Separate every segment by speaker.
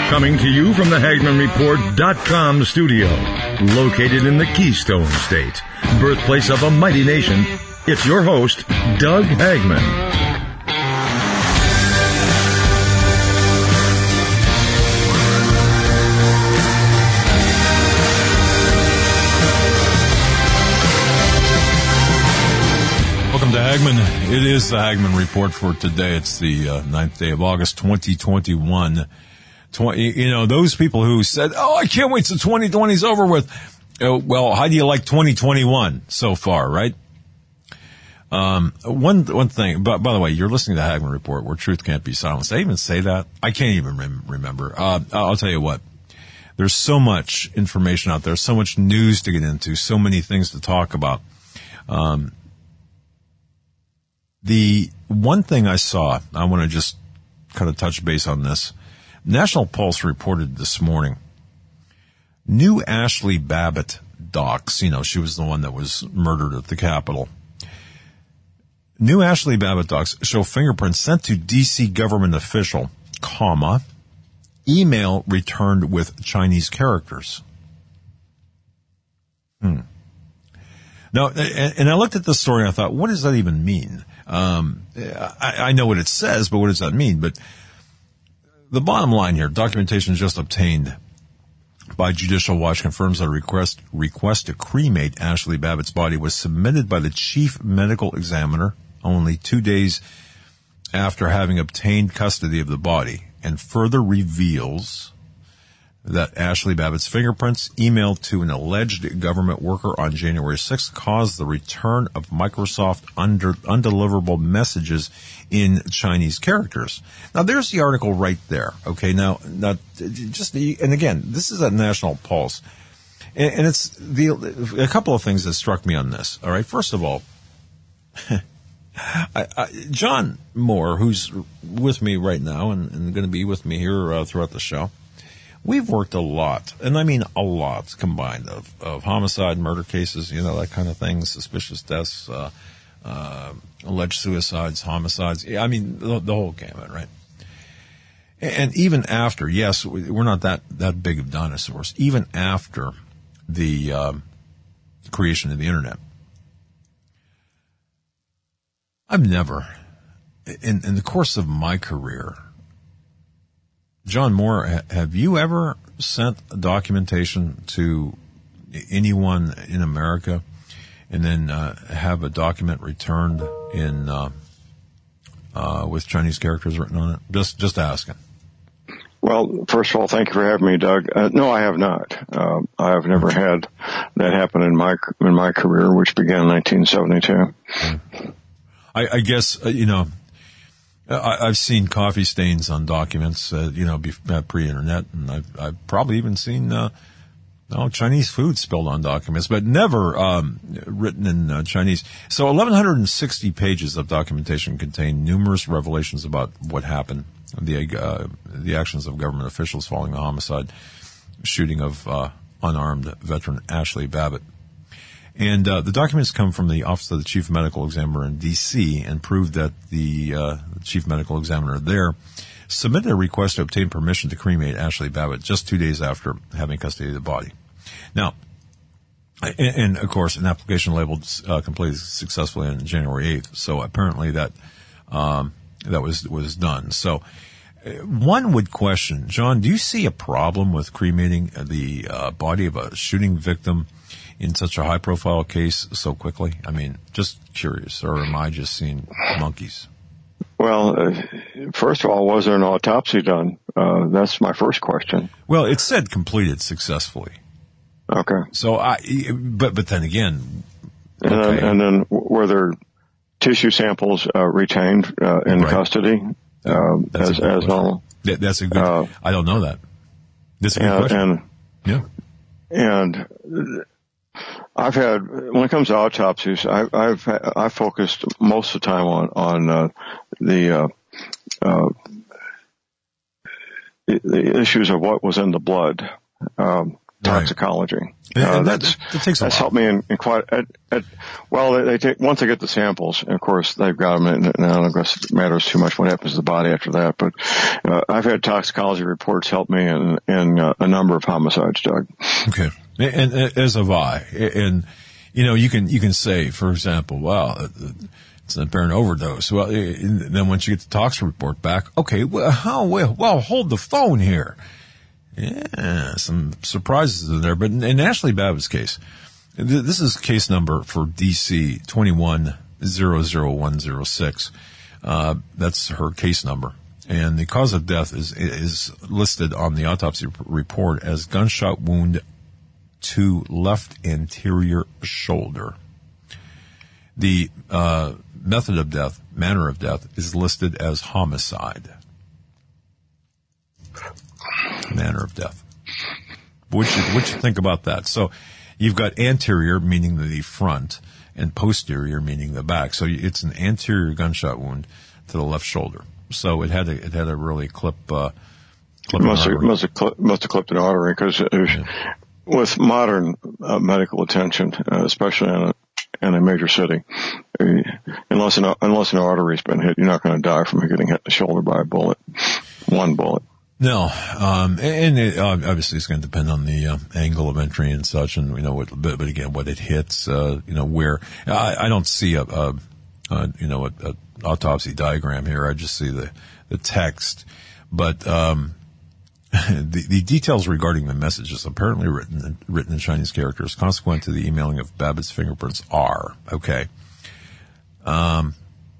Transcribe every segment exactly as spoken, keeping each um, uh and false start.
Speaker 1: Coming to you from the Hagman Report dot com studio, located in the Keystone State, birthplace of a mighty nation, it's your host, Doug Hagman.
Speaker 2: Welcome to Hagman. It is the Hagman Report for today. It's the uh, ninth day of August, twenty twenty-one. twenty, you know, those people who said, oh, I can't wait till twenty twenty's over with. Uh, well, how do you like twenty twenty-one so far, right? Um, one, one thing, but by the way, you're listening to the Hagman Report where truth can't be silenced. Did I even say that? I can't even rem- remember. Uh, I'll tell you what. There's so much information out there, so much news to get into, so many things to talk about. Um, the one thing I saw, I want to just kind of touch base on this. National Pulse reported this morning, new Ashley Babbitt docs, you know, she was the one that was murdered at the Capitol. New Ashley Babbitt docs show fingerprints sent to D C government official, comma, email returned with Chinese characters. Hmm. Now, and I looked at this story and I thought, what does that even mean? Um, I, I know what it says, but what does that mean? But the bottom line here, documentation just obtained by Judicial Watch confirms that a request, request to cremate Ashley Babbitt's body was submitted by the chief medical examiner only two days after having obtained custody of the body, and further reveals that Ashley Babbitt's fingerprints emailed to an alleged government worker on January sixth caused the return of Microsoft under, undeliverable messages in Chinese characters. Now, there's the article right there. Okay, now, now just the, and again, this is a National Pulse, and, and it's the a couple of things that struck me on this. All right, first of all, I, I, John Moore, who's with me right now and, and going to be with me here uh, throughout the show. We've worked a lot, and I mean a lot combined, of, of homicide, murder cases, you know, that kind of thing, suspicious deaths, uh, uh, alleged suicides, homicides. I mean, the, the whole gamut, right? And even after, yes, we're not that, that big of dinosaurs, even after the um, creation of the Internet. I've never, in, in the course of my career, John Moore, have you ever sent documentation to anyone in America and then uh, have a document returned in uh, uh, with Chinese characters written on it? Just just asking.
Speaker 3: Well, first of all, thank you for having me, Doug. Uh, no, I have not. Uh, I have never had that happen in my in my career, which began in nineteen seventy-two.
Speaker 2: I, I guess uh, you know. I, I've seen coffee stains on documents, uh, you know, be, uh, pre-internet, and I've, I've probably even seen, uh, oh, Chinese food spilled on documents, but never, um, written in uh, Chinese. So eleven sixty pages of documentation contain numerous revelations about what happened, the, uh, the actions of government officials following the homicide shooting of, uh, unarmed veteran Ashley Babbitt. And uh, the documents come from the Office of the Chief Medical Examiner in D C and prove that the uh, Chief Medical Examiner there submitted a request to obtain permission to cremate Ashley Babbitt just two days after having custody of the body. Now, and, and of course, an application labeled uh, completed successfully on January eighth. So apparently that um, that was was done. So uh, one would question, John, do you see a problem with cremating the uh, body of a shooting victim in such a high-profile case so quickly? I mean, just curious, or am I just seeing monkeys?
Speaker 3: Well, uh, first of all, was there an autopsy done? Uh, that's my first question.
Speaker 2: Well, it said completed successfully.
Speaker 3: Okay.
Speaker 2: So I, but but then again,
Speaker 3: okay. and, then, and then were there tissue samples uh, retained uh, in right. custody uh, as as normal?
Speaker 2: That, that's a good. Uh, I don't know that. That's a good
Speaker 3: and,
Speaker 2: question.
Speaker 3: And,
Speaker 2: yeah.
Speaker 3: And I've had, when it comes to autopsies, I, I've I focused most of the time on on uh, the uh, uh, the issues of what was in the blood, um, toxicology. Uh,
Speaker 2: that,
Speaker 3: that's
Speaker 2: that takes a
Speaker 3: that's
Speaker 2: while.
Speaker 3: helped me in, in quite. At, at, well, they, they take once they get the samples, and of course they've got them. And, and I don't guess it matters too much what happens to the body after that. But uh, I've had toxicology reports help me in, in uh, a number of homicides, Doug.
Speaker 2: Okay, and, and as have I. And you know, you can you can say, for example, well, it's an apparent overdose. Well, then once you get the tox report back, okay, well, how well, well hold the phone here. Yeah, some surprises in there. But in, in Ashley Babbitt's case, th- this is case number for D C twenty-one zero zero one zero six. Uh, that's her case number. And the cause of death is is listed on the autopsy report as gunshot wound to left anterior shoulder. The uh, method of death, manner of death, is listed as homicide. Manner of death. What you, what you think about that? So you've got anterior, meaning the front, and posterior, meaning the back. So it's an anterior gunshot wound to the left shoulder. So it had to, it had to really clip, uh, clip
Speaker 3: must
Speaker 2: an
Speaker 3: have,
Speaker 2: artery.
Speaker 3: must have, cl- must have clipped an artery because
Speaker 2: Yeah.
Speaker 3: with modern uh, medical attention, uh, especially in a, in a major city, uh, unless an, unless an artery's been hit, you're not going to die from getting hit in the shoulder by a bullet. One bullet.
Speaker 2: No, um, and it, uh, obviously it's going to depend on the uh, angle of entry and such, and you know, what, but, but again, what it hits, uh, you know, where I, I don't see a, a, a you know, a, a autopsy diagram here. I just see the the text, but um, the the details regarding the messages apparently written written in Chinese characters, consequent to the emailing of Babbitt's fingerprints, are okay. Um.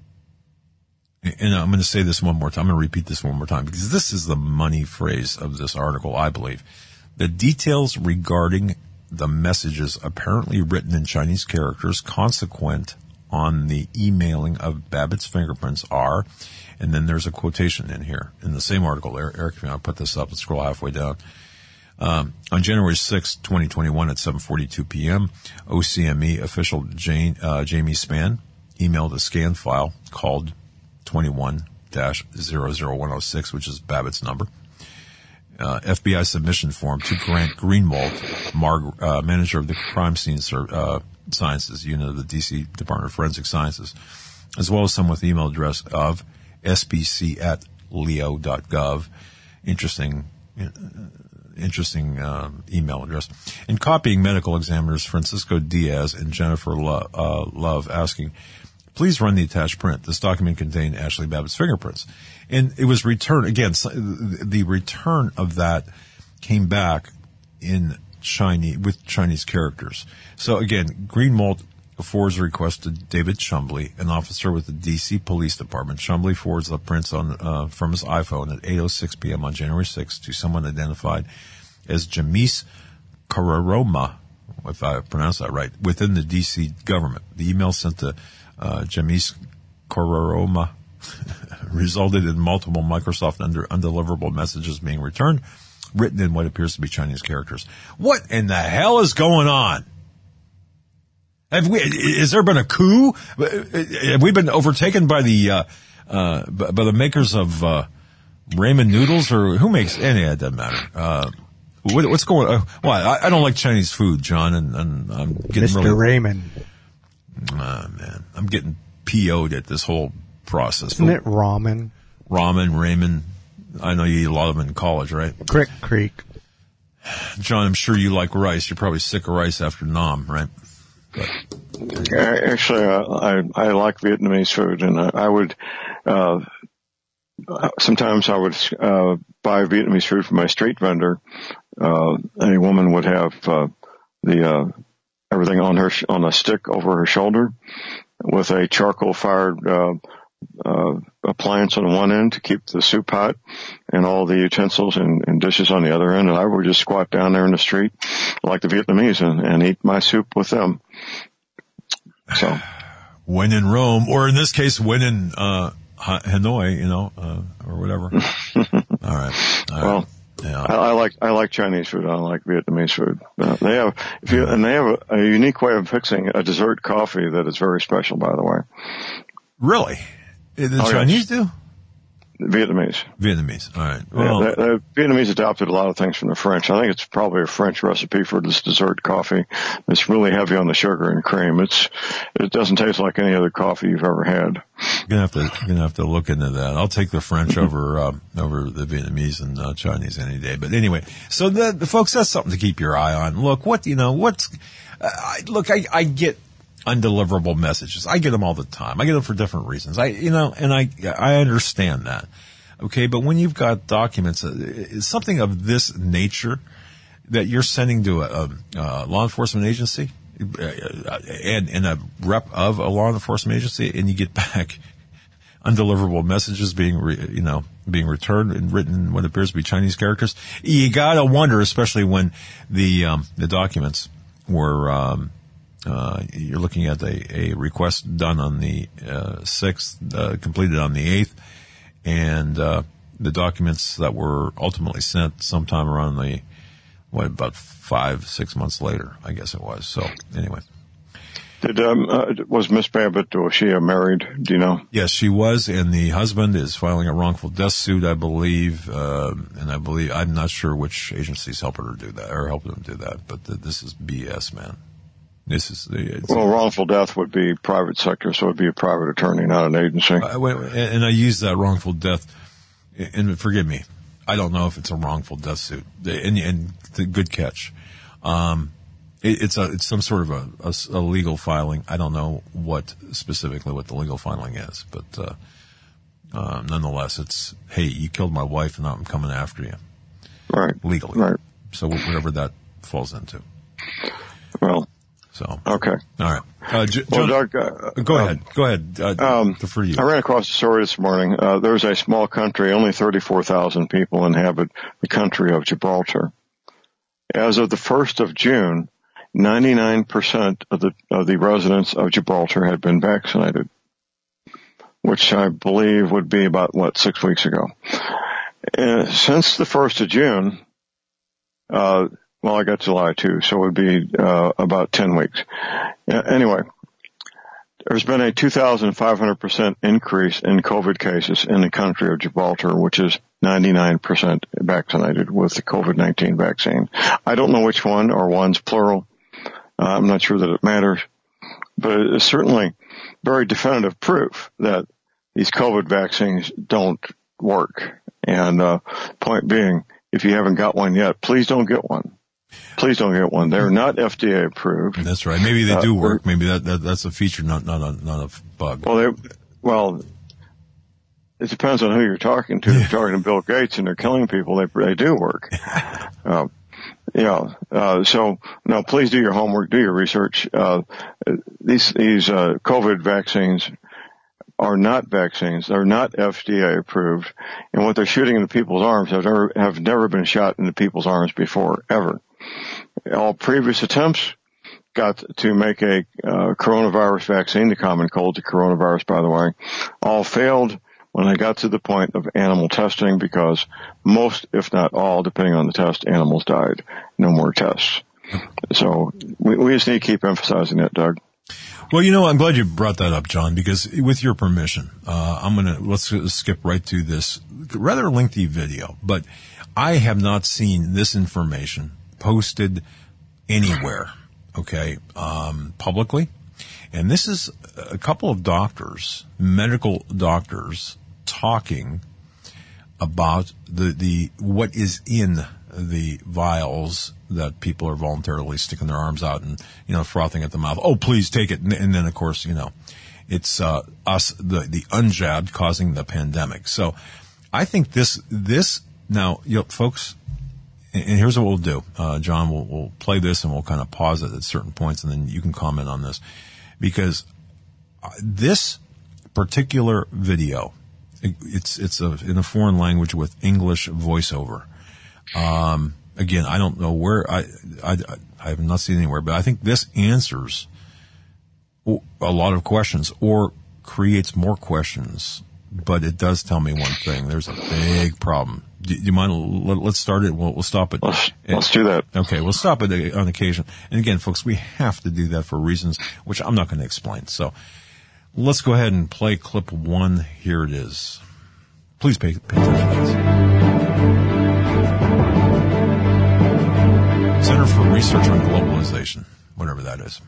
Speaker 2: And I'm going to say this one more time. I'm going to repeat this one more time because this is the money phrase of this article, I believe. The details regarding the messages apparently written in Chinese characters consequent on the emailing of Babbitt's fingerprints are, and then there's a quotation in here in the same article. Eric, if you want to put this up and scroll halfway down. Um, on January sixth, twenty twenty-one at seven forty-two p.m., O C M E official Jane, uh, Jamie Span emailed a scan file called twenty-one dash zero zero one zero six, which is Babbitt's number. Uh, F B I submission form to Grant Greenwald, Marg, uh, manager of the Crime Scene uh, Sciences Unit of the D C Department of Forensic Sciences, as well as some with the email address of S B C at leo dot gov. Interesting, interesting um, email address. And copying medical examiners Francisco Diaz and Jennifer Lo- uh, Love asking, please run the attached print. This document contained Ashley Babbitt's fingerprints. And it was returned, again, the return of that came back in Chinese, with Chinese characters. So again, Greenwald forwards a request to David Shumbley, an officer with the D C Police Department. Shumbley forwards the prints on, uh, from his iPhone at eight oh six p.m. on January sixth to someone identified as Jamis Kararoma, if I pronounce that right, within the D C government. The email sent to Uh, Jamis Kororoma resulted in multiple Microsoft under, undeliverable messages being returned, written in what appears to be Chinese characters. What in the hell is going on? Have we, has there been a coup? Have we been overtaken by the, uh, uh, by the makers of, uh, ramen noodles, or who makes any, it doesn't matter. Uh, what, what's going on? Well, I, I don't like Chinese food, John, and, and I'm getting
Speaker 4: Mister
Speaker 2: really.
Speaker 4: Raymond.
Speaker 2: Ah, man, I'm getting P O'd at this whole process.
Speaker 4: Isn't it ramen?
Speaker 2: Ramen, ramen. I know you eat a lot of them in college, right?
Speaker 4: Crick Creek.
Speaker 2: John, I'm sure you like rice. You're probably sick of rice after Nam, right? But,
Speaker 3: Actually, uh, I I like Vietnamese food, and I, I would uh, sometimes I would uh, buy Vietnamese food from my street vendor. Uh, a woman would have uh, the uh, everything on her on a stick over her shoulder, with a charcoal fired uh, uh, appliance on one end to keep the soup hot, and all the utensils and, and dishes on the other end. And I would just squat down there in the street like the Vietnamese and, and eat my soup with them. So,
Speaker 2: when in Rome, or in this case, when in uh, Hanoi, you know, uh, or whatever. All right. All
Speaker 3: well.
Speaker 2: right. Yeah.
Speaker 3: I, I like I like Chinese food. I don't like Vietnamese food. Uh, they have if you, and they have a, a unique way of fixing a dessert coffee that is very special. By the way,
Speaker 2: Really, the
Speaker 3: oh,
Speaker 2: Chinese
Speaker 3: yes.
Speaker 2: do?
Speaker 3: Vietnamese.
Speaker 2: Vietnamese. All right.
Speaker 3: Well, yeah, the, the Vietnamese adopted a lot of things from the French. I think it's probably a French recipe for this dessert coffee. It's really heavy on the sugar and cream. It's it doesn't taste like any other coffee you've ever had.
Speaker 2: You're gonna have to you're gonna have to look into that. I'll take the French over um, over the Vietnamese and uh, Chinese any day. But anyway, so the, the folks, that's something to keep your eye on. Look, what you know, what's uh, I, look, I, I get undeliverable messages. I get them all the time. I get them for different reasons. I, you know, and I, I understand that. Okay. But when you've got documents, uh, something of this nature that you're sending to a, a, a law enforcement agency uh, and, and a rep of a law enforcement agency, and you get back undeliverable messages being, re, you know, being returned and written in what appears to be Chinese characters, you gotta wonder, especially when the, um, the documents were, um, Uh, you're looking at a, a request done on the uh, sixth, uh, completed on the eighth, and uh, the documents that were ultimately sent sometime around the, what, about five, six months later, I guess it was. So, anyway.
Speaker 3: Did um, uh, was Miss Babbitt, was she uh, married? Do you know?
Speaker 2: Yes, she was, and the husband is filing a wrongful death suit, I believe, uh, and I believe, I'm not sure which agency's helping her do that, or helping them do that, but the, this is B S, man. This is the,
Speaker 3: well, wrongful death would be private sector, so it would be a private attorney, not an agency.
Speaker 2: Uh, and I use that wrongful death, and forgive me, I don't know if it's a wrongful death suit. And, and the good catch, um, it, it's a it's some sort of a, a, a legal filing. I don't know what specifically what the legal filing is, but uh, uh, nonetheless, it's hey, you killed my wife, and now I'm coming after you,
Speaker 3: right?
Speaker 2: Legally,
Speaker 3: right?
Speaker 2: So whatever that falls into.
Speaker 3: Well.
Speaker 2: So
Speaker 3: okay,
Speaker 2: all right. Uh, J-
Speaker 3: well,
Speaker 2: John,
Speaker 3: Doug, uh,
Speaker 2: go ahead.
Speaker 3: Um,
Speaker 2: go ahead. Uh,
Speaker 3: um,
Speaker 2: for you.
Speaker 3: I ran across a story this morning. Uh, there's a small country, only thirty-four thousand people inhabit the country of Gibraltar. As of the first of June, ninety-nine percent of the of the residents of Gibraltar had been vaccinated, which I believe would be about what six weeks ago. Uh, since the first of June. Uh, Well, I got July too, so it would be uh, about ten weeks. Uh, anyway, there's been a two thousand five hundred percent increase in COVID cases in the country of Gibraltar, which is ninety-nine percent vaccinated with the COVID nineteen vaccine. I don't know which one or one's plural. Uh, I'm not sure that it matters, but it's certainly very definitive proof that these COVID vaccines don't work. And uh, point being, if you haven't got one yet, please don't get one. Please don't get one. They're not F D A approved.
Speaker 2: That's right. Maybe they do work. Maybe that, that that's a feature, not not a not a bug.
Speaker 3: Well, they, well, it depends on who you're talking to. Yeah. If you're talking to Bill Gates and they're killing people, they they do work. uh, yeah. Uh, so no, please do your homework, do your research. Uh, these these uh, COVID vaccines are not vaccines. They're not F D A approved, and what they're shooting into people's arms have never have never been shot into people's arms before, ever. All previous attempts got to make a uh, coronavirus vaccine, the common cold, the coronavirus, by the way, all failed when they got to the point of animal testing because most, if not all, depending on the test, animals died. No more tests. So we, we just need to keep emphasizing that, Doug.
Speaker 2: Well, you know, I'm glad you brought that up, John, because with your permission, uh, I'm going to, let's skip right to this rather lengthy video, but I have not seen this information posted anywhere, okay, um, publicly. And this is a couple of doctors, medical doctors, talking about the, the, what is in the vials that people are voluntarily sticking their arms out and, you know, frothing at the mouth. Oh, please take it. And, and then, of course, you know, it's, uh, us, the, the unjabbed causing the pandemic. So I think this, this now, you know, folks, and here's what we'll do. Uh, John, we'll, we'll play this and we'll kind of pause it at certain points and then you can comment on this because this particular video, it, it's, it's a, in a foreign language with English voiceover. Um, again, I don't know where I, I, I have not seen anywhere, but I think this answers a lot of questions or creates more questions, but it does tell me one thing. There's a big problem. Do you mind? Let's start it. We'll, we'll stop it.
Speaker 3: Let's, let's do that.
Speaker 2: Okay. We'll stop it on occasion. And again, folks, we have to do that for reasons which I'm not going to explain. So let's go ahead and play clip one. Here it is. Please pay, pay attention to this. Center for Research on Globalization, whatever that is.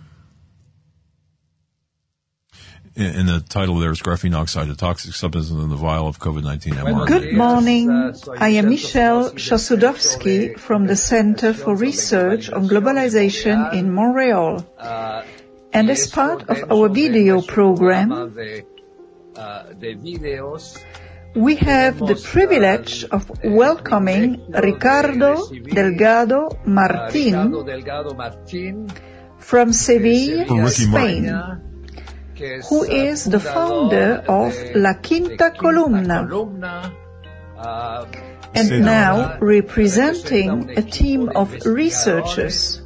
Speaker 2: In, in the title there is graphene oxide, a toxic substance in the vial of COVID nineteen mRNA.
Speaker 4: Good morning. I am Michelle Chasudowski from the Center for Research on Globalization in Montreal. And as part of our video program, we have the privilege of welcoming Ricardo Delgado Martin from Seville, Spain, who is the founder of La Quinta Columna, and now representing a team of researchers.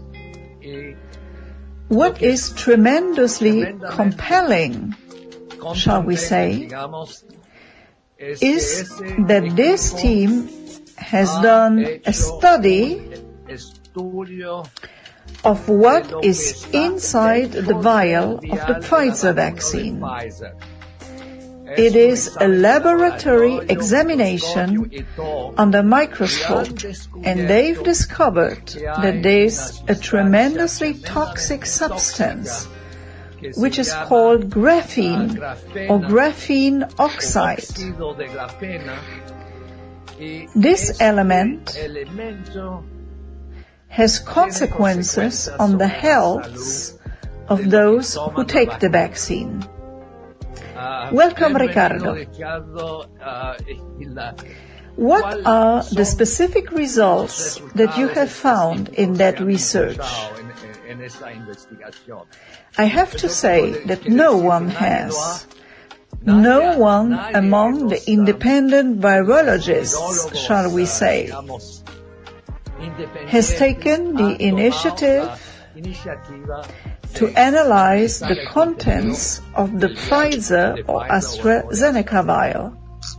Speaker 4: What is tremendously compelling, shall we say, is that this team has done a study of what is inside the vial of the Pfizer vaccine. It is a laboratory examination under microscope, and they've discovered that there's a tremendously toxic substance which is called graphene or graphene oxide. This element has consequences on the health of those who take the vaccine. Welcome, Ricardo. What are the specific results that you have found in that research? I have to say that no one has. No one among the independent virologists, shall we say, has taken the initiative to analyze the contents of the Pfizer or AstraZeneca vial.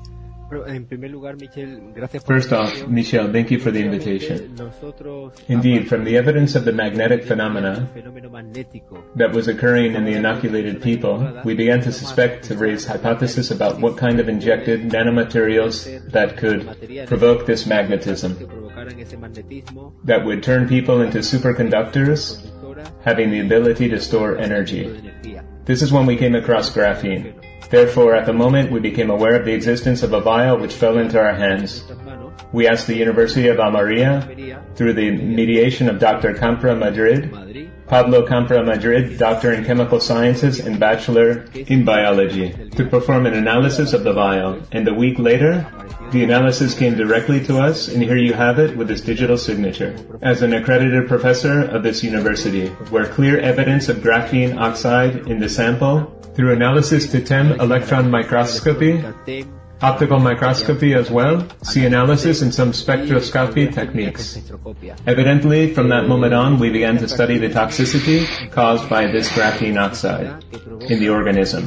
Speaker 5: First off, Michelle, thank you for the invitation. Indeed, from the evidence of the magnetic phenomena that was occurring in the inoculated people, we began to suspect, to raise hypotheses about what kind of injected nanomaterials that could provoke this magnetism, that would turn people into superconductors, having the ability to store energy. This is when we came across graphene. Therefore, at the moment, we became aware of the existence of a vial which fell into our hands. We asked the University of Almeria, through the mediation of Doctor Campra Madrid, Pablo Campra Madrid, Doctor in Chemical Sciences and Bachelor in Biology, to perform an analysis of the vial. And a week later, the analysis came directly to us, and here you have it with this digital signature. As an accredited professor of this university, where clear evidence of graphene oxide in the sample, through analysis to TEM electron microscopy, optical microscopy as well, see analysis and some spectroscopy techniques. Evidently, from that moment on, we began to study the toxicity caused by this graphene oxide in the organism.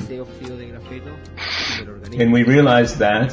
Speaker 5: And we realized that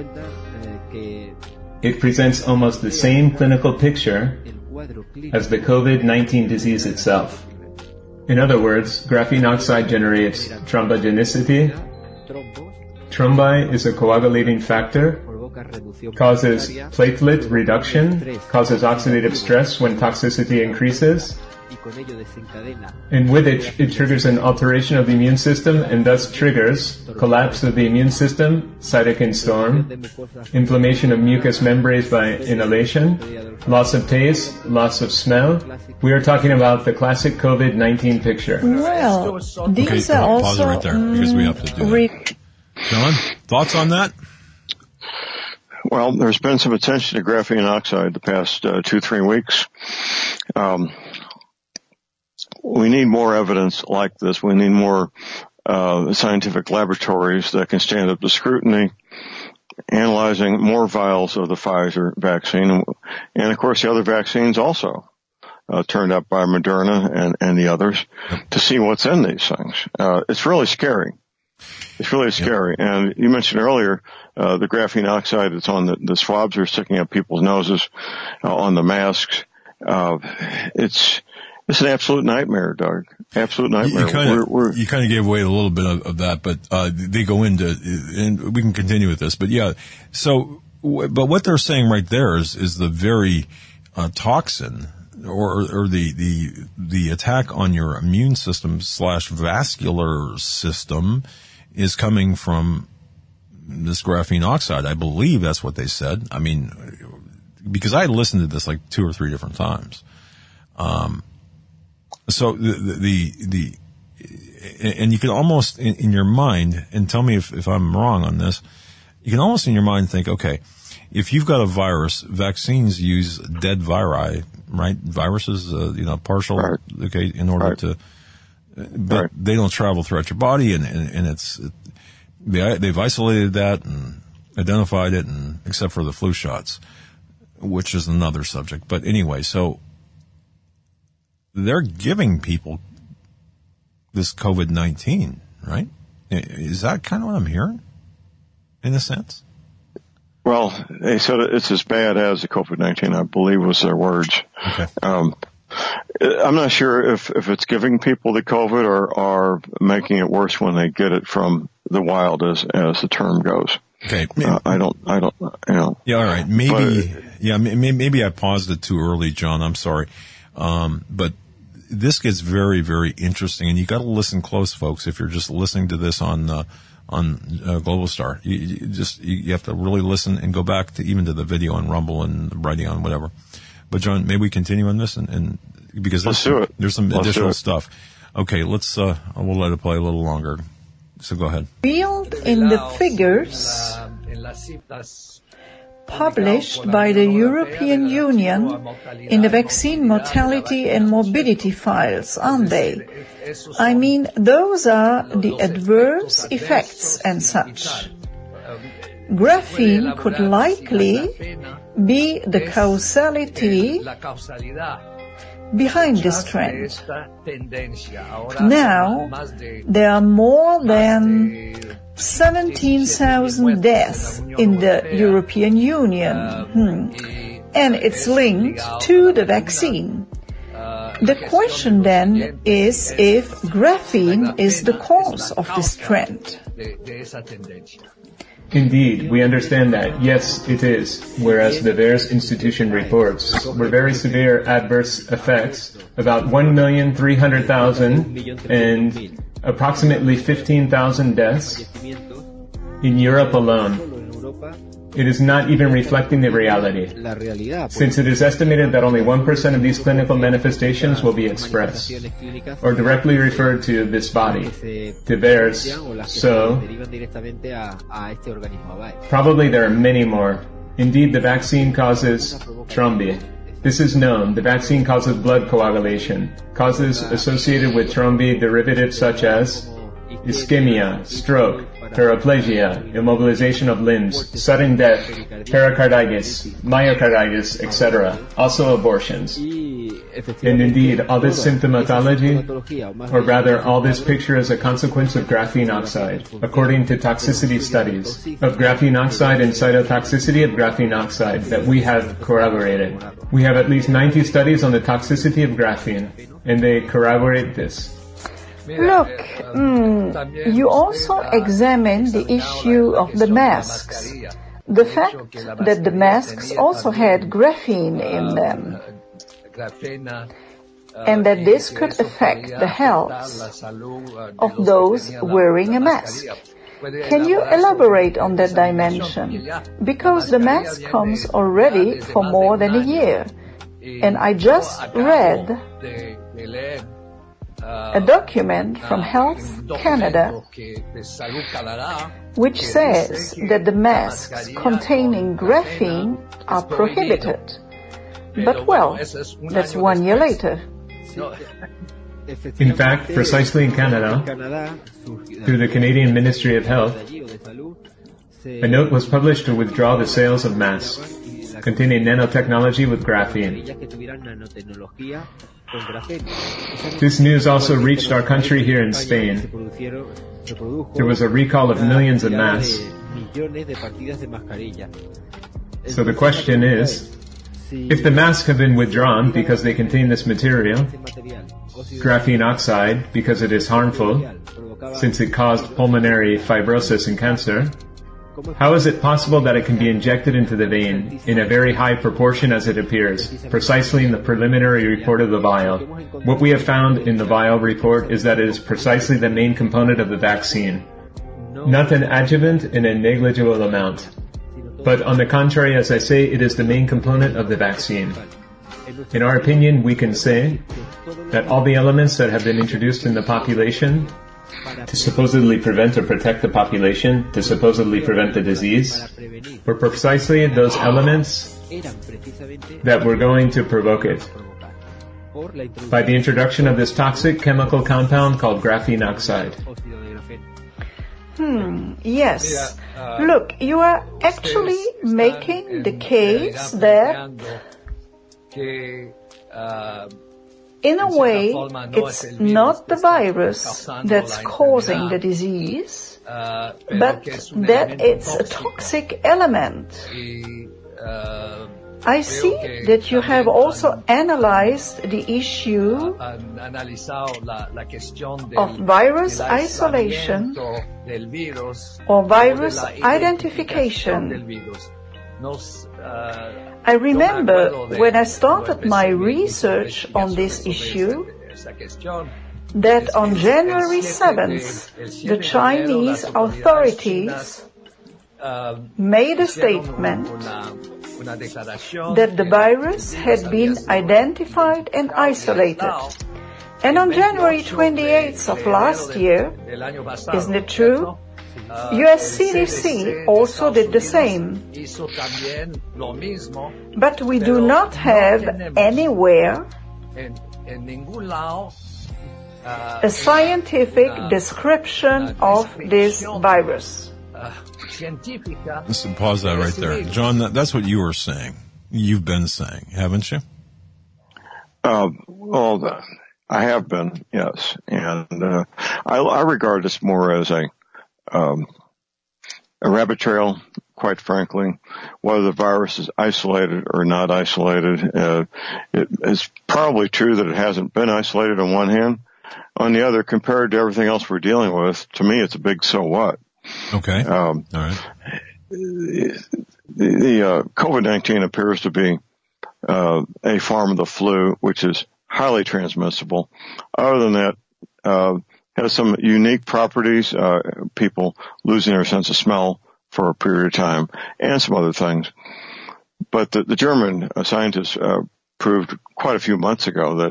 Speaker 5: it presents almost the same clinical picture as the COVID nineteen disease itself. In other words, graphene oxide generates thrombogenicity. Thrombi is a coagulating factor, causes platelet reduction, causes oxidative stress when toxicity increases, and with it, it triggers an alteration of the immune system and thus triggers collapse of the immune system, cytokine storm, inflammation of mucous membranes by inhalation, loss of taste, loss of smell. We are talking about the classic COVID nineteen picture.
Speaker 4: Well, these
Speaker 2: okay,
Speaker 4: are also...
Speaker 2: Pause it right there, because we have to do
Speaker 4: re-
Speaker 2: that. John, thoughts on that?
Speaker 3: Well, there's been some attention to graphene oxide the past uh, two, three weeks. Um, we need more evidence like this. We need more uh, scientific laboratories that can stand up to scrutiny, analyzing more vials of the Pfizer vaccine, and of course the other vaccines also uh, turned up by Moderna and, and the others to see what's in these things. Uh, it's really scary. It's really scary. Yep. And you mentioned earlier uh, the graphene oxide that's on the, the swabs are sticking up people's noses, uh, on the masks. Uh, it's It's an absolute nightmare, Doug. Absolute nightmare.
Speaker 2: You kind of,
Speaker 3: we're, we're,
Speaker 2: you kind of gave away a little bit of, of that, but uh, they go into, and we can continue with this. But yeah, so, but what they're saying right there is is the very uh, toxin or or the the the attack on your immune system slash vascular system is coming from this graphene oxide. I believe that's what they said. I mean, because I listened to this like two or three different times. Um. So the, the, the, and you can almost in, in your mind, and tell me if, if I'm wrong on this, you can almost in your mind think, okay, if you've got a virus, vaccines use dead viri, right? Viruses, uh, you know, partial, right. okay, in order right. to, but right. they don't travel throughout your body, and, and, and it's, they, they've isolated that and identified it, and except for the flu shots, which is another subject. But anyway, so, they're giving people this COVID nineteen, right? Is that kind of what I'm hearing, in a sense?
Speaker 3: Well, they said it's as bad as the COVID nineteen, I believe was their words.
Speaker 2: Okay.
Speaker 3: Um, I'm not sure if, if it's giving people the COVID or, or making it worse when they get it from the wild, as, as the term goes.
Speaker 2: Okay.
Speaker 3: Uh, I don't, I don't, you know.
Speaker 2: Yeah, all right. Maybe, but, yeah, maybe, maybe I paused it too early, John. I'm sorry. Um, but this gets very, very interesting, and you got to listen close, folks. If you're just listening to this on uh, on uh, Global Star, you, you just you, you have to really listen and go back to even to the video on Rumble and writing on whatever. But John, maybe we continue on this, and, and because there's some, there's some
Speaker 3: let's
Speaker 2: additional stuff. Okay, let's uh, we'll let it play a little longer. So go ahead.
Speaker 4: Revealed in the figures published by the European Union in the vaccine mortality and morbidity files, aren't they? I mean, those are the adverse effects and such. Graphene could likely be the causality behind this trend. Now, there are more than seventeen thousand deaths in the European Union, hmm. and it's linked to the vaccine. The question then is if graphene is the cause of this trend.
Speaker 5: Indeed, we understand that. Yes, it is. Whereas the VAERS Institution reports were very severe adverse effects, about one million three hundred thousand and approximately fifteen thousand deaths in Europe alone. It is not even reflecting the reality, since it is estimated that only one percent of these clinical manifestations will be expressed, or directly referred to this body, to VAERS. So, probably there are many more. Indeed, the vaccine causes thrombi. This is known. The vaccine causes blood coagulation, causes associated with thrombi derivatives such as ischemia, stroke, paraplegia, immobilization of limbs, sudden death, pericarditis, myocarditis, et cetera. Also abortions. And indeed, all this symptomatology, or rather all this picture is a consequence of graphene oxide, according to toxicity studies of graphene oxide and cytotoxicity of graphene oxide that we have corroborated. We have at least ninety studies on the toxicity of graphene, and they corroborate this.
Speaker 4: Look, mm, you also examine the issue of the masks. The fact that the masks also had graphene in them, and that this could affect the health of those wearing a mask. Can you elaborate on that dimension? Because the mask comes already for more than a year, and I just read a document from Health Canada which says that the masks containing graphene are prohibited. But well, that's one year later.
Speaker 5: In fact, precisely in Canada, through the Canadian Ministry of Health, a note was published to withdraw the sales of masks containing nanotechnology with graphene. This news also reached our country here in Spain. There was a recall of millions of masks. So the question is, If the masks have been withdrawn because they contain this material, graphene oxide, because it is harmful, since it caused pulmonary fibrosis and cancer, how is it possible that it can be injected into the vein in a very high proportion as it appears, precisely in the preliminary report of the vial? What we have found in the vial report is that it is precisely the main component of the vaccine, not an adjuvant in a negligible amount. But on the contrary, as I say, it is the main component of the vaccine. In our opinion, we can say that all the elements that have been introduced in the population to supposedly prevent or protect the population, to supposedly prevent the disease, were precisely those elements that were going to provoke it by the introduction of this toxic chemical compound called graphene oxide.
Speaker 4: Hmm, yes. Look, you are actually making the case that in a way, it's not the virus that's causing the disease, but that it's a toxic element. I see that you have also analyzed the issue of virus isolation or virus identification. I remember when I started my research on this issue that on January seventh, the Chinese authorities made a statement that the virus had been identified and isolated. And on January twenty-eighth of last year, isn't it true? U S C D C also did the same. But we do not have anywhere a scientific description of this virus.
Speaker 2: Let's pause that right there. John, that, that's what you were saying. You've been saying, haven't you?
Speaker 3: Uh, well, I have been, yes. And uh, I, I regard this more as a um, a rabbit trail, quite frankly. Whether the virus is isolated or not isolated, uh, it is probably true that it hasn't been isolated on one hand. On the other, compared to everything else we're dealing with, to me, it's a big so what.
Speaker 2: Okay.
Speaker 3: Um,
Speaker 2: All right.
Speaker 3: The, the uh, COVID nineteen appears to be uh, a form of the flu, which is highly transmissible. Other than that, uh, has some unique properties, uh, people losing their sense of smell for a period of time, and some other things. But the, the German uh, scientists uh, proved quite a few months ago that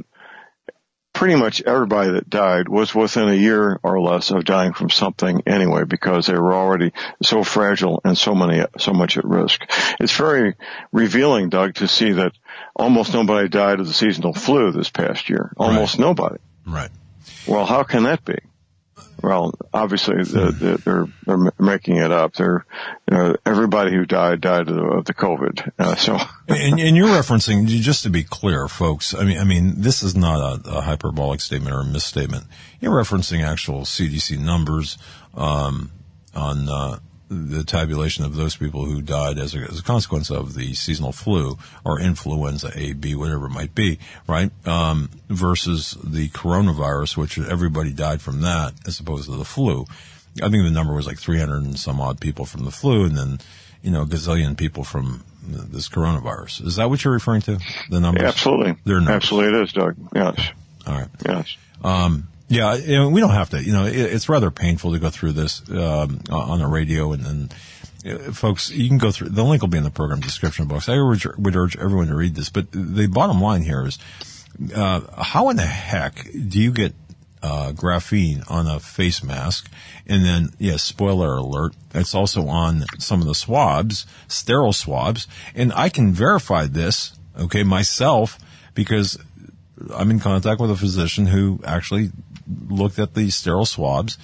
Speaker 3: pretty much everybody that died was within a year or less of dying from something anyway, because they were already so fragile and so many, so much at risk. It's very revealing, Doug, to see that almost nobody died of the seasonal flu this past year. Almost
Speaker 2: Right.
Speaker 3: nobody.
Speaker 2: Right.
Speaker 3: Well, how can that be? Well, obviously the, the, they're they're making it up. They're, you know, everybody who died died of the, of the COVID. Uh, so,
Speaker 2: and, and you're referencing, just to be clear, folks. I mean, I mean, this is not a, a hyperbolic statement or a misstatement. You're referencing actual C D C numbers um, on uh, the tabulation of those people who died as a, as a consequence of the seasonal flu or influenza A, B, whatever it might be, right? Um, versus the coronavirus, which everybody died from that as opposed to the flu. I think the number was like three hundred and some odd people from the flu, and then, you know, a gazillion people from this coronavirus. Is that what you're referring to? The numbers?
Speaker 3: yeah, absolutely.
Speaker 2: They're numbers.
Speaker 3: Absolutely it is, Doug. Yes.
Speaker 2: All right.
Speaker 3: Yes.
Speaker 2: Um, Yeah, you know, we don't have to. You know, it, it's rather painful to go through this um, on the radio, and then, uh, folks, you can go through. The link will be in the program description box. I urge, would urge everyone to read this. But the bottom line here is, uh, how in the heck do you get uh, graphene on a face mask? And then, yes, spoiler alert, it's also on some of the swabs, sterile swabs, and I can verify this, okay, myself, because I'm in contact with a physician who actually looked at the sterile swabs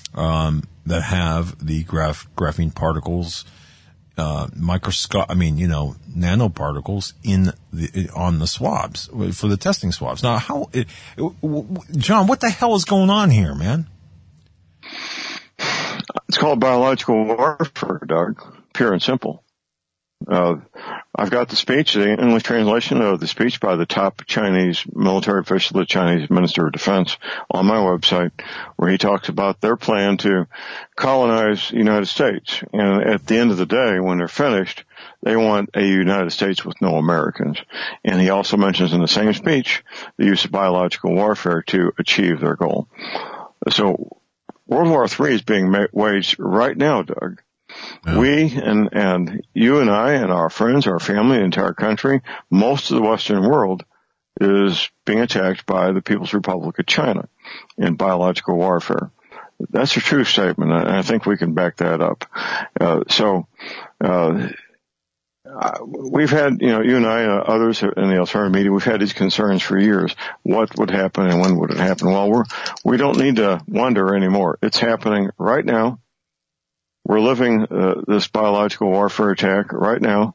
Speaker 2: um, that have the graph, graphene particles, uh, microscope. I mean, you know, nanoparticles in the on the swabs for the testing swabs. Now, how, it, John? What the hell is going on here, man?
Speaker 3: It's called biological warfare, Doug. Pure and simple. Uh, I've got the speech, the English translation of the speech by the top Chinese military official, the Chinese Minister of Defense, on my website, where he talks about their plan to colonize the United States. And at the end of the day, when they're finished, they want a United States with no Americans. And he also mentions in the same speech the use of biological warfare to achieve their goal. So World War Three is being waged right now, Doug. Yeah. We and, and you and I and our friends, our family, the entire country, most of the Western world is being attacked by the People's Republic of China in biological warfare. That's a true statement, and I think we can back that up. Uh, so, uh, we've had, you know, you and I and others in the alternative media, we've had these concerns for years. What would happen and when would it happen? Well, we're, we don't need to wonder anymore. It's happening right now. We're living uh, this biological warfare attack right now.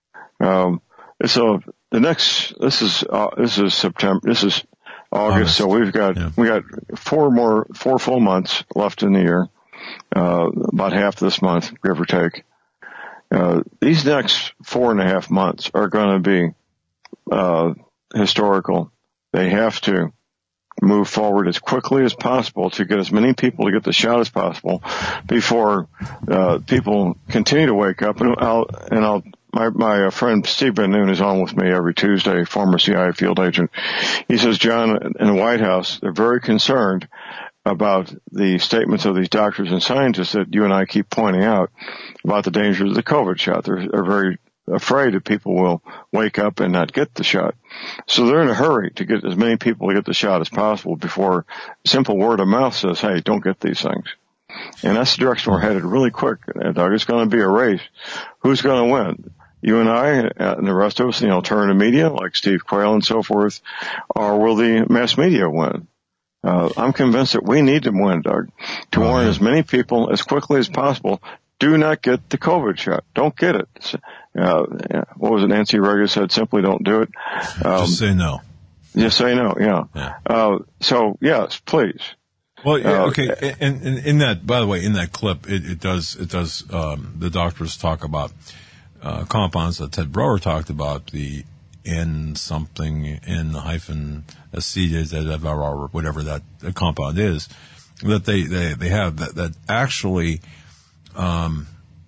Speaker 3: Um, so the next, this is uh, this is September, this is August. August. So we've got yeah. we got four more four full months left in the year, uh, about half this month, give or take. Uh, these next four and a half months are going to be uh, historical. They have to move forward as quickly as possible to get as many people to get the shot as possible before uh, people continue to wake up. And I'll, and I'll, my, my friend Steve Ben Noon is on with me every Tuesday, former C I A field agent. He says, John, in the White House, they're very concerned about the statements of these doctors and scientists that you and I keep pointing out about the dangers of the COVID shot. They're, they're very afraid that people will wake up and not get the shot. So they're in a hurry to get as many people to get the shot as possible before simple word of mouth says, hey, don't get these things. And that's the direction we're headed really quick, Doug. It's going to be a race. Who's going to win? You and I and the rest of us in the alternative media, like Steve Quayle and so forth, or will the mass media win? Uh, I'm convinced that we need to win, Doug, to warn as many people as quickly as possible. Do not get the COVID shot. Don't get it. Uh, what was it Nancy Reagan said? Simply don't do it.
Speaker 2: Um, just say no.
Speaker 3: Just say no, yeah. yeah. Uh, so, yes, please.
Speaker 2: Well, yeah, okay, and, and in that, by the way, in that clip, it, it does, it does, um, the doctors talk about, uh, compounds that Ted Brower talked about, the N something, N hyphen acetate, or whatever that compound is, that they, they, they have, that, that actually, um,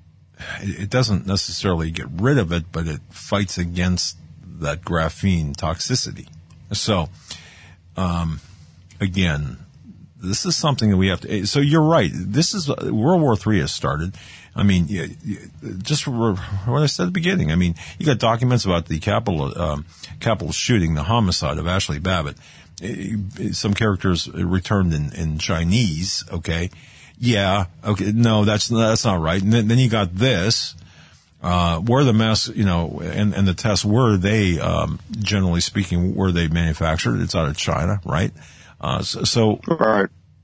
Speaker 2: it, it doesn't necessarily get rid of it, but it fights against that graphene toxicity. So, um, again, this is something that we have to, so you're right. This is, World War Three has started. I mean, just what I said at the beginning. I mean, you got documents about the Capitol, um, Capitol shooting, the homicide of Ashley Babbitt. Some characters returned in, in Chinese. Okay. Yeah. Okay. No, that's, that's not right. And then, then you got this, uh, where the mass, you know, and, and the tests, were they, um, generally speaking, were they manufactured? It's out of China, right? Uh, so, so
Speaker 3: right.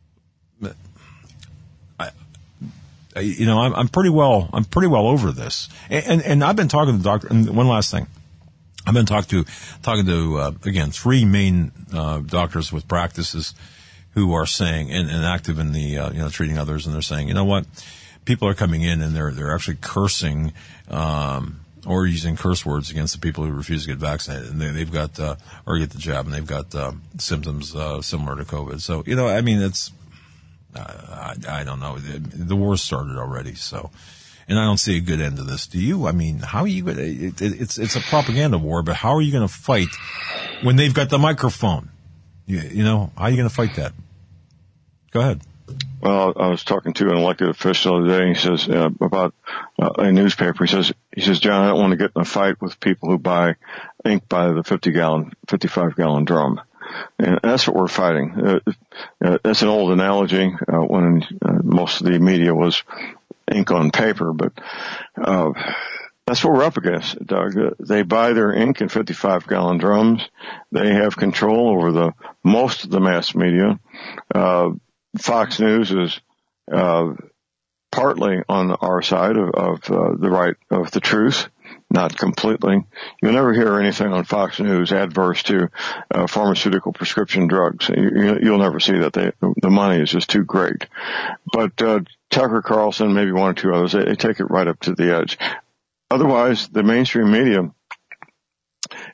Speaker 2: I, you know, I'm, I'm pretty well, I'm pretty well over this. And, and, and I've been talking to the doctor, and one last thing. I've been talking to, talking to, uh, again, three main, uh, doctors with practices who are saying, and, and active in the, uh, you know, treating others, and they're saying, you know what? People are coming in and they're, they're actually cursing, um, or using curse words against the people who refuse to get vaccinated, and they, they've got, uh, or get the jab, and they've got, uh, symptoms, uh, similar to COVID. So, you know, I mean, it's, uh, I, I don't know. The, the war started already, so, and I don't see a good end to this. Do you? I mean, how are you going to, it, it, it's, it's a propaganda war, but how are you going to fight when they've got the microphone? You, you know, how are you going to fight that? Go ahead.
Speaker 3: Well, I was talking to an elected official the other day. He says uh, about uh, a newspaper. He says, he says, John, I don't want to get in a fight with people who buy ink by the fifty gallon, fifty-five gallon drum. And that's what we're fighting. Uh, uh, that's an old analogy uh, when uh, most of the media was ink on paper, but uh, that's what we're up against, Doug. Uh, they buy their ink in fifty-five gallon drums. They have control over the most of the mass media. Uh, Fox News is uh partly on our side of, of uh, the right of the truth, not completely. You'll never hear anything on Fox News adverse to uh, pharmaceutical prescription drugs. You, you'll never see that. They, the money is just too great. But uh, Tucker Carlson, maybe one or two others, they, they take it right up to the edge. Otherwise, the mainstream media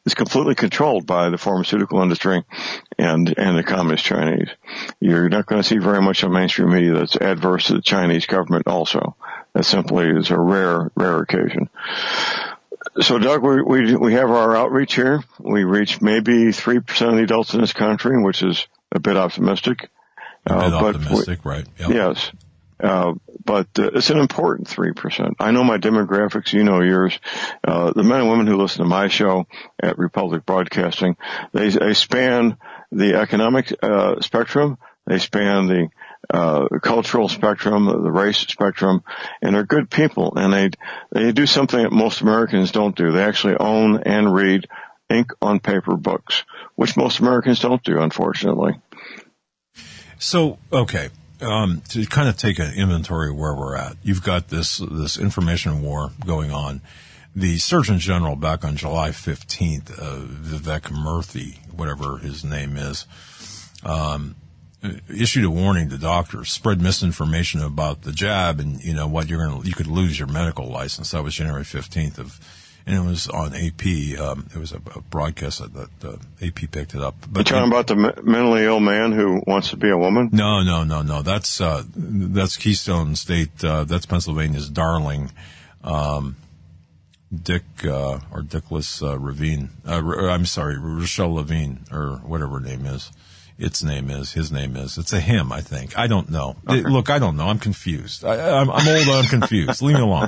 Speaker 3: is completely controlled by the pharmaceutical industry and, and the communist Chinese. You're not going to see very much on mainstream media that's adverse to the Chinese government also. That simply is a rare, rare occasion. So, Doug, we, we, we have our outreach here. We reach maybe three percent of the adults in this country, which is a bit optimistic.
Speaker 2: A bit
Speaker 3: uh, but
Speaker 2: optimistic,
Speaker 3: we,
Speaker 2: right? Yep.
Speaker 3: Yes. Uh, but uh, it's an important three percent. I know my demographics, you know yours. Uh, the men and women who listen to my show at Republic Broadcasting, they, they span the economic uh, spectrum, they span the uh cultural spectrum, the race spectrum, and they're good people, and they they do something that most Americans don't do. They actually own and read ink on paper books, which most Americans don't do, unfortunately.
Speaker 2: So, okay. Um, to kind of take an inventory of where we're at, you've got this this information war going on. The Surgeon General back on July fifteenth, uh, Vivek Murthy, whatever his name is, um, issued a warning to doctors, spread misinformation about the jab, and you know what, you're going to, you could lose your medical license. That was January fifteenth of, and it was on A P. Um, it was a, a broadcast that uh, A P picked it up.
Speaker 3: But you're talking about the me- mentally ill man who wants to be a woman?
Speaker 2: No, no, no, no. That's uh, that's Keystone State. Uh, that's Pennsylvania's darling, um, Dick uh, or Dickless uh, Ravine. Uh, I'm sorry, Rochelle Levine or whatever her name is. Its name is, his name is. It's a him, I think. I don't know. Okay. It, look, I don't know. I'm confused. I, I'm, I'm old. I'm confused. Leave me alone.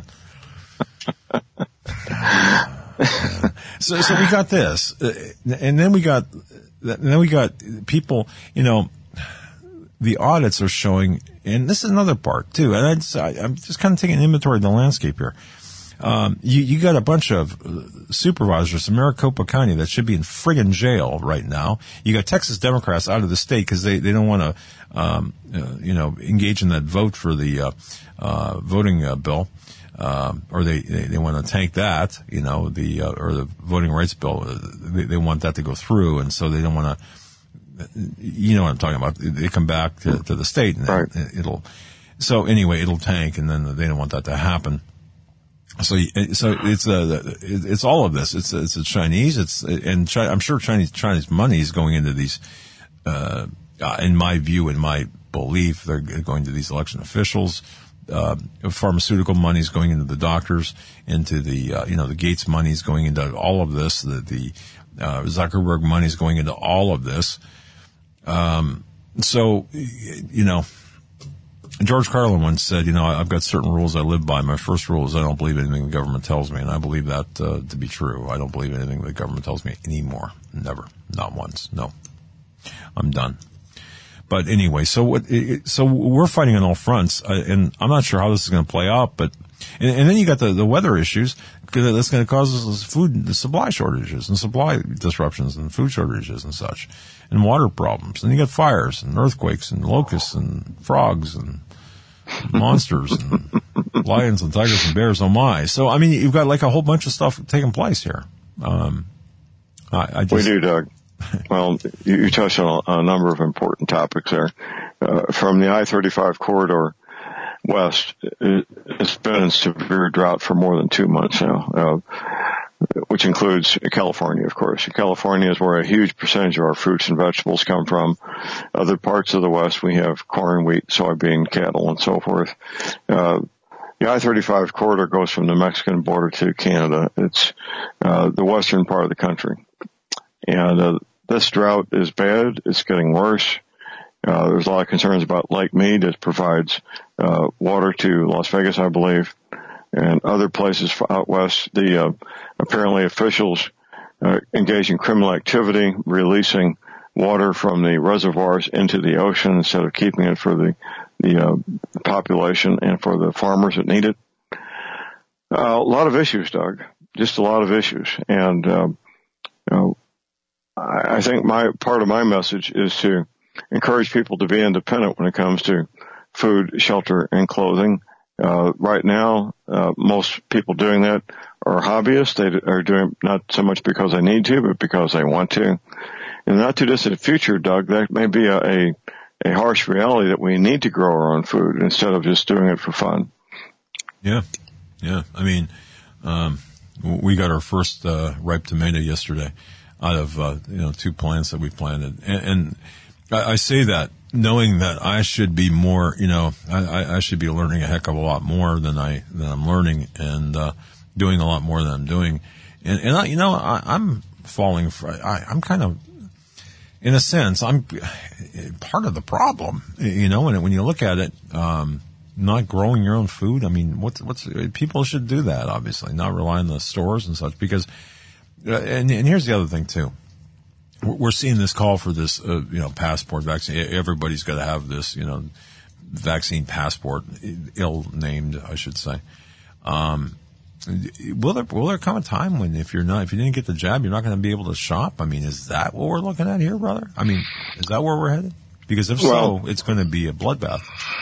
Speaker 2: so, so we got this, and then we got, then we got people. You know, the audits are showing, and this is another part too. And I just, I, I'm just kind of taking inventory of the landscape here. Um, you, you got a bunch of supervisors in Maricopa County that should be in friggin' jail right now. You got Texas Democrats out of the state because they, they don't want to, um, uh, you know, engage in that vote for the, uh, uh, voting, uh, bill. Um, or they, they, they want to tank that, you know, the, uh, or the voting rights bill. They, they want that to go through. And so they don't want to, you know what I'm talking about. They come back to, to the state and
Speaker 3: right.
Speaker 2: it'll, so anyway, it'll tank, and then they don't want that to happen. So, so it's a, it's all of this. It's, it's the Chinese. It's, and China, I'm sure Chinese, Chinese money is going into these, uh, in my view, in my belief, they're going to these election officials. Uh, pharmaceutical money is going into the doctors, into the, uh, you know, the Gates money is going into all of this. The, the, uh, Zuckerberg money is going into all of this. Um, so, you know, George Carlin once said, you know, I've got certain rules I live by. My first rule is I don't believe anything the government tells me, and I believe that uh, to be true. I don't believe anything the government tells me anymore. Never. Not once. No. I'm done. But anyway, so what? So we're fighting on all fronts, and I'm not sure how this is going to play out. But and, and then you got the, the weather issues, because that's going to cause us food the supply shortages and supply disruptions and food shortages and such, and water problems. And you got fires and earthquakes and locusts and frogs and monsters and lions and tigers and bears. Oh my! So I mean, you've got like a whole bunch of stuff taking place here. Um, I, I just,
Speaker 3: we do, Doug. Well, you, you touched on a, a number of important topics there. Uh, from the I thirty-five corridor west, it, it's been in severe drought for more than two months now, uh, which includes California, of course. California is where a huge percentage of our fruits and vegetables come from. Other parts of the west, we have corn, wheat, soybean, cattle, and so forth. Uh, The I thirty-five corridor goes from the Mexican border to Canada. It's uh, the western part of the country. And uh, this drought is bad. It's getting worse. Uh, there's a lot of concerns about Lake Mead. It provides uh, water to Las Vegas, I believe, and other places out west. The uh, apparently officials uh, engage in criminal activity, releasing water from the reservoirs into the ocean instead of keeping it for the the uh, population and for the farmers that need it. Uh, a lot of issues, Doug. Just a lot of issues. And, um, you know, I, I think my, part of my message is to encourage people to be independent when it comes to food, shelter, and clothing. Uh, right now, uh, most people doing that are hobbyists. They are doing not so much because they need to, but because they want to. In the not too distant future, Doug, that may be a, a a harsh reality that we need to grow our own food instead of just doing it for fun.
Speaker 2: Yeah. Yeah. I mean, um, we got our first uh, ripe tomato yesterday out of uh, you know two plants that we planted, and, and I, I say that knowing that I should be more, you know, I, I should be learning a heck of a lot more than I than I'm learning, and uh, doing a lot more than I'm doing, and and I, you know I, I'm falling for I, I'm kind of. In a sense, I'm part of the problem, you know, when, when you look at it, um, not growing your own food. I mean, what's, what's, people should do that, obviously, not rely on the stores and such, because, uh, and, and here's the other thing too. We're seeing this call for this, uh, you know, passport vaccine. Everybody's got to have this, you know, vaccine passport, ill-named, I should say. Um, Will there, will there come a time when if you're not, if you didn't get the jab, you're not going to be able to shop? I mean, is that what we're looking at here, brother? I mean, is that where we're headed? Because if well, so, it's going to be a bloodbath.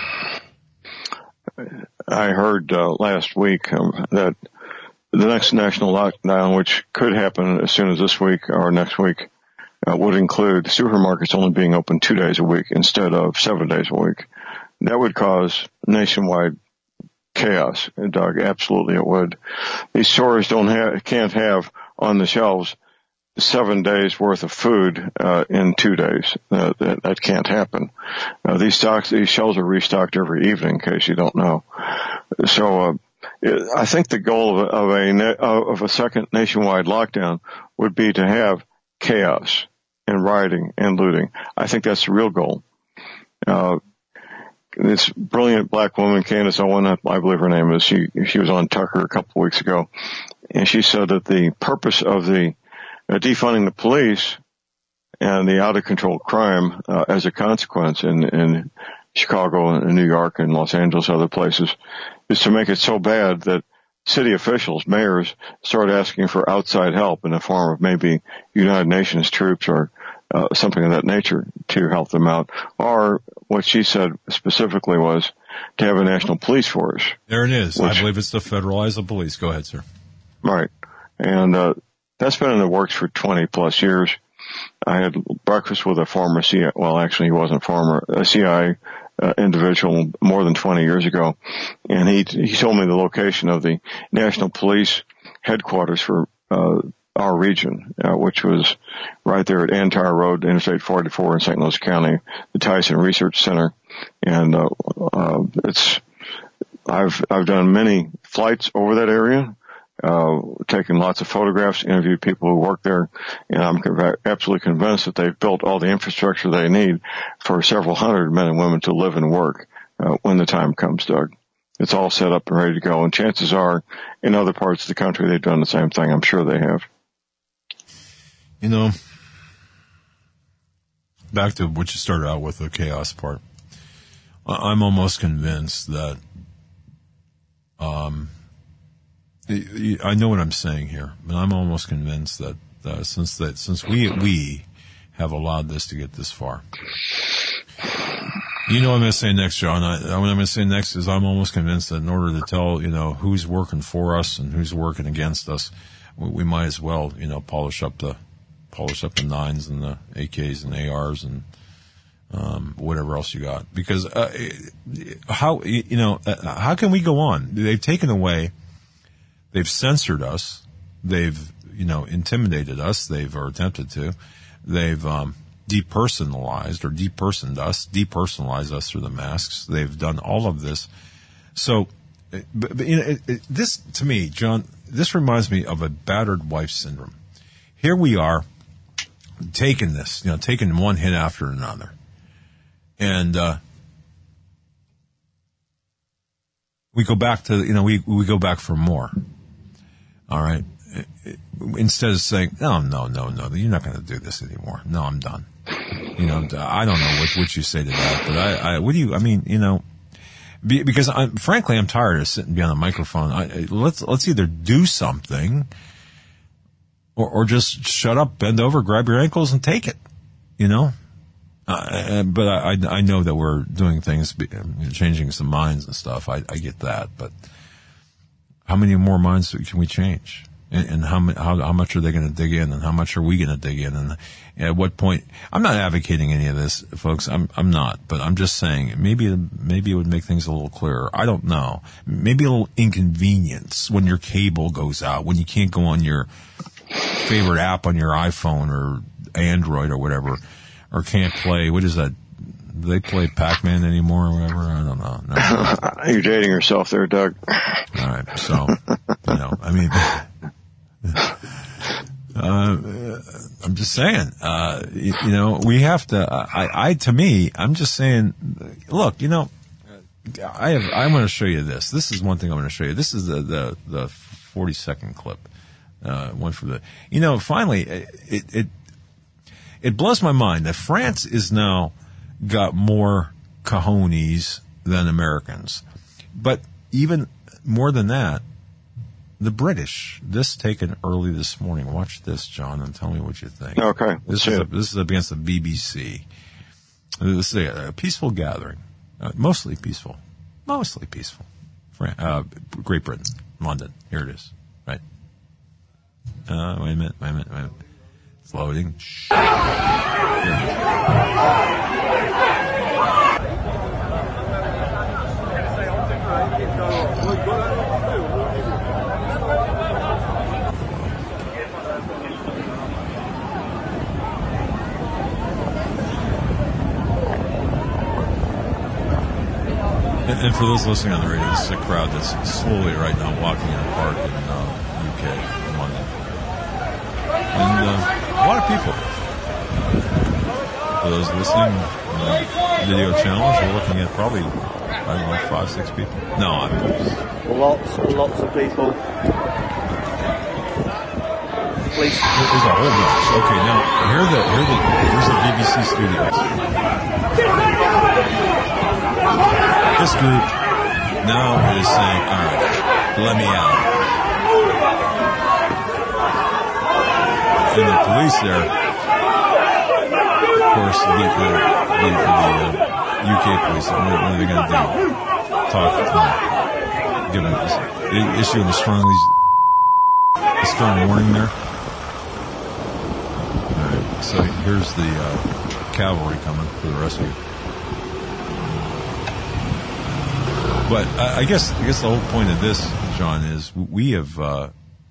Speaker 3: I heard uh, last week um, that the next national lockdown, which could happen as soon as this week or next week, uh, would include supermarkets only being open two days a week instead of seven days a week. That would cause nationwide chaos, Doug. Absolutely, it would. These stores don't have, can't have on the shelves seven days worth of food uh, in two days. Uh, that, that can't happen. Uh, these stocks, these shelves are restocked every evening, in case you don't know. So, uh, it, I think the goal of, of a of a second nationwide lockdown would be to have chaos and rioting and looting. I think that's the real goal. Uh, This brilliant black woman, Candace Owen, I believe her name is, she, she was on Tucker a couple of weeks ago, and she said that the purpose of the uh, defunding the police and the out-of-control crime uh, as a consequence in, in Chicago and New York and Los Angeles, other places, is to make it so bad that city officials, mayors, start asking for outside help in the form of maybe United Nations troops or Uh, something of that nature to help them out. Or what she said specifically was to have a national police force.
Speaker 2: There it is. Which, I believe it's to federalize the police. Go ahead, sir.
Speaker 3: Right. And uh, that's been in the works for twenty plus years. I had breakfast with a former C I A, well, actually he wasn't former, a C I A uh, individual more than twenty years ago. And he, he told me the location of the National Police headquarters for uh our region, uh, which was right there at Antar Road, Interstate forty-four in Saint Louis County, the Tyson Research Center. And, uh, uh, it's, I've, I've done many flights over that area, uh, taken lots of photographs, interviewed people who work there, and I'm conv- absolutely convinced that they've built all the infrastructure they need for several hundred men and women to live and work, uh, when the time comes, Doug. It's all set up and ready to go. And chances are in other parts of the country, they've done the same thing. I'm sure they have.
Speaker 2: You know, back to what you started out with, the chaos part. I'm almost convinced that, um, I know what I'm saying here, but I'm almost convinced that uh, since that since we we have allowed this to get this far, you know what I'm going to say next, John. I, what I'm going to say next is I'm almost convinced that in order to tell, you know, who's working for us and who's working against us, we, we might as well, you know, polish up the polish up the nines and the A Ks and A Rs and um, whatever else you got. Because uh, how you know uh, how can we go on? They've taken away, they've censored us, they've you know intimidated us, they've or attempted to, they've um, depersonalized or depersoned us, depersonalized us through the masks. They've done all of this. So, but, but, you know, it, it, this to me, John, this reminds me of a battered wife syndrome. Here we are, taking this, you know, taking one hit after another, and uh, we go back to, you know, we we go back for more. All right, instead of saying, no, no, no, no, you're not going to do this anymore. No, I'm done. You know, I don't know what, what you say to that, but I, I, what do you, I mean, you know, be, because I'm, frankly, I'm tired of sitting behind a microphone. I, let's, let's either do something or, or just shut up, bend over, grab your ankles and take it, you know? Uh, but I, I know that we're doing things, changing some minds and stuff. I, I get that, but how many more minds can we change? And, and how, how how much are they going to dig in, and how much are we going to dig in, and at what point? I'm not advocating any of this, folks. I'm I'm not, but I'm just saying maybe maybe it would make things a little clearer. I don't know. Maybe a little inconvenience when your cable goes out, when you can't go on your favorite app on your iPhone or Android or whatever, or can't play. What is that? Do they play Pac-Man anymore or whatever? I don't know. No.
Speaker 3: You're dating yourself there, Doug.
Speaker 2: All right, so you know, I mean. Uh, I'm just saying, uh, you, you know, we have to, I, I, to me, I'm just saying, look, you know, I have, I'm going to show you this. This is one thing I'm going to show you. This is the, the, the forty second clip, uh, one for the, you know, finally, it, it, it blows my mind that France is now got more cojones than Americans. But even more than that, the British, this taken early this morning. Watch this, John, and tell me what you think.
Speaker 3: Okay.
Speaker 2: This is, a, this is against the B B C. This is a, a peaceful gathering, uh, mostly peaceful, mostly peaceful. Fran- uh, Great Britain, London. Here it is, right? Uh, wait a minute, wait a minute, wait a minute. It's loading. Shh. Here it is. And for those listening on the radio, this is a crowd that's slowly right now walking in a park in uh, U K, in London. And uh, a lot of people. For those listening on the video challenge, we're looking at probably, I don't know, five, six people. No, I'm
Speaker 6: Lots, lots of people. Please.
Speaker 2: There's a whole bunch. Okay, now, here are the, here are the, here's the B B C studios. This group now is saying, all right, let me out. And the police there, of course, the, the, the, the uh, U K police, what, what are they going to do? Talk to them. Give them, issuing a strong, a strong warning there. All right, so here's the uh, cavalry coming for the rest of you. But I, I guess I guess the whole point of this, John, is we have. Uh,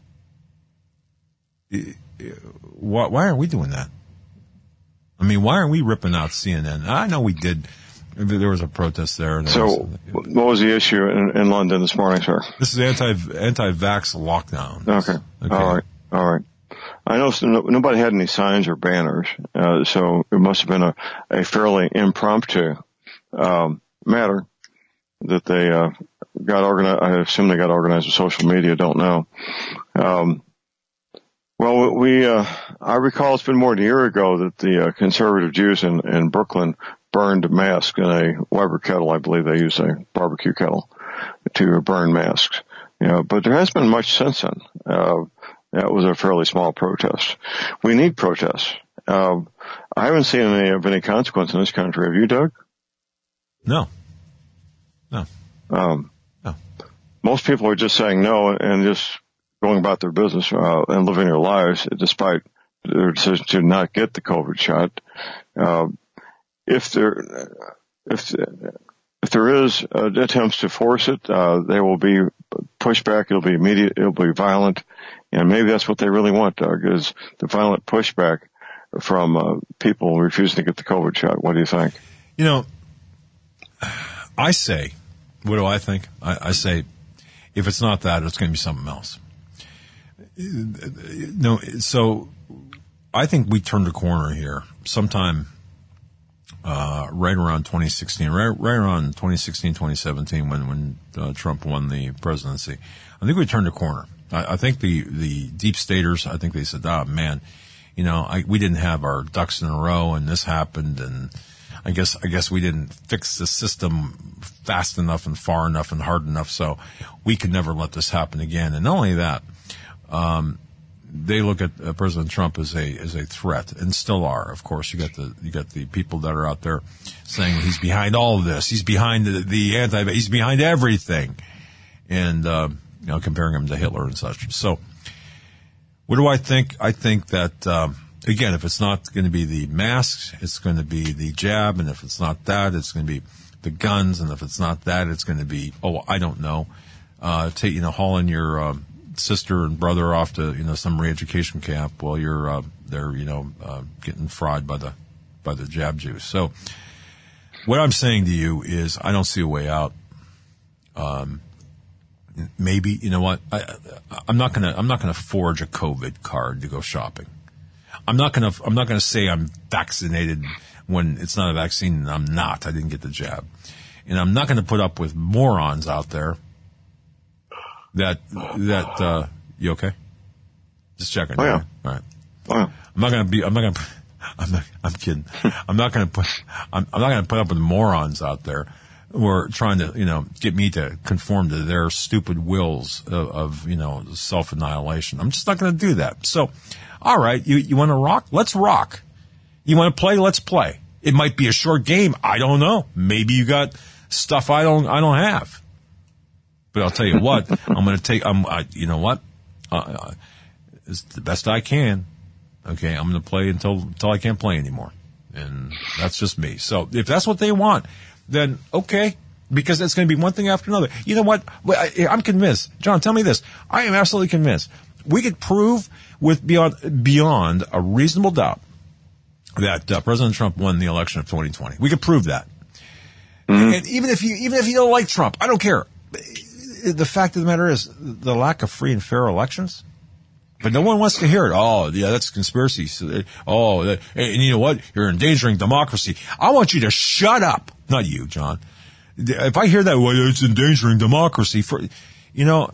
Speaker 2: why, why aren't we doing that? I mean, why aren't we ripping out C N N? I know we did. There was a protest there. there
Speaker 3: so, was, what was the issue in, in London this morning, sir?
Speaker 2: This is anti anti-vax lockdown.
Speaker 3: Okay. okay. All right. All right. I know no, nobody had any signs or banners, uh, so it must have been a, a fairly impromptu um, matter that they uh, got organized. I assume they got organized with social media. Don't know. Um, well, we uh, I recall it's been more than a year ago that the uh, conservative Jews in, in Brooklyn burned masks in a Weber kettle. I believe they use a barbecue kettle to burn masks. You know, but there hasn't been much since then. Uh, that was a fairly small protest. We need protests. Uh, I haven't seen any of any consequence in this country. Have you, Doug?
Speaker 2: No. No.
Speaker 3: Um,
Speaker 2: no.
Speaker 3: Most people are just saying no and just going about their business uh, and living their lives despite their decision to not get the COVID shot. Uh, if there, if if there is uh, attempts to force it, uh, there will be pushback. It'll be immediate. It'll be violent, and maybe that's what they really want, Doug, is the violent pushback from uh, people refusing to get the COVID shot. What do you think?
Speaker 2: You know, I say, what do I think? I, I say, if it's not that, it's going to be something else. No, so I think we turned a corner here sometime uh, right around twenty sixteen, right, right around twenty sixteen, twenty seventeen, when when uh, Trump won the presidency. I think we turned a corner. I, I think the the deep staters, I think they said, "Ah, man, you know, I, we didn't have our ducks in a row, and this happened, and." I guess, I guess we didn't fix the system fast enough and far enough and hard enough, so we could never let this happen again. And not only that, um, they look at uh, President Trump as a, as a threat, and still are, of course. You got the, you got the people that are out there saying he's behind all of this. He's behind the, the anti, he's behind everything. And, uh, you know, comparing him to Hitler and such. So, What do I think? I think that, um, again, if it's not going to be the masks, it's going to be the jab. And if it's not that, it's going to be the guns. And if it's not that, it's going to be, oh, I don't know, uh, take, you know, hauling your, um, sister and brother off to, you know, some re-education camp while you're, uh, they're, you know, uh, getting fried by the, by the jab juice. So what I'm saying to you is I don't see a way out. Um, maybe, you know what, I, I'm not going to, I'm not going to forge a COVID card to go shopping. I'm not going to, I'm not going to say I'm vaccinated when it's not a vaccine and I'm not. I didn't get the jab. And I'm not going to put up with morons out there that, that, uh, you okay? Just checking.
Speaker 3: Oh, yeah.
Speaker 2: All right.
Speaker 3: Oh, yeah.
Speaker 2: I'm not going to be, I'm not going to, I'm not, I'm kidding. I'm not going to put, I'm, I'm not going to put up with morons out there who are trying to, you know, get me to conform to their stupid wills of, of you know, self-annihilation. I'm just not going to do that. So, all right, you, you want to rock? Let's rock. You want to play? Let's play. It might be a short game. I don't know. Maybe you got stuff I don't, I don't have. But I'll tell you what, I'm going to take, I'm, I, you know what? Uh, it's the best I can. Okay. I'm going to play until, until I can't play anymore. And that's just me. So if that's what they want, then okay. Because it's going to be one thing after another. You know what? I'm convinced. John, tell me this. I am absolutely convinced. We could prove with beyond, beyond a reasonable doubt that uh, President Trump won the election of twenty twenty. We could prove that. Mm-hmm. And even if you, even if you don't like Trump, I don't care. The fact of the matter is the lack of free and fair elections. But no one wants to hear it. Oh, yeah, that's conspiracy. Oh, that, and you know what? You're endangering democracy. I want you to shut up. Not you, John. If I hear that, well, it's endangering democracy. For, you know,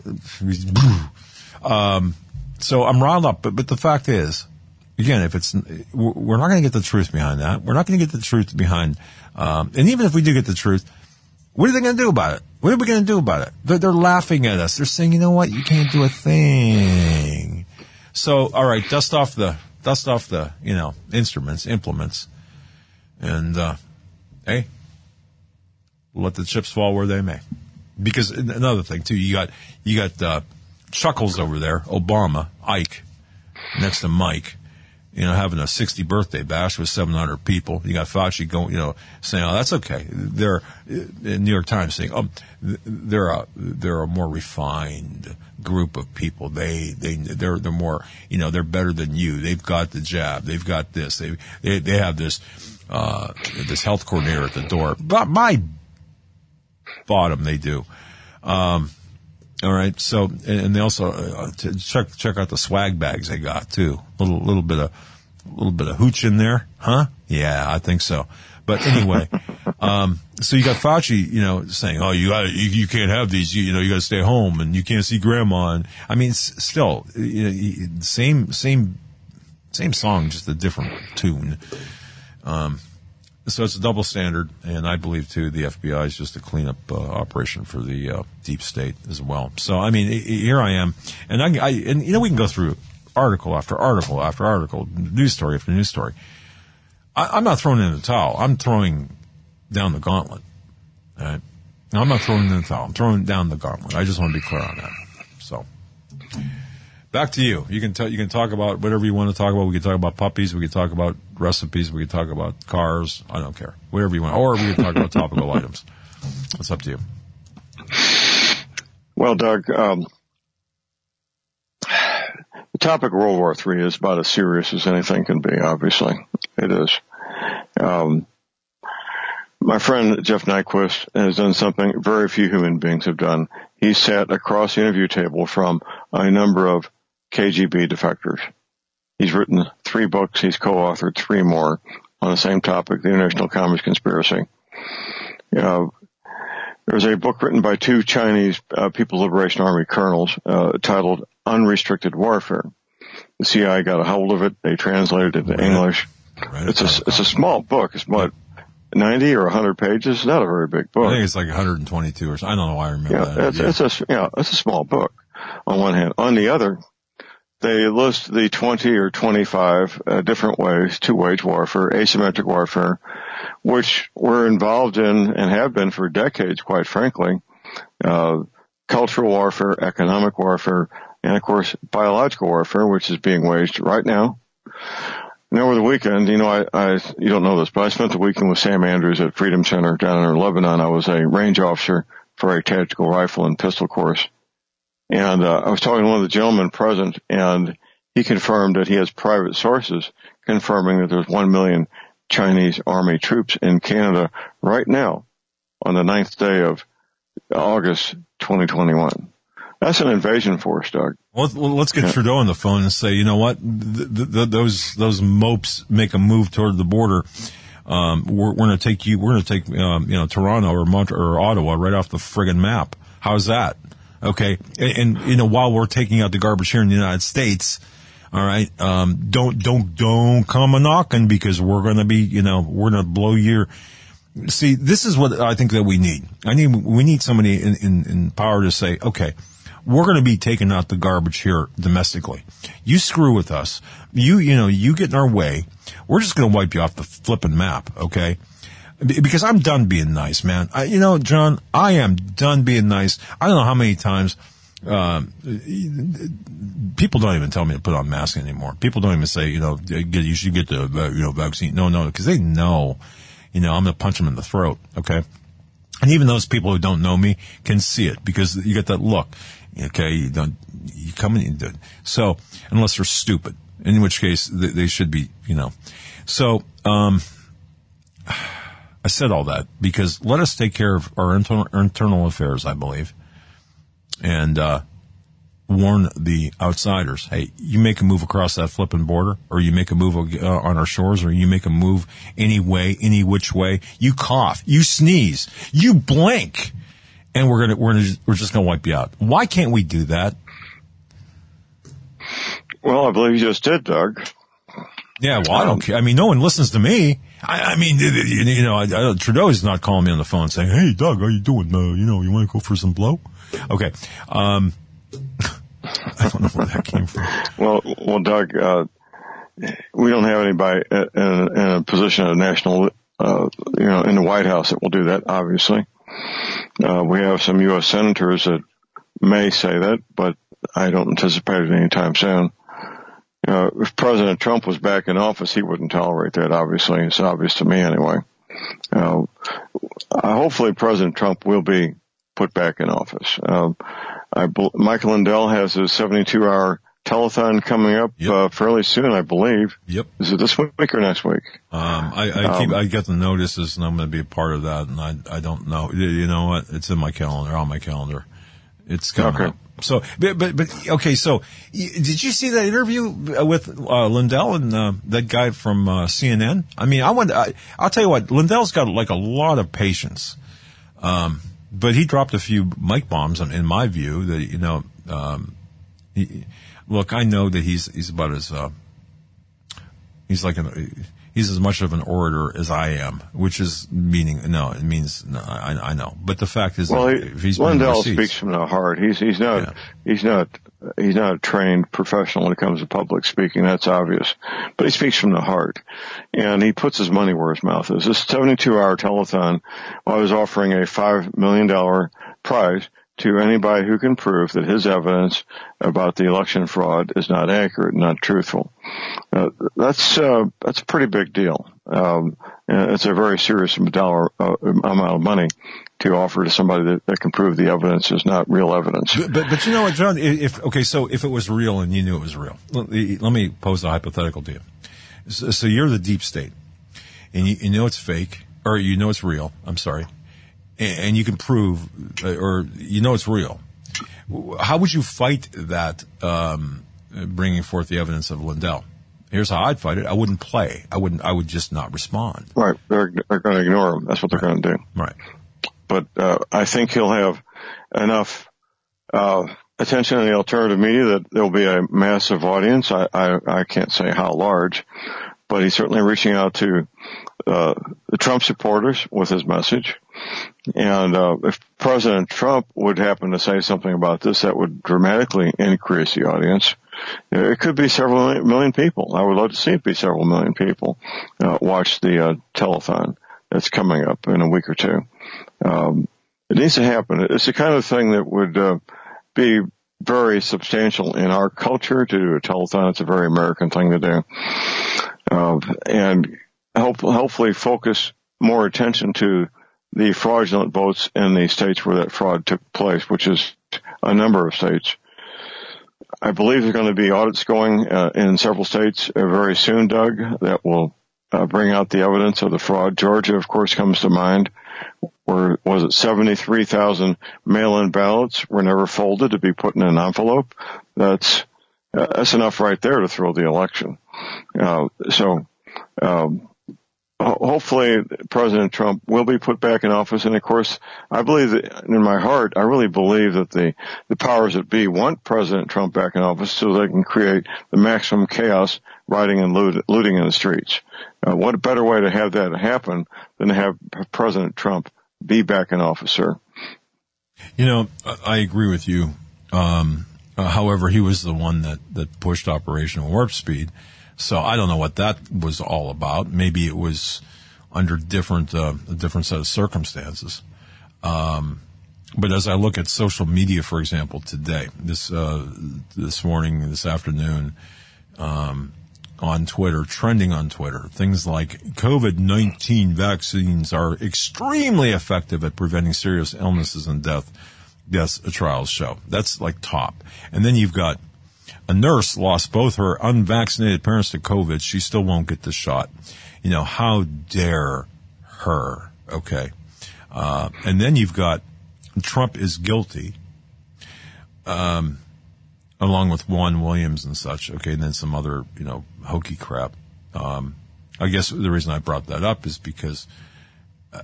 Speaker 2: um, so I'm riled up. But, but the fact is, again, if it's, we're not going to get the truth behind that. We're not going to get the truth behind, um, and even if we do get the truth, what are they going to do about it? What are we going to do about it? They're, they're laughing at us. They're saying, you know what? You can't do a thing. So, all right, dust off the, dust off the, you know, instruments, implements. And, uh, hey, let the chips fall where they may. Because another thing too, you got, you got, uh, Chuckles over there, Obama, Ike, next to Mike, you know, having a sixty birthday bash with seven hundred people. You got Fauci going, you know, saying, oh, that's okay. They're, in New York Times saying, oh, they're a, they're a more refined group of people. They, they, they're, they're more, you know, they're better than you. They've got the jab. They've got this. They, they, they have this, uh, this health coordinator at the door. But my bottom, they do. Um, all right. So, and, and they also, uh, check, check out the swag bags they got too. Little, little bit of, little bit of hooch in there. Huh? Yeah, I think so. But anyway, um, so you got Fauci, you know, saying, oh, you got you, you can't have these, you, you know, you got to stay home and you can't see grandma. And I mean, s- still, you know, same, same, same song, just a different tune. Um, so it's a double standard. And I believe too, the F B I is just a cleanup, uh, operation for the, uh, deep state as well. So, I mean, here I am. And I, I, and you know, we can go through article after article after article, news story after news story. I, I'm not throwing in the towel. I'm throwing down the gauntlet. All right? No, I'm not throwing in the towel. I'm throwing down the gauntlet. I just want to be clear on that. So, back to you. You can t- you can talk about whatever you want to talk about. We can talk about puppies. We can talk about recipes. We can talk about cars. I don't care. Whatever you want. Or we can talk about topical items. It's up to you.
Speaker 3: Well, Doug, um, the topic of World War Three is about as serious as anything can be, obviously. It is. Um, my friend Jeff Nyquist has done something very few human beings have done. He sat across the interview table from a number of K G B defectors. He's written three books. He's co-authored three more on the same topic, the International Communist Conspiracy. Uh, there's a book written by two Chinese uh, People's Liberation Army colonels uh, titled Unrestricted Warfare. The C I A got a hold of it. They translated it into right. English. Right. It's a it's a small book. It's what, ninety or one hundred pages? It's not a very big book.
Speaker 2: I think it's like one hundred twenty-two or something. I don't know why I remember
Speaker 3: yeah,
Speaker 2: that.
Speaker 3: It's, yeah, it's a yeah, it's a small book. On one hand, on the other, they list the twenty or twenty-five uh, different ways to wage warfare, asymmetric warfare, which we're involved in and have been for decades, quite frankly. Uh, cultural warfare, economic warfare, and of course biological warfare, which is being waged right now. And over the weekend, you know, I, I, you don't know this, but I spent the weekend with Sam Andrews at Freedom Center down in Lebanon. I was a range officer for a tactical rifle and pistol course. And, uh, I was talking to one of the gentlemen present, and he confirmed that he has private sources confirming that there's one million Chinese army troops in Canada right now on the ninth day of August twenty twenty-one. That's an invasion force, Doug.
Speaker 2: Well, let's get yeah. Trudeau on the phone and say, you know what, the, the, those those mopes make a move toward the border. Um, we're, we're going to take you. We're going to take um, you know Toronto or Mont- or Ottawa right off the friggin' map. How's that? Okay, and, and you know while we're taking out the garbage here in the United States, all right, um, don't don't don't come a knocking, because we're going to be you know we're going to blow your. See, this is what I think that we need. I need we need somebody in, in, in power to say, okay, we're going to be taking out the garbage here domestically. You screw with us. You, you know, you get in our way. We're just going to wipe you off the flipping map, okay? Because I'm done being nice, man. I, you know, John, I am done being nice. I don't know how many times, um, people don't even tell me to put on masks anymore. People don't even say, you know, you should get the, you know, vaccine. No, no, because they know, you know, I'm going to punch them in the throat, okay? And even those people who don't know me can see it, because you get that look. Okay, you don't, you come in, so, unless they're stupid, in which case they, they should be, you know. So, um, I said all that because let us take care of our internal, internal affairs, I believe, and, uh, warn the outsiders. Hey, you make a move across that flipping border, or you make a move uh, on our shores, or you make a move any way, any which way, you cough, you sneeze, you blink. And we're gonna, we're gonna, we're just gonna wipe you out. Why can't we do that?
Speaker 3: Well, I believe you just did, Doug.
Speaker 2: Yeah, well, I don't care. I mean, no one listens to me. I, I mean, you know, I, I, Trudeau is not calling me on the phone saying, "Hey, Doug, how you doing? Uh, you know, you want to go for some blow?" Okay. Um, I don't know where that came from.
Speaker 3: Well, well, Doug, uh, we don't have anybody in, in a position of national, uh, you know, in the White House that will do that, obviously. Uh, we have some U S senators that may say that, but I don't anticipate it anytime soon. Uh, if President Trump was back in office, he wouldn't tolerate that, obviously. It's obvious to me anyway. Uh, hopefully President Trump will be put back in office. Uh, I, Michael Lindell has his seventy-two hour telethon coming up yep. uh, fairly soon, I believe.
Speaker 2: Yep.
Speaker 3: Is it this week or next week?
Speaker 2: Um, I, I keep, um, I get the notices, and I'm going to be a part of that, and I, I don't know. You know what? It's in my calendar, on my calendar. It's coming
Speaker 3: okay.
Speaker 2: up. So, but, but, but, okay, so, did you see that interview with, uh, Lindell and, uh, that guy from, uh, C N N? I mean, I want, I, I'll tell you what, Lindell's got, like, a lot of patience. Um, but he dropped a few mic bombs, in my view, that, you know, um, he, look, I know that he's, he's about as, uh, he's like an, he's as much of an orator as I am, which is meaning, no, it means, no, I, I know. But the fact is,
Speaker 3: well,
Speaker 2: that
Speaker 3: he,
Speaker 2: if he's
Speaker 3: Lindell speaks from the heart. He's, he's not, yeah. he's not, he's not a trained professional when it comes to public speaking. That's obvious. But he speaks from the heart. And he puts his money where his mouth is. This seventy-two hour telethon, I was offering a five million dollars prize to anybody who can prove that his evidence about the election fraud is not accurate, not truthful. Uh, that's uh, that's a pretty big deal. Um, and it's a very serious dollar uh, amount of money to offer to somebody that, that can prove the evidence is not real evidence.
Speaker 2: But, but, but you know what, John? If okay, so if it was real and you knew it was real, let, let me pose a hypothetical to you. So, so you're the deep state, and you, you know it's fake, or you know it's real. I'm sorry. And you can prove, or you know it's real. How would you fight that, um, bringing forth the evidence of Lindell? Here's how I'd fight it. I wouldn't play. I wouldn't, I would just not respond.
Speaker 3: Right. They're, they're going to ignore him. That's what they're
Speaker 2: right.
Speaker 3: going to do.
Speaker 2: Right.
Speaker 3: But, uh, I think he'll have enough, uh, attention in the alternative media that there'll be a massive audience. I, I, I can't say how large, but he's certainly reaching out to, uh, the Trump supporters with his message. And uh, if President Trump would happen to say something about this, that would dramatically increase the audience. It could be several million people. I would love to see it be several million people uh, watch the uh, telethon that's coming up in a week or two. Um, it needs to happen. It's the kind of thing that would uh, be very substantial in our culture to do a telethon. It's a very American thing to do. Uh, and help, hopefully focus more attention to the fraudulent votes in the states where that fraud took place, which is a number of states. I believe there's going to be audits going uh, in several states uh, very soon, Doug, that will uh, bring out the evidence of the fraud. Georgia, of course, comes to mind, where was it seventy-three thousand mail-in ballots were never folded to be put in an envelope. That's uh, that's enough right there to throw the election. Uh, so um, hopefully President Trump will be put back in office. And of course, I believe that in my heart, I really believe that the, the powers that be want President Trump back in office so they can create the maximum chaos, rioting and loot, looting in the streets. Uh, what a better way to have that happen than to have President Trump be back in office, sir.
Speaker 2: You know, I agree with you. Um, uh, however, he was the one that, that pushed Operation Warp Speed. So I don't know what that was all about. Maybe it was under different, uh, a different set of circumstances. Um, but as I look at social media, for example, today, this, uh, this morning, this afternoon, um, on Twitter, trending on Twitter, things like COVID nineteen vaccines are extremely effective at preventing serious illnesses and death. Yes, a trials show. That's like top. And then you've got a nurse lost both her unvaccinated parents to COVID. She still won't get the shot. You know, how dare her? Okay. Uh, and then you've got Trump is guilty, um, along with Juan Williams and such. Okay. And then some other, you know, hokey crap. Um, I guess the reason I brought that up is because, uh,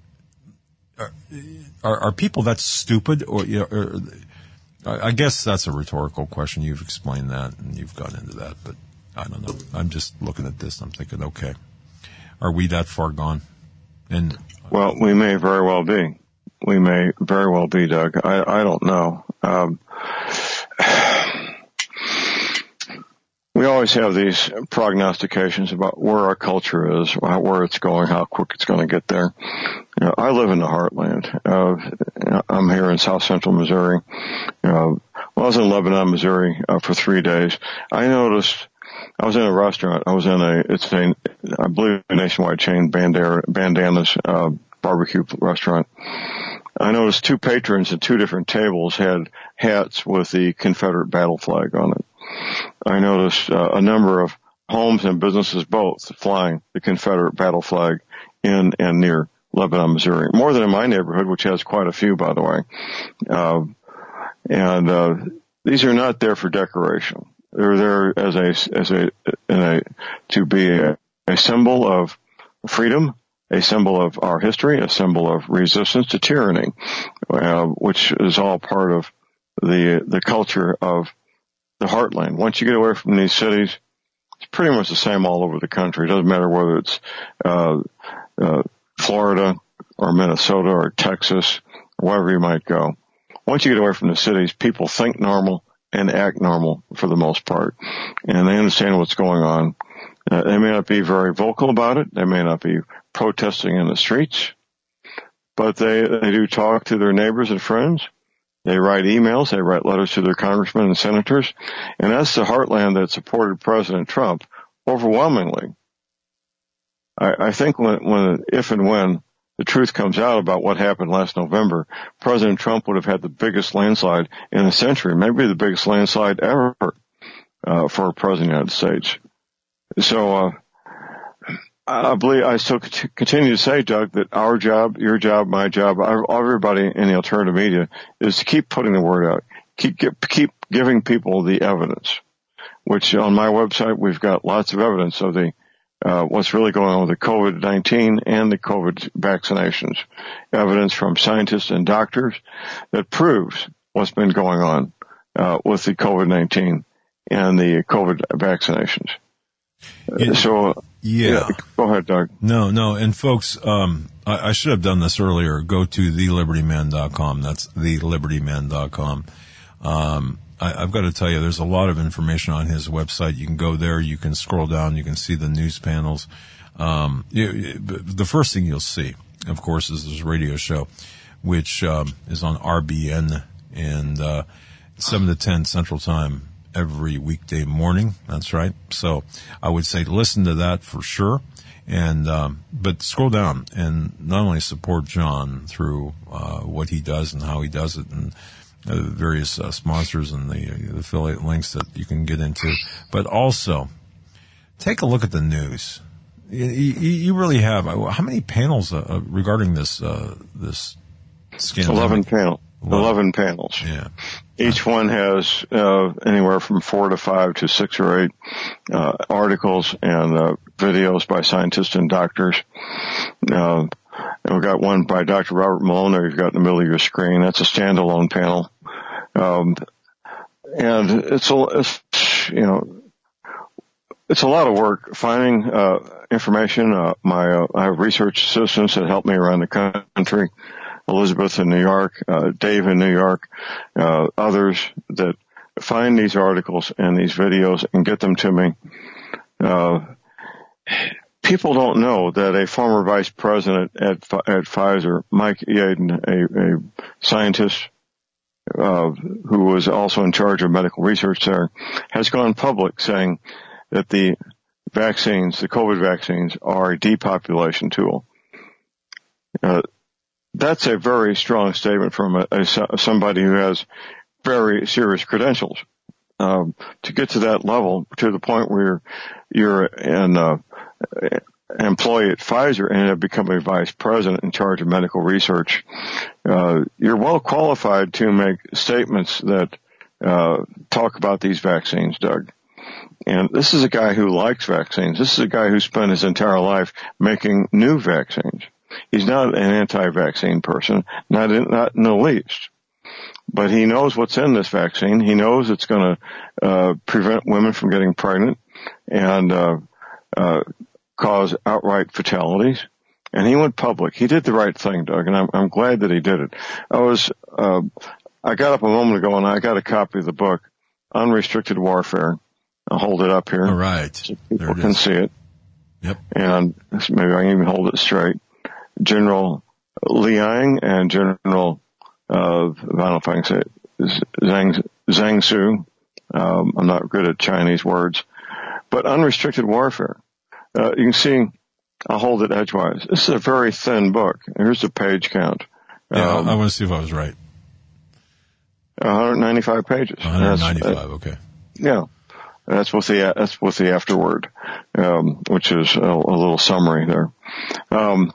Speaker 2: are, are people that stupid or, you know, or, I guess that's a rhetorical question. You've explained that and you've gone into that, but I don't know. I'm just looking at this. I'm thinking, okay, are we that far gone? And
Speaker 3: well, we may very well be. We may very well be, Doug. I, I don't know. Um, we always have these prognostications about where our culture is, where it's going, how quick it's going to get there. You know, I live in the heartland. Uh, I'm here in South Central Missouri. You know, when I was in Lebanon, Missouri, uh, for three days, I noticed I was in a restaurant. I was in a, it's a, I believe, a nationwide chain, Bandera, Bandanas, uh, barbecue restaurant. I noticed two patrons at two different tables had hats with the Confederate battle flag on it. I noticed uh, a number of homes and businesses both flying the Confederate battle flag in and near Lebanon, Missouri. More than in my neighborhood, which has quite a few, by the way. Uh, and uh, these are not there for decoration. They're there as a as a, in a to be a, a symbol of freedom, a symbol of our history, a symbol of resistance to tyranny, uh, which is all part of the the culture of the heartland. Once you get away from these cities, it's pretty much the same all over the country. It doesn't matter whether it's uh, uh, Florida or Minnesota or Texas or wherever you might go. Once you get away from the cities, people think normal and act normal for the most part, and they understand what's going on. Uh, they may not be very vocal about it. They may not be protesting in the streets, but they, they do talk to their neighbors and friends. They write emails. They write letters to their congressmen and senators. And that's the heartland that supported President Trump overwhelmingly. I, I think when, when, if and when the truth comes out about what happened last November, President Trump would have had the biggest landslide in a century, maybe the biggest landslide ever, uh, for a president of the United States. So, uh, I believe I still continue to say, Doug, that our job, your job, my job, everybody in the alternative media is to keep putting the word out, keep keep giving people the evidence. Which on my website we've got lots of evidence of the uh, what's really going on with the COVID nineteen and the COVID vaccinations. Evidence from scientists and doctors that proves what's been going on uh, with the COVID nineteen and the COVID vaccinations.
Speaker 2: It,
Speaker 3: so.
Speaker 2: Yeah.
Speaker 3: yeah. Go ahead, Doug.
Speaker 2: No, no. And folks, um, I, I should have done this earlier. Go to the liberty man dot com. That's the liberty man dot com. Um, I, I've got to tell you, there's a lot of information on his website. You can go there. You can scroll down. You can see the news panels. Um, you, the first thing you'll see, of course, is this radio show, which, um, is on R B N. And, uh, seven to ten Central Time every weekday morning. That's right. So I would say listen to that for sure. And, um, but scroll down and not only support John through, uh, what he does and how he does it and uh, various uh, sponsors and the, the affiliate links that you can get into, but also take a look at the news. You, you, you really have, how many panels uh, regarding this, uh, this scandal?
Speaker 3: Eleven panel. Eleven panels.
Speaker 2: Yeah.
Speaker 3: Each one has uh, anywhere from four to five to six or eight uh, articles and uh, videos by scientists and doctors. Uh, and we've got one by Doctor Robert Malone there you've got in the middle of your screen. That's a standalone panel. Um, and it's a, it's, you know, it's a lot of work finding uh, information. Uh, my uh, I have research assistants that help me around the country. Elizabeth in New York, uh, Dave in New York, uh, others that find these articles and these videos and get them to me. Uh, people don't know that a former vice president at, at Pfizer, Mike Yeadon, a, a scientist, uh, who was also in charge of medical research there, has gone public saying that the vaccines, the COVID vaccines, are a depopulation tool. Uh, That's a very strong statement from a, a, somebody who has very serious credentials. Um, to get to that level, to the point where you're an uh, employee at Pfizer and have become a vice president in charge of medical research, uh, you're well qualified to make statements that uh, talk about these vaccines, Doug. And this is a guy who likes vaccines. This is a guy who spent his entire life making new vaccines. He's not an anti-vaccine person, not in, not in the least. But he knows what's in this vaccine. He knows it's going to uh, prevent women from getting pregnant and uh, uh, cause outright fatalities. And he went public. He did the right thing, Doug, and I'm, I'm glad that he did it. I was, uh, I got up a moment ago and I got a copy of the book, Unrestricted Warfare. I'll hold it up here.
Speaker 2: All right.
Speaker 3: So people can see it.
Speaker 2: Yep.
Speaker 3: And maybe I can even hold it straight. General Liang and General, uh, I don't know if I can say it, Zhang, Zhang Su. Um, I'm not good at Chinese words, but Unrestricted Warfare. Uh, you can see, I'll hold it edgewise. This is a very thin book. Here's the page count.
Speaker 2: Yeah,
Speaker 3: um,
Speaker 2: I want to see if I was right.
Speaker 3: one hundred ninety-five pages.
Speaker 2: one hundred ninety-five,
Speaker 3: uh,
Speaker 2: okay.
Speaker 3: Yeah. That's with the, that's with the afterword, um, which is a, a little summary there. Um,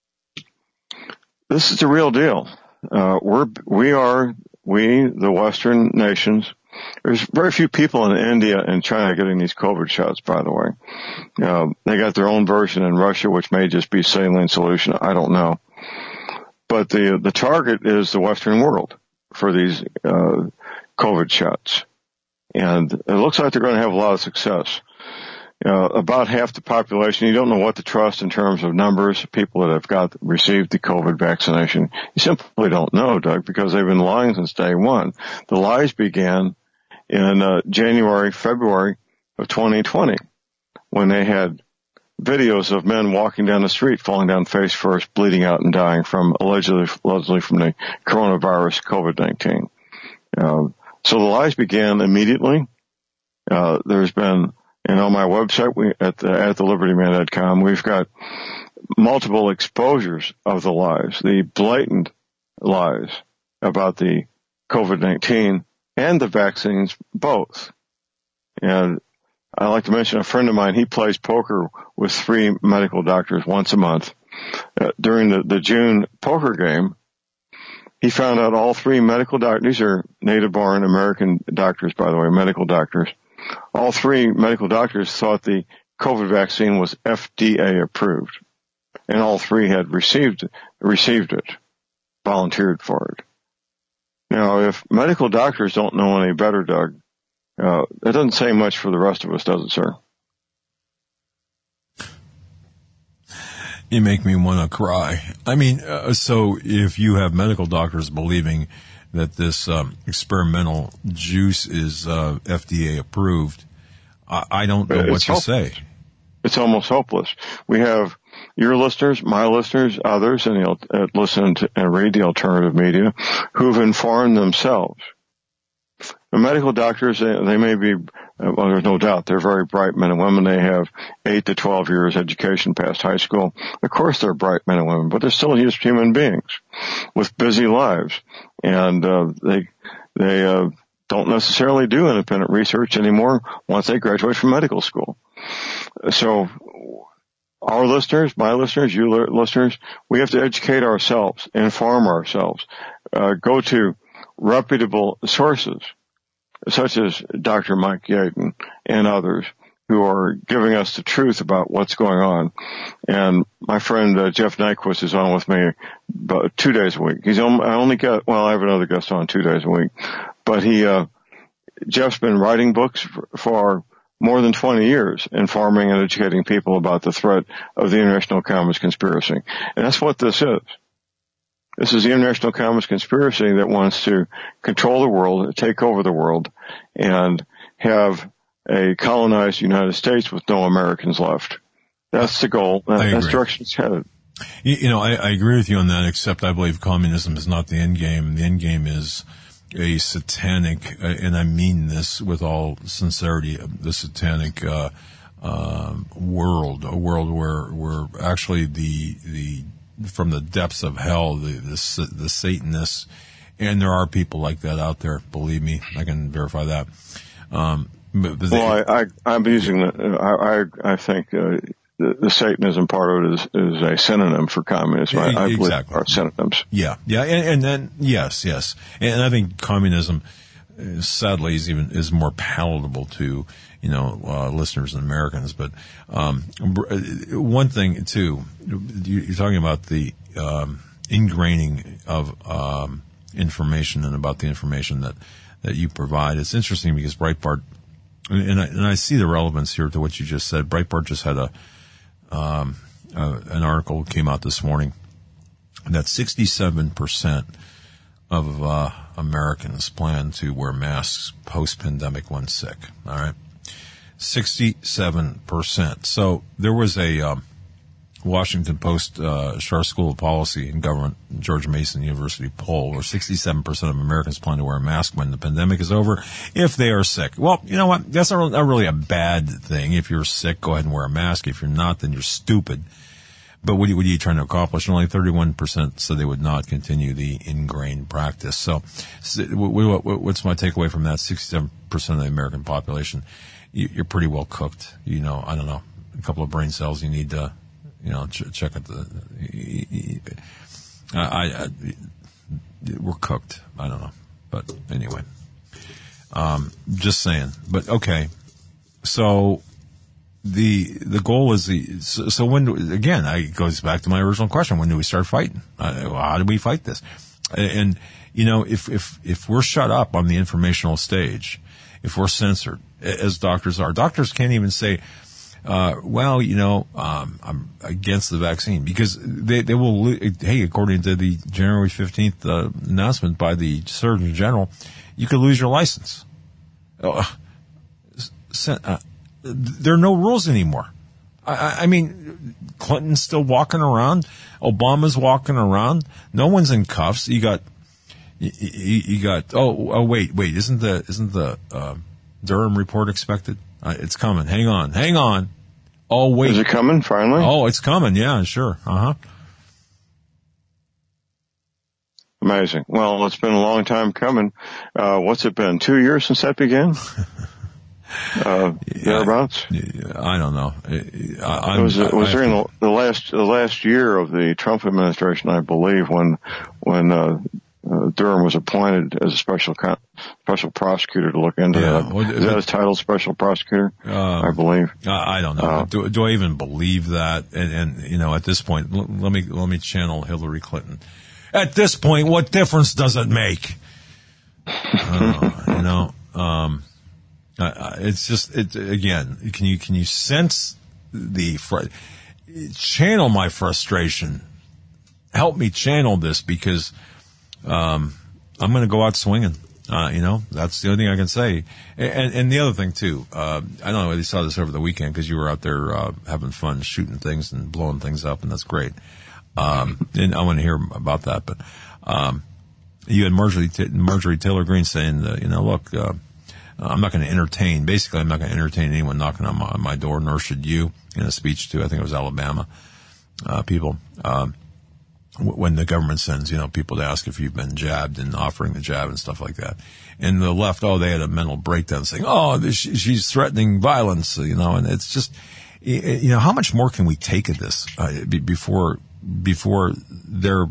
Speaker 3: This is the real deal. Uh, we're, we are, we, the Western nations, there's very few people in India and China getting these COVID shots, by the way. Uh, they got their own version in Russia, which may just be saline solution. I don't know. But the, the target is the Western world for these, uh, COVID shots. And it looks like they're going to have a lot of success. Uh, about half the population, you don't know what to trust in terms of numbers, people that have got received the COVID vaccination. You simply don't know, Doug, because they've been lying since day one. The lies began in uh, January, February of twenty twenty, when they had videos of men walking down the street, falling down face first, bleeding out and dying from allegedly, allegedly from the coronavirus COVID nineteen. Uh, so the lies began immediately. Uh, there's been And on my website, we at the, at the liberty man dot com, we've got multiple exposures of the lies, the blatant lies about the COVID nineteen and the vaccines both. And I like to mention a friend of mine, he plays poker with three medical doctors once a month. Uh, during the, the June poker game, he found out all three medical doctors, these are native-born American doctors, by the way, medical doctors. All three medical doctors thought the COVID vaccine was F D A approved, and all three had received received it, volunteered for it. Now, if medical doctors don't know any better, Doug, uh, it doesn't say much for the rest of us, does it, sir?
Speaker 2: You make me want to cry. I mean, uh, so if you have medical doctors believing that this um, experimental juice is uh, F D A approved, I, I don't know what to say.
Speaker 3: It's almost hopeless. We have your listeners, my listeners, others, and you'll uh, listen to and read the alternative media who've informed themselves The medical doctors, they, they may be, well, there's no doubt, they're very bright men and women. They have eight to twelve years education past high school. Of course they're bright men and women, but they're still just human beings with busy lives. And, uh, they, they, uh, don't necessarily do independent research anymore once they graduate from medical school. So, our listeners, my listeners, you listeners, we have to educate ourselves, inform ourselves, uh, go to reputable sources, such as Doctor Mike Yeadon and others who are giving us the truth about what's going on. And my friend uh, Jeff Nyquist is on with me about two days a week. He's on, I only get, well, I have another guest on two days a week, but he, uh, Jeff's been writing books for, for more than twenty years, informing and educating people about the threat of the International Communist Conspiracy. And that's what this is. This is the International Communist Conspiracy that wants to control the world, take over the world, and have a colonized United States with no Americans left. That's the goal. That, that's the direction it's headed.
Speaker 2: You, you know, I, I agree with you on that, except I believe communism is not the end game. The end game is a satanic, uh, and I mean this with all sincerity, the satanic uh, uh, world, a world where where actually the the from the depths of hell, the, the the Satanists, and there are people like that out there. Believe me, I can verify that. Um, but, but
Speaker 3: well,
Speaker 2: they,
Speaker 3: I, I I'm using the I I, I think uh, the, the Satanism part of it is, is a synonym for communism. I, I
Speaker 2: exactly.
Speaker 3: believe are synonyms.
Speaker 2: Yeah, yeah, and, and then yes, yes, and I think communism, uh, sadly, is even is more palatable to you know uh, listeners and Americans. But um, one thing too, you're talking about the um, ingraining of um, information and about the information that that you provide. It's interesting because Breitbart, and I, and I see the relevance here to what you just said. Breitbart just had a um, uh, an article came out this morning that sixty-seven percent of uh, Americans plan to wear masks post-pandemic when sick. All right, sixty-seven percent. So there was a um, Washington Post uh, Schar School of Policy and Government, George Mason University poll where sixty-seven percent of Americans plan to wear a mask when the pandemic is over if they are sick. Well, you know what? That's not really a bad thing. If you're sick, go ahead and wear a mask. If you're not, then you're stupid. But what are, you, what are you trying to accomplish? And only thirty-one percent said they would not continue the ingrained practice. So, so what, what, what's my takeaway from that? sixty-seven percent of the American population, you, you're pretty well cooked. You know, I don't know, a couple of brain cells you need to, you know, ch- check at the, I, I, I, we're cooked. I don't know. But anyway, um, just saying. But okay. So, The the goal is the so, so when do, again I, it goes back to my original question: when do we start fighting? Uh, how do we fight this? And, and you know, if if if we're shut up on the informational stage, if we're censored, as doctors are, doctors can't even say, uh, "Well, you know, um, I'm against the vaccine," because they they will. Hey, according to the January fifteenth uh, announcement by the Surgeon General, you could lose your license. Uh, uh, There are no rules anymore. I, I mean, Clinton's still walking around. Obama's walking around. No one's in cuffs. You got, you, you got. Oh, oh, wait, wait. Isn't the isn't the uh, Durham report expected? Uh, it's coming. Hang on, hang on. Oh, wait.
Speaker 3: Is it coming finally?
Speaker 2: Oh, it's coming. Yeah, sure. Uh huh.
Speaker 3: Amazing. Well, it's been a long time coming. Uh, what's it been? Two years since that began? Uh, thereabouts?
Speaker 2: Yeah, I don't know. I,
Speaker 3: it was, it was
Speaker 2: I
Speaker 3: during
Speaker 2: to,
Speaker 3: the, the last, the last year of the Trump administration, I believe, when, when, uh, uh Durham was appointed as a special, special prosecutor to look into
Speaker 2: yeah.
Speaker 3: that.
Speaker 2: Well,
Speaker 3: Is that his title, special prosecutor? Uh, I believe.
Speaker 2: I, I don't know. Uh, do, do I even believe that? And, and, you know, at this point, l- let me, let me channel Hillary Clinton. At this point, what difference does it make? uh, you know, um, Uh, it's just, it, again, can you, can you sense the, fr- channel my frustration? Help me channel this because, um, I'm going to go out swinging. Uh, you know, that's the only thing I can say. And, and the other thing too, uh, I don't know whether you saw this over the weekend because you were out there, uh, having fun shooting things and blowing things up and that's great. Um, and I want to hear about that, but, um, you had Marjorie, Marjorie Taylor Greene saying, uh, you know, look, uh, I'm not going to entertain, basically I'm not going to entertain anyone knocking on my, on my door, nor should you, in a speech to, I think it was Alabama, uh, people, um, when the government sends, you know, people to ask if you've been jabbed and offering the jab and stuff like that. And the left, oh, they had a mental breakdown saying, oh, this, she's threatening violence, you know, and it's just, you know, how much more can we take of this, uh, before, before their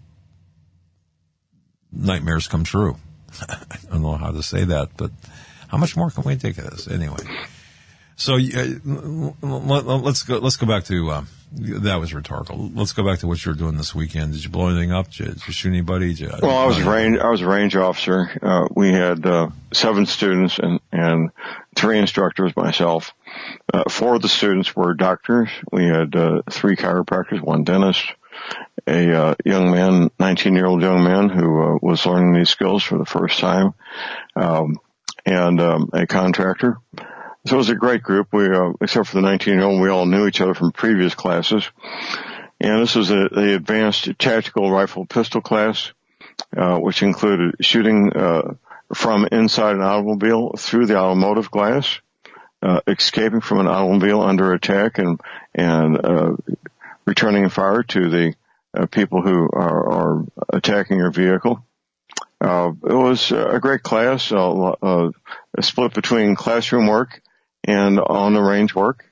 Speaker 2: nightmares come true? I don't know how to say that, but how much more can we take of this anyway? So, uh, let's go, let's go back to, uh, that was rhetorical. Let's go back to what you were doing this weekend. Did you blow anything up? Did you, did you shoot anybody? You,
Speaker 3: well, I was a range, I was a range officer. Uh, we had, uh, seven students and, and three instructors, myself. Uh, four of the students were doctors. We had, uh, three chiropractors, one dentist, a, uh, young man, nineteen year old young man who, uh, was learning these skills for the first time, um, and, um, a contractor. So it was a great group. We, uh, except for the nineteen year old, we all knew each other from previous classes. And this was a, the advanced tactical rifle pistol class, uh, which included shooting, uh, from inside an automobile through the automotive glass, uh, escaping from an automobile under attack and, and, uh, returning fire to the, uh, people who are, are attacking your vehicle. Uh, it was a great class, uh, uh, a split between classroom work and on the range work,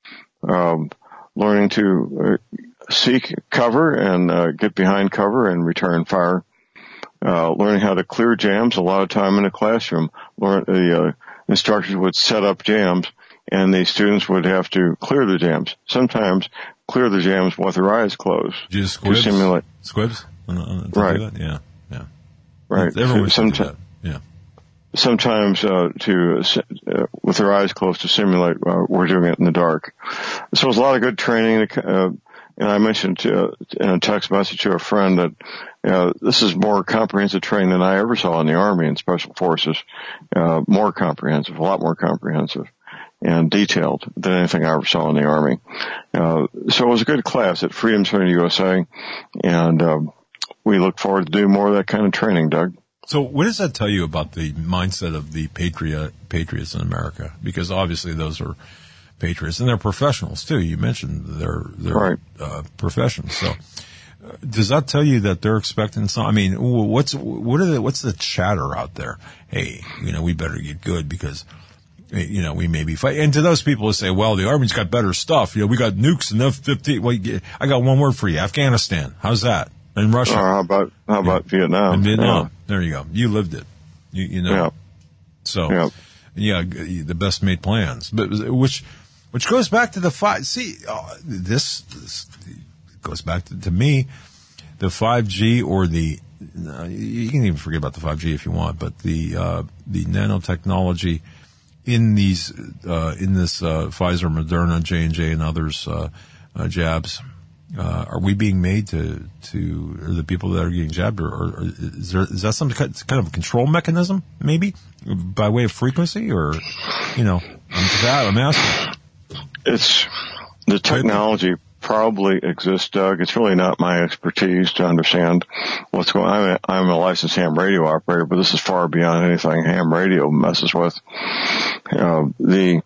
Speaker 3: um, learning to uh, seek cover and uh, get behind cover and return fire, uh, learning how to clear jams. A lot of time in the classroom, learn, the uh, instructors would set up jams, and the students would have to clear the jams. Sometimes clear the jams with their eyes closed.
Speaker 2: Just squibs?
Speaker 3: To simulate.
Speaker 2: Squibs?
Speaker 3: Right.
Speaker 2: Yeah, yeah.
Speaker 3: Right.
Speaker 2: Everyone
Speaker 3: Some,
Speaker 2: do that. Yeah.
Speaker 3: Sometimes uh, to uh, with their eyes closed to simulate uh, we're doing it in the dark. So it was a lot of good training. Uh, and I mentioned to, uh, in a text message to a friend that uh, this is more comprehensive training than I ever saw in the Army and Special Forces. Uh, more comprehensive, a lot more comprehensive and detailed than anything I ever saw in the Army. Uh, so it was a good class at Freedom Center U S A, and uh, we look forward to doing more of that kind of training, Doug.
Speaker 2: So what does that tell you about the mindset of the patriot, patriots in America? Because obviously those are patriots, and they're professionals too. You mentioned they're, they're
Speaker 3: right.
Speaker 2: uh, professions. So uh, does that tell you that they're expecting some, I mean, what's, what are the, what's the chatter out there? Hey, you know, we better get good because, you know, we may be fighting. And to those people who say, well, the Army's got better stuff. You know, we got nukes and F fifteen. Well, I got one word for you. Afghanistan. How's that? In Russia.
Speaker 3: Uh, how about, how about yeah. Vietnam?
Speaker 2: In Vietnam.
Speaker 3: Yeah.
Speaker 2: There you go. You lived it. You, you know.
Speaker 3: Yeah.
Speaker 2: So,
Speaker 3: yeah.
Speaker 2: yeah, the best made plans. But, which, which goes back to the five, see, uh, this, this goes back to, to me, the five G or the, uh, you can even forget about the five G if you want, but the, uh, the nanotechnology in these, uh, in this, uh, Pfizer, Moderna, J and J and others, uh, uh, jabs. Uh, are we being made to, to the people that are getting jabbed, or, or is there, is that some kind of a control mechanism, maybe, by way of frequency, or, you know, I'm just I'm asking.
Speaker 3: It's, the technology probably exists, Doug. It's really not my expertise to understand what's going on. I'm a, I'm a licensed ham radio operator, but this is far beyond anything ham radio messes with. Uh, the,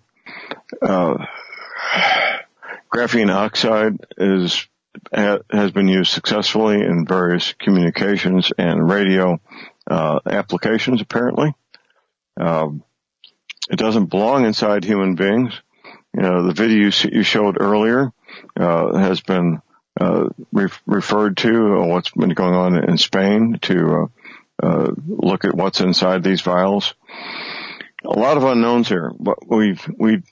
Speaker 3: uh, graphene oxide is has been used successfully in various communications and radio uh, applications, apparently. Um, it doesn't belong inside human beings. You know, the video you showed earlier uh, has been uh, re- referred to uh, what's been going on in Spain to uh, uh, look at what's inside these vials. A lot of unknowns here, but we've we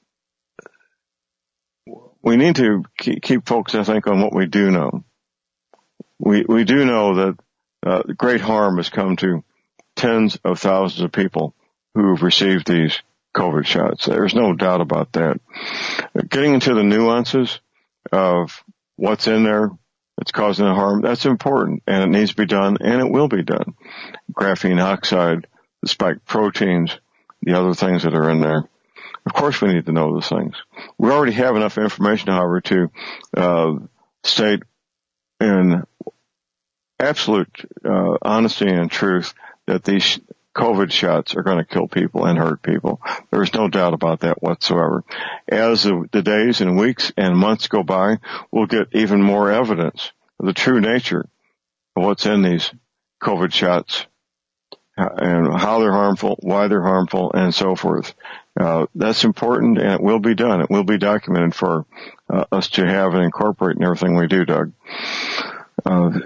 Speaker 3: we need to keep focused, I think, on what we do know. We we do know that uh, great harm has come to tens of thousands of people who have received these COVID shots. There's no doubt about that. Getting into the nuances of what's in there that's causing the harm, that's important, and it needs to be done, and it will be done. Graphene oxide, the spike proteins, the other things that are in there. Of course we need to know those things. We already have enough information, however, to uh, state in absolute uh, honesty and truth that these COVID shots are going to kill people and hurt people. There's no doubt about that whatsoever. As the, the days and weeks and months go by, we'll get even more evidence of the true nature of what's in these COVID shots and how they're harmful, why they're harmful, and so forth. Uh, that's important, and it will be done. It will be documented for uh, us to have and incorporate in everything we do, Doug. Uh,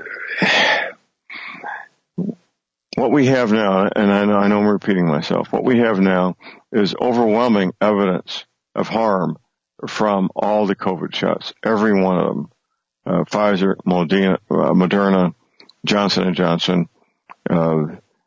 Speaker 3: what we have now, and I know, I know I'm repeating myself, what we have now is overwhelming evidence of harm from all the COVID shots, every one of them. Uh, Pfizer, Moderna, uh, Moderna, Johnson and Johnson. Uh,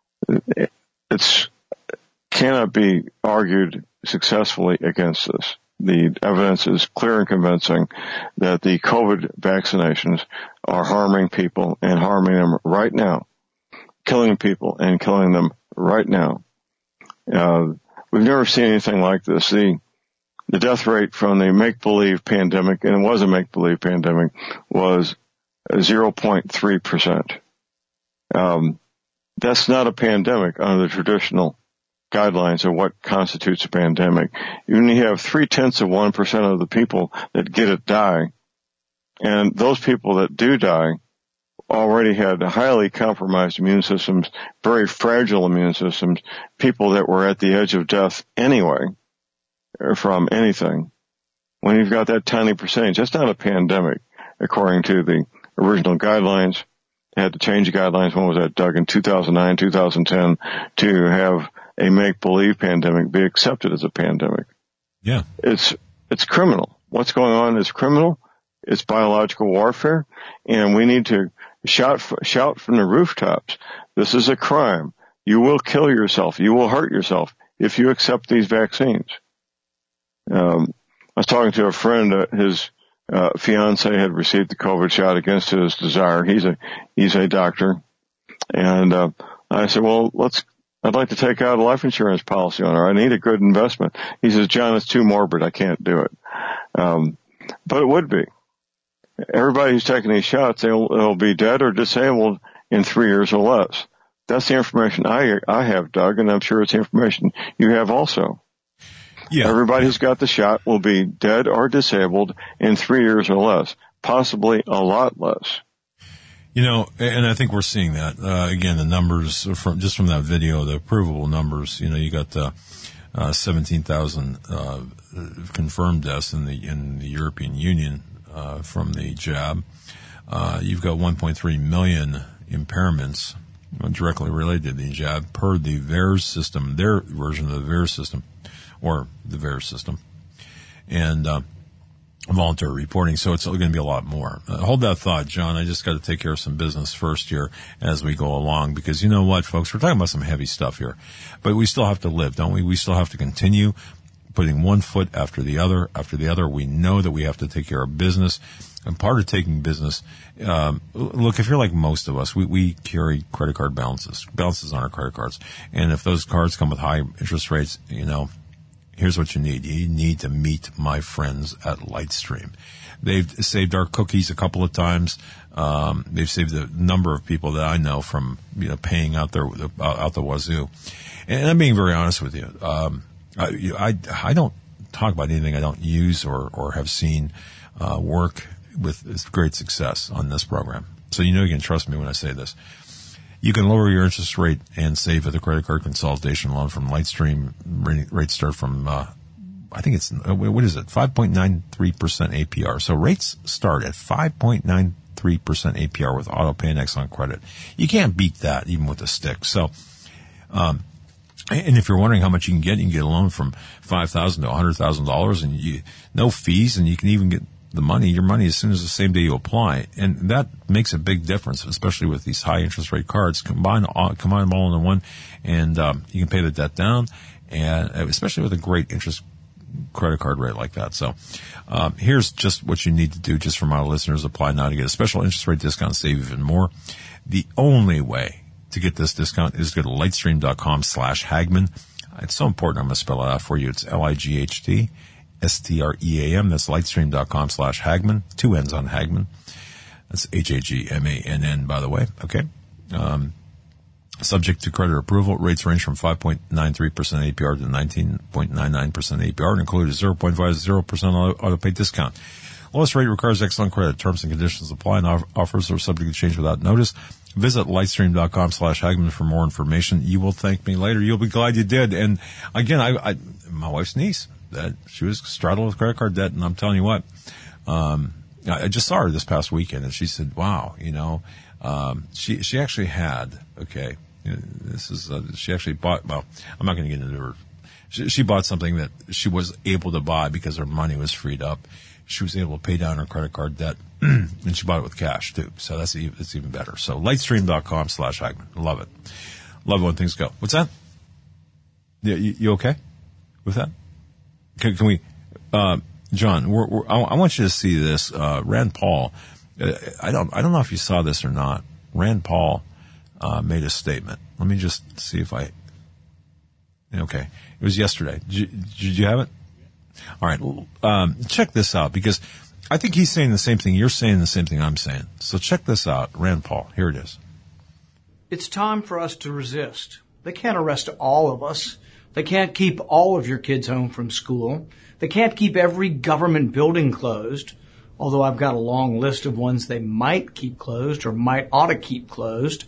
Speaker 3: it's cannot be argued successfully against this. The evidence is clear and convincing that the COVID vaccinations are harming people and harming them right now, killing people and killing them right now. Uh, we've never seen anything like this. The the death rate from the make-believe pandemic, and it was a make-believe pandemic, was zero point three percent. Um, that's not a pandemic under the traditional guidelines of what constitutes a pandemic. When you have three-tenths of one percent of the people that get it die, and those people that do die already had highly compromised immune systems, very fragile immune systems, people that were at the edge of death anyway from anything. When you've got that tiny percentage, that's not a pandemic, according to the original guidelines. They had to change the guidelines, when was that, Doug, in two thousand nine, two thousand ten, to have a make-believe pandemic be accepted as a pandemic.
Speaker 2: Yeah.
Speaker 3: It's, it's criminal. What's going on is criminal. It's biological warfare, and we need to shout, shout from the rooftops. This is a crime. You will kill yourself. You will hurt yourself if you accept these vaccines. Um, I was talking to a friend, uh, his uh, fiance had received the COVID shot against his desire. He's a, he's a doctor. And, uh, I said, well, let's, I'd like to take out a life insurance policy on her. I need a good investment. He says, John, it's too morbid. I can't do it. Um, but it would be. Everybody who's taking these shots, they'll, they'll be dead or disabled in three years or less. That's the information I, I have, Doug, and I'm sure it's the information you have also.
Speaker 2: Yeah.
Speaker 3: Everybody who's got the shot will be dead or disabled in three years or less, possibly a lot less.
Speaker 2: You know, and I think we're seeing that. Uh, again, the numbers from, just from that video, the provable numbers, you know, you got the, uh, seventeen thousand, uh, confirmed deaths in the, in the European Union, uh, from the jab. Uh, you've got one point three million impairments directly related to the jab per the V A E R S system, their version of the V A E R S system, or the V A E R S system. And, uh, voluntary reporting, so it's going to be a lot more. Uh, hold that thought, John. I just got to take care of some business first here as we go along, because you know what, folks, we're talking about some heavy stuff here, but we still have to live, don't we? We still have to continue putting one foot after the other, after the other. We know that we have to take care of business, and part of taking business, um, look, if you're like most of us, we, we carry credit card balances, balances on our credit cards, and if those cards come with high interest rates, you know, here's what you need. You need to meet my friends at Lightstream. They've saved our cookies a couple of times. Um, they've saved a number of people that I know from, you know, paying out their, out the wazoo. And I'm being very honest with you. Um, I, I, I don't talk about anything I don't use or, or have seen, uh, work with great success on this program. So you know you can trust me when I say this. You can lower your interest rate and save with a credit card consolidation loan from Lightstream. Rates start from, uh, I think it's, what is it? five point nine three percent A P R. So rates start at five point nine three percent A P R with AutoPay and Exxon Credit. You can't beat that even with a stick. So, um, and if you're wondering how much you can get, you can get a loan from five thousand dollars to one hundred thousand dollars, and you, no fees, and you can even get the money, your money, as soon as the same day you apply. And that makes a big difference, especially with these high interest rate cards. Combine all, combine them all into one, and um, you can pay the debt down, and especially with a great interest credit card rate like that. So um, here's just what you need to do just for my listeners. Apply now to get a special interest rate discount, save even more. The only way to get this discount is to go to lightstream.com slash Hagman. It's so important. I'm going to spell it out for you. It's L I G H T S T R E A M. That's lightstream.com slash Hagman. Two N's on Hagman. That's H A G M A N N, by the way. Okay. Um, subject to credit approval, rates range from five point nine three percent A P R to nineteen point nine nine percent A P R and include a zero point five zero percent auto pay discount. Lowest rate requires excellent credit. Terms and conditions apply, and offers are subject to change without notice. Visit lightstream.com slash Hagman for more information. You will thank me later. You'll be glad you did. And again, I, I my wife's niece, that she was straddled with credit card debt, and I'm telling you what, um, I just saw her this past weekend, and she said, "Wow, you know, um, she she actually had okay, you know, this is uh, she actually bought. Well, I'm not going to get into her. She, she bought something that she was able to buy because her money was freed up. She was able to pay down her credit card debt, and she bought it with cash too. So that's even, that's even better. So lightstream.com slash Hagman. Love it. Love it when things go. What's that? Yeah, you, you okay with that? Can, can we, uh, John? We're, we're, I, I want you to see this. Uh, Rand Paul. Uh, I don't. I don't know if you saw this or not. Rand Paul uh, made a statement. Let me just see if I. Okay, it was yesterday. Did you, did you have it? All right, um, check this out, because I think he's saying the same thing. You're saying the same thing I'm saying. So check this out. Rand Paul, here it is.
Speaker 7: It's time for us to resist. They can't arrest all of us. They can't keep all of your kids home from school. They can't keep every government building closed, although I've got a long list of ones they might keep closed or might ought to keep closed.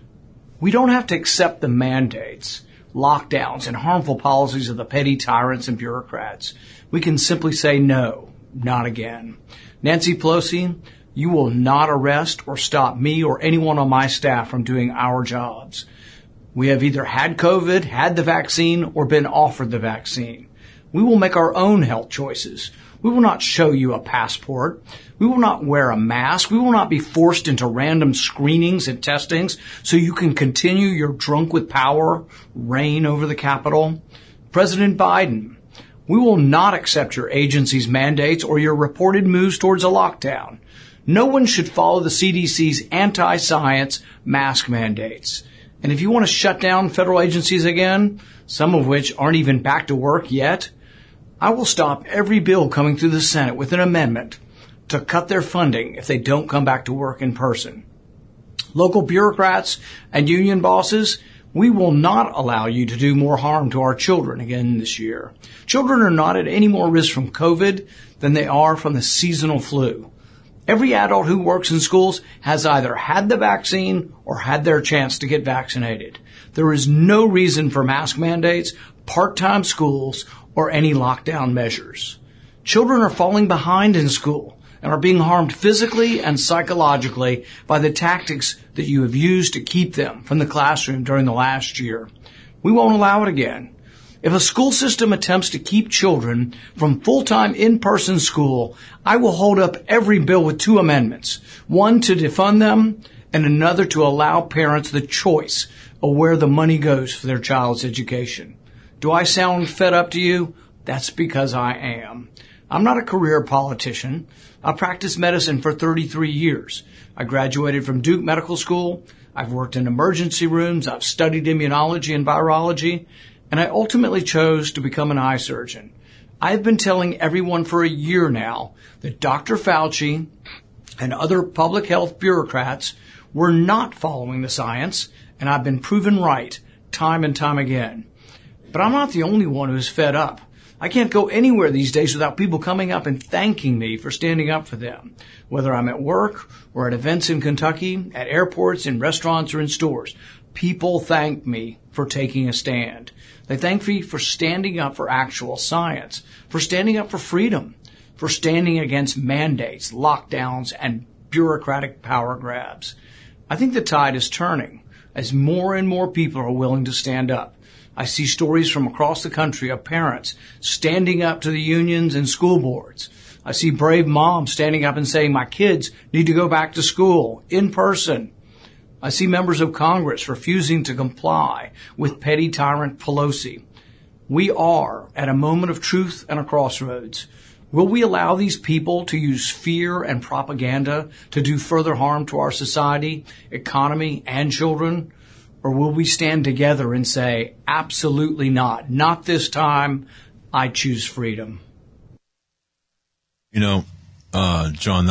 Speaker 7: We don't have to accept the mandates, lockdowns, and harmful policies of the petty tyrants and bureaucrats. We can simply say no, not again. Nancy Pelosi, you will not arrest or stop me or anyone on my staff from doing our jobs. We have either had COVID, had the vaccine, or been offered the vaccine. We will make our own health choices. We will not show you a passport. We will not wear a mask. We will not be forced into random screenings and testings so you can continue your drunk with power reign over the Capitol. President Biden, we will not accept your agency's mandates or your reported moves towards a lockdown. No one should follow the C D C's anti-science mask mandates. And if you want to shut down federal agencies again, some of which aren't even back to work yet, I will stop every bill coming through the Senate with an amendment to cut their funding if they don't come back to work in person. Local bureaucrats and union bosses, we will not allow you to do more harm to our children again this year. Children are not at any more risk from COVID than they are from the seasonal flu. Every adult who works in schools has either had the vaccine or had their chance to get vaccinated. There is no reason for mask mandates, part-time schools, or any lockdown measures. Children are falling behind in school and are being harmed physically and psychologically by the tactics that you have used to keep them from the classroom during the last year. We won't allow it again. If a school system attempts to keep children from full-time in-person school, I will hold up every bill with two amendments, one to defund them and another to allow parents the choice of where the money goes for their child's education. Do I sound fed up to you? That's because I am. I'm not a career politician. I practiced medicine for thirty-three years. I graduated from Duke Medical School. I've worked in emergency rooms. I've studied immunology and virology. And I ultimately chose to become an eye surgeon. I've been telling everyone for a year now that Doctor Fauci and other public health bureaucrats were not following the science, and I've been proven right time and time again. But I'm not the only one who's fed up. I can't go anywhere these days without people coming up and thanking me for standing up for them, whether I'm at work or at events in Kentucky, at airports, in restaurants, or in stores. People thank me for taking a stand. They thank me for standing up for actual science, for standing up for freedom, for standing against mandates, lockdowns, and bureaucratic power grabs. I think the tide is turning as more and more people are willing to stand up. I see stories from across the country of parents standing up to the unions and school boards. I see brave moms standing up and saying, my kids need to go back to school in person. I see members of Congress refusing to comply with petty tyrant Pelosi. We are at a moment of truth and a crossroads. Will we allow these people to use fear and propaganda to do further harm to our society, economy, and children? Or will we stand together and say, absolutely not, not this time, I choose freedom?
Speaker 2: You know, uh, John, that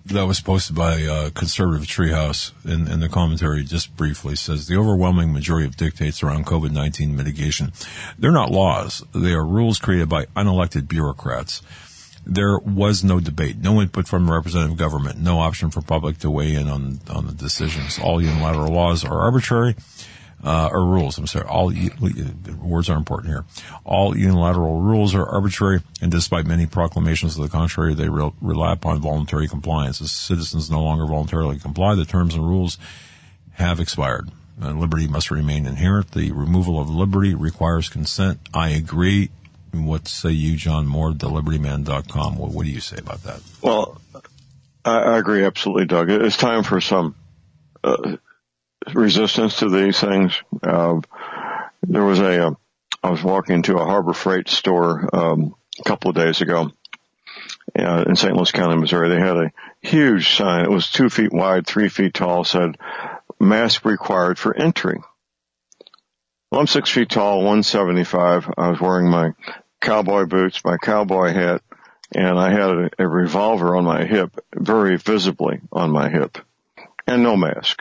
Speaker 2: that was posted by uh, Conservative Treehouse in, in the commentary just briefly says the overwhelming majority of dictates around COVID nineteen mitigation, they're not laws. They are rules created by unelected bureaucrats. There was no debate, no input from representative government, no option for public to weigh in on, on the decisions. All unilateral laws are arbitrary. Uh, or rules, I'm sorry, all, words are important here. All unilateral rules are arbitrary, and despite many proclamations to the contrary, they re- rely upon voluntary compliance. As citizens no longer voluntarily comply, the terms and rules have expired. And liberty must remain inherent. The removal of liberty requires consent. I agree. What say you, John Moore, the liberty man dot com? What, what do you say about that?
Speaker 3: Well, I, I agree absolutely, Doug. It's time for some uh, resistance to these things. Uh, there was a, uh, I was walking into a Harbor Freight store um, a couple of days ago uh, in Saint Louis County, Missouri. They had a huge sign. It was two feet wide, three feet tall, said, mask required for entry. Well, I'm six feet tall, one seventy-five. I was wearing my cowboy boots, my cowboy hat, and I had a, a revolver on my hip, very visibly on my hip, and no mask.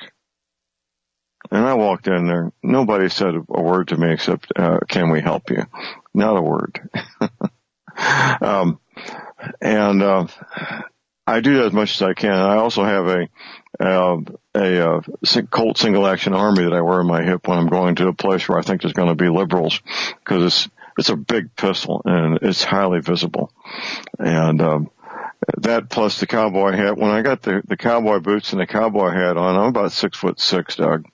Speaker 3: And I walked in there. Nobody said a word to me except, uh, can we help you? Not a word. um, and, uh, I do that as much as I can. I also have a, uh, a, uh, Colt single action army that I wear on my hip when I'm going to a place where I think there's going to be liberals, because it's, it's a big pistol and it's highly visible. And, um, that plus the cowboy hat. When I got the, the cowboy boots and the cowboy hat on, I'm about six foot six, Doug,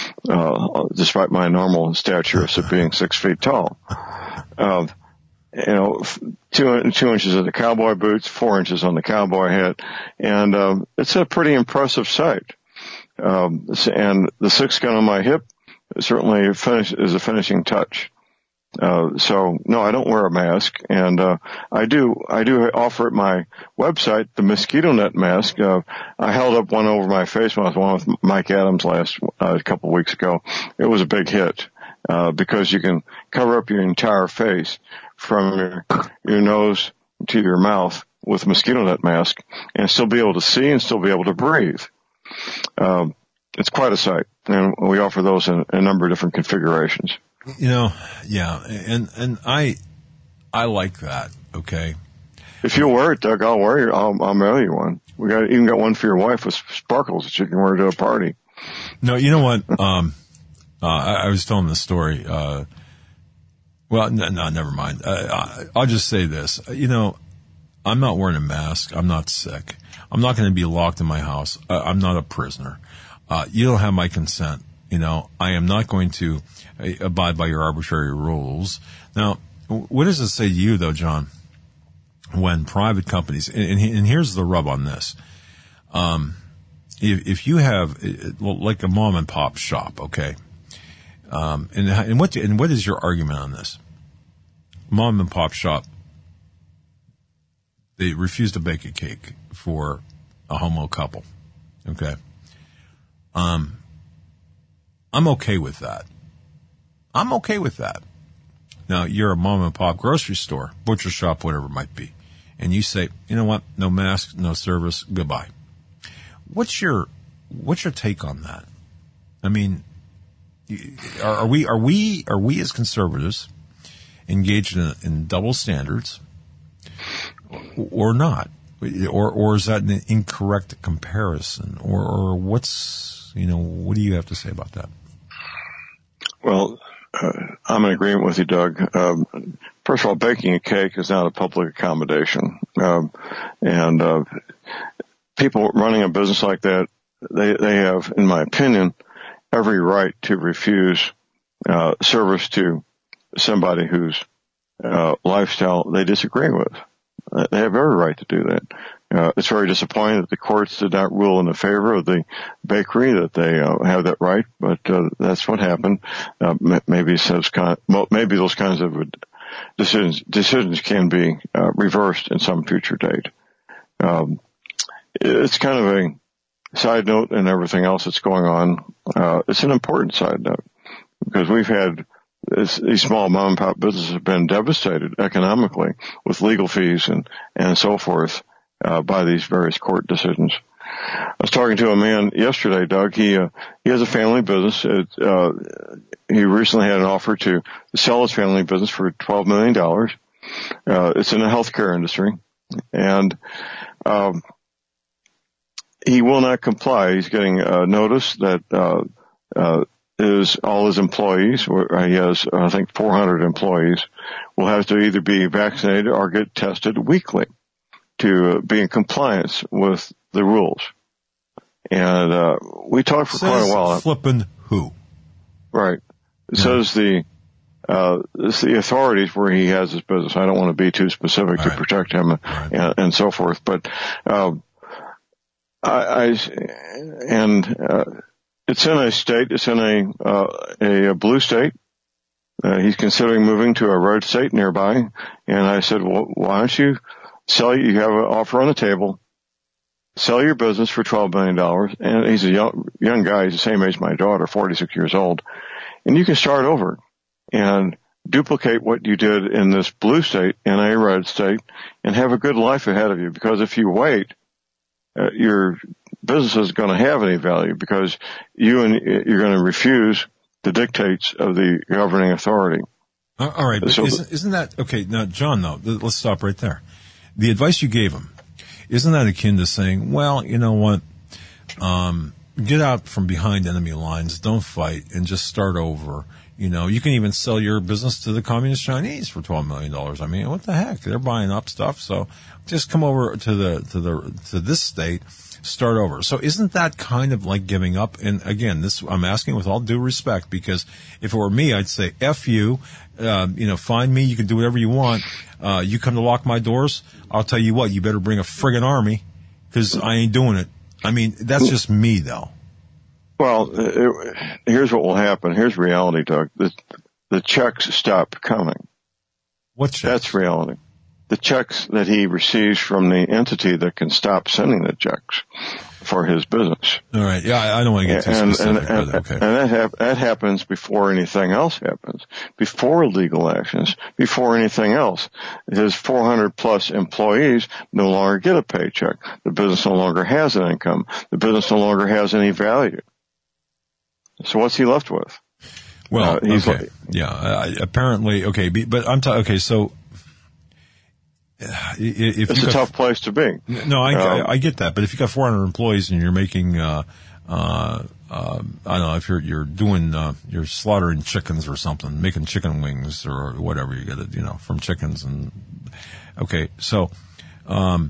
Speaker 3: uh, despite my normal stature of being six feet tall. Uh, you know, two, two inches of the cowboy boots, four inches on the cowboy hat, and, um, it's a pretty impressive sight. Um, and the six gun on my hip certainly finish, is a finishing touch. Uh, so no, I don't wear a mask, and, uh, I do, I do offer at my website the mosquito net mask. Uh, I held up one over my face when I was on with Mike Adams last, uh, a couple of weeks ago. It was a big hit, uh, because you can cover up your entire face from your, your nose to your mouth with a mosquito net mask and still be able to see and still be able to breathe. Um, it's quite a sight, and we offer those in a number of different configurations.
Speaker 2: You know, yeah, and and I I like that. Okay,
Speaker 3: if you'll wear it, Doug, I'll wear you. I'll, I'll mail you one. We got even got one for your wife with sparkles that you can wear to a party.
Speaker 2: No, you know what? Um, uh, I, I was telling this story. Uh, well, no, no, never mind. Uh, I'll just say this. You know, I'm not wearing a mask. I'm not sick. I'm not going to be locked in my house. Uh, I'm not a prisoner. Uh, you don't have my consent. You know, I am not going to abide by your arbitrary rules. Now, what does it say to you, though, John, when private companies, and, and here's the rub on this, um, if, if you have, like a mom and pop shop, okay, um, and, and what, and what is your argument on this? Mom and pop shop, they refuse to bake a cake for a homo couple, okay? Um, I'm okay with that. I'm okay with that. Now, you're a mom and pop grocery store, butcher shop, whatever it might be, and you say, you know what, no mask, no service, goodbye. What's your, what's your take on that? I mean, are, are we, are we, are we as conservatives engaged in, in double standards or not? Or, or is that an incorrect comparison? Or, or what's, you know, what do you have to say about that?
Speaker 3: Well, uh, I'm in agreement with you, Doug. Um, first of all, baking a cake is not a public accommodation. Um, and, uh, people running a business like that, they, they have, in my opinion, every right to refuse, uh, service to somebody whose, uh, lifestyle they disagree with. They have every right to do that. Uh, it's very disappointing that the courts did not rule in the favor of the bakery, that they uh, have that right, but uh, that's what happened. Uh, maybe those kind, maybe those kinds of decisions decisions can be uh, reversed in some future date. Um, it's kind of a side note in everything else that's going on. Uh, it's an important side note because we've had This, these small mom and pop businesses have been devastated economically with legal fees and, and so forth, uh, by these various court decisions. I was talking to a man yesterday, Doug. He uh, he has a family business. It, uh, he recently had an offer to sell his family business for twelve million dollars. Uh, it's in the healthcare industry, and um, he will not comply. He's getting a notice that uh, uh, is all his employees, or he has, I think, four hundred employees, will have to either be vaccinated or get tested weekly to be in compliance with the rules. And uh we talked for
Speaker 2: Says
Speaker 3: quite a while.
Speaker 2: Flippin' who?
Speaker 3: Right. It
Speaker 2: Yeah.
Speaker 3: says the uh it's the authorities where he has his business. I don't want to be too specific
Speaker 2: All
Speaker 3: to
Speaker 2: right.
Speaker 3: protect him
Speaker 2: Right.
Speaker 3: and, and so forth. But um I, I and uh it's in a state, it's in a uh a, a blue state. Uh, he's considering moving to a red state nearby. And I said, well, why don't you sell, you have an offer on the table, sell your business for twelve million dollars. And he's a young, young guy. He's the same age as my daughter, forty-six years old. And you can start over and duplicate what you did in this blue state in a red state and have a good life ahead of you. Because if you wait, uh, your business isn't going to have any value because you and you're going to refuse the dictates of the governing authority.
Speaker 2: Uh, all right, but
Speaker 3: So-
Speaker 2: isn't, isn't that okay? Now, John, though, th- let's stop right there. The advice you gave him, isn't that akin to saying, "Well, you know what? Um, get out from behind enemy lines, don't fight, and just start over." You know, you can even sell your business to the Communist Chinese for twelve million dollars. I mean, what the heck? They're buying up stuff, so just come over to the to the to this state. Start over. So isn't that kind of like giving up? And again, this I'm asking with all due respect, because if it were me, I'd say, F you, uh, you know, find me, you can do whatever you want. Uh, you come to lock my doors, I'll tell you what, you better bring a friggin' army, because I ain't doing it. I mean, that's just me, though.
Speaker 3: Well, it, here's what will happen. Here's reality, Doug. The, the checks stop coming.
Speaker 2: What checks?
Speaker 3: That's reality. The checks that he receives from the entity that can stop sending the checks for his business.
Speaker 2: All right. Yeah, I, I don't want to get too
Speaker 3: And,
Speaker 2: specific,
Speaker 3: and,
Speaker 2: but okay.
Speaker 3: and that, hap- that happens before anything else happens, before legal actions, before anything else. His four hundred plus employees no longer get a paycheck. The business no longer has an income. The business no longer has any value. So what's he left with?
Speaker 2: Well,
Speaker 3: Uh, he's
Speaker 2: okay.
Speaker 3: like-
Speaker 2: yeah, I, apparently, okay, be- but I'm ta- okay, so uh, if
Speaker 3: It's
Speaker 2: you
Speaker 3: a
Speaker 2: got-
Speaker 3: tough place to be.
Speaker 2: No, I,
Speaker 3: Um,
Speaker 2: I, I get that, but if you got four hundred employees and you're making, uh, uh, uh, I don't know, if you're you're doing, uh, you're slaughtering chickens or something, making chicken wings or whatever you get it, you know, from chickens and okay, so, um,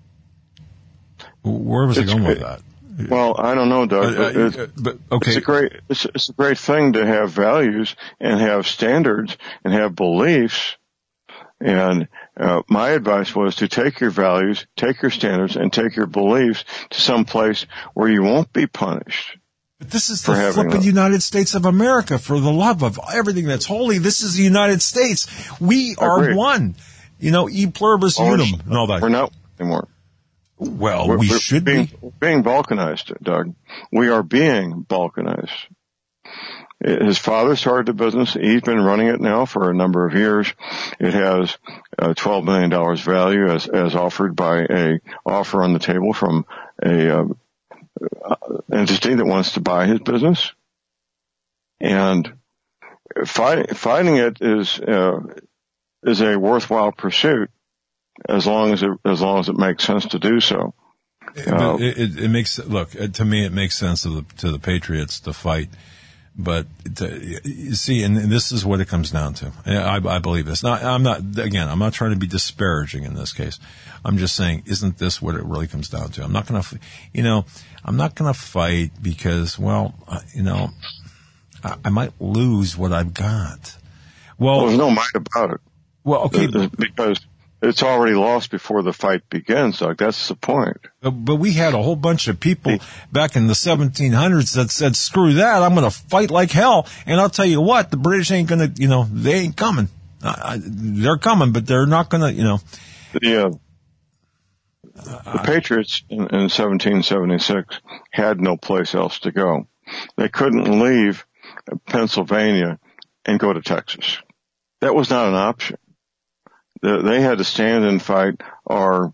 Speaker 2: where was I
Speaker 3: It's
Speaker 2: going with
Speaker 3: great.
Speaker 2: that?
Speaker 3: Well, I don't know, Doug.
Speaker 2: Uh, uh,
Speaker 3: but it's,
Speaker 2: uh, but okay,
Speaker 3: it's a great, it's, it's a great thing to have values and have standards and have beliefs. And uh, my advice was to take your values, take your standards, and take your beliefs to some place where you won't be punished.
Speaker 2: But this is
Speaker 3: for
Speaker 2: the
Speaker 3: having
Speaker 2: flippin'
Speaker 3: them.
Speaker 2: United States of America. For the love of everything that's holy, this is the United States. We are
Speaker 3: Agreed.
Speaker 2: one. You know, e pluribus
Speaker 3: Well,
Speaker 2: unum and all that.
Speaker 3: We're not anymore.
Speaker 2: Well,
Speaker 3: We're,
Speaker 2: we
Speaker 3: we're
Speaker 2: should
Speaker 3: being,
Speaker 2: be.
Speaker 3: being balkanized, Doug. We are being balkanized. His father started the business. He's been running it now for a number of years. It has uh, twelve million dollars value as, as offered by a offer on the table from a uh, entity that wants to buy his business. And fight, fighting it is uh, is a worthwhile pursuit as long as it as long as it makes sense to do so.
Speaker 2: But it, it, it makes look to me. It makes sense to the to the Patriots to fight, but to, you see, and, and this is what it comes down to. I, I believe this. Not, I'm not again. I'm not trying to be disparaging in this case. I'm just saying, isn't this what it really comes down to? I'm not going to, you know, I'm not going to fight because, well, uh, you know, I, I might lose what I've got. Well,
Speaker 3: well, there's no mind about it.
Speaker 2: Well, okay,
Speaker 3: because it's already lost before the fight begins, Doug. That's the point.
Speaker 2: But we had a whole bunch of people back in the seventeen hundreds that said, screw that, I'm going to fight like hell. And I'll tell you what, the British ain't going to, you know, they ain't coming. Uh, they're coming, but they're not going to, you know.
Speaker 3: The, uh, the Patriots in, in seventeen seventy-six had no place else to go. They couldn't leave Pennsylvania and go to Texas. That was not an option. They had to stand and fight or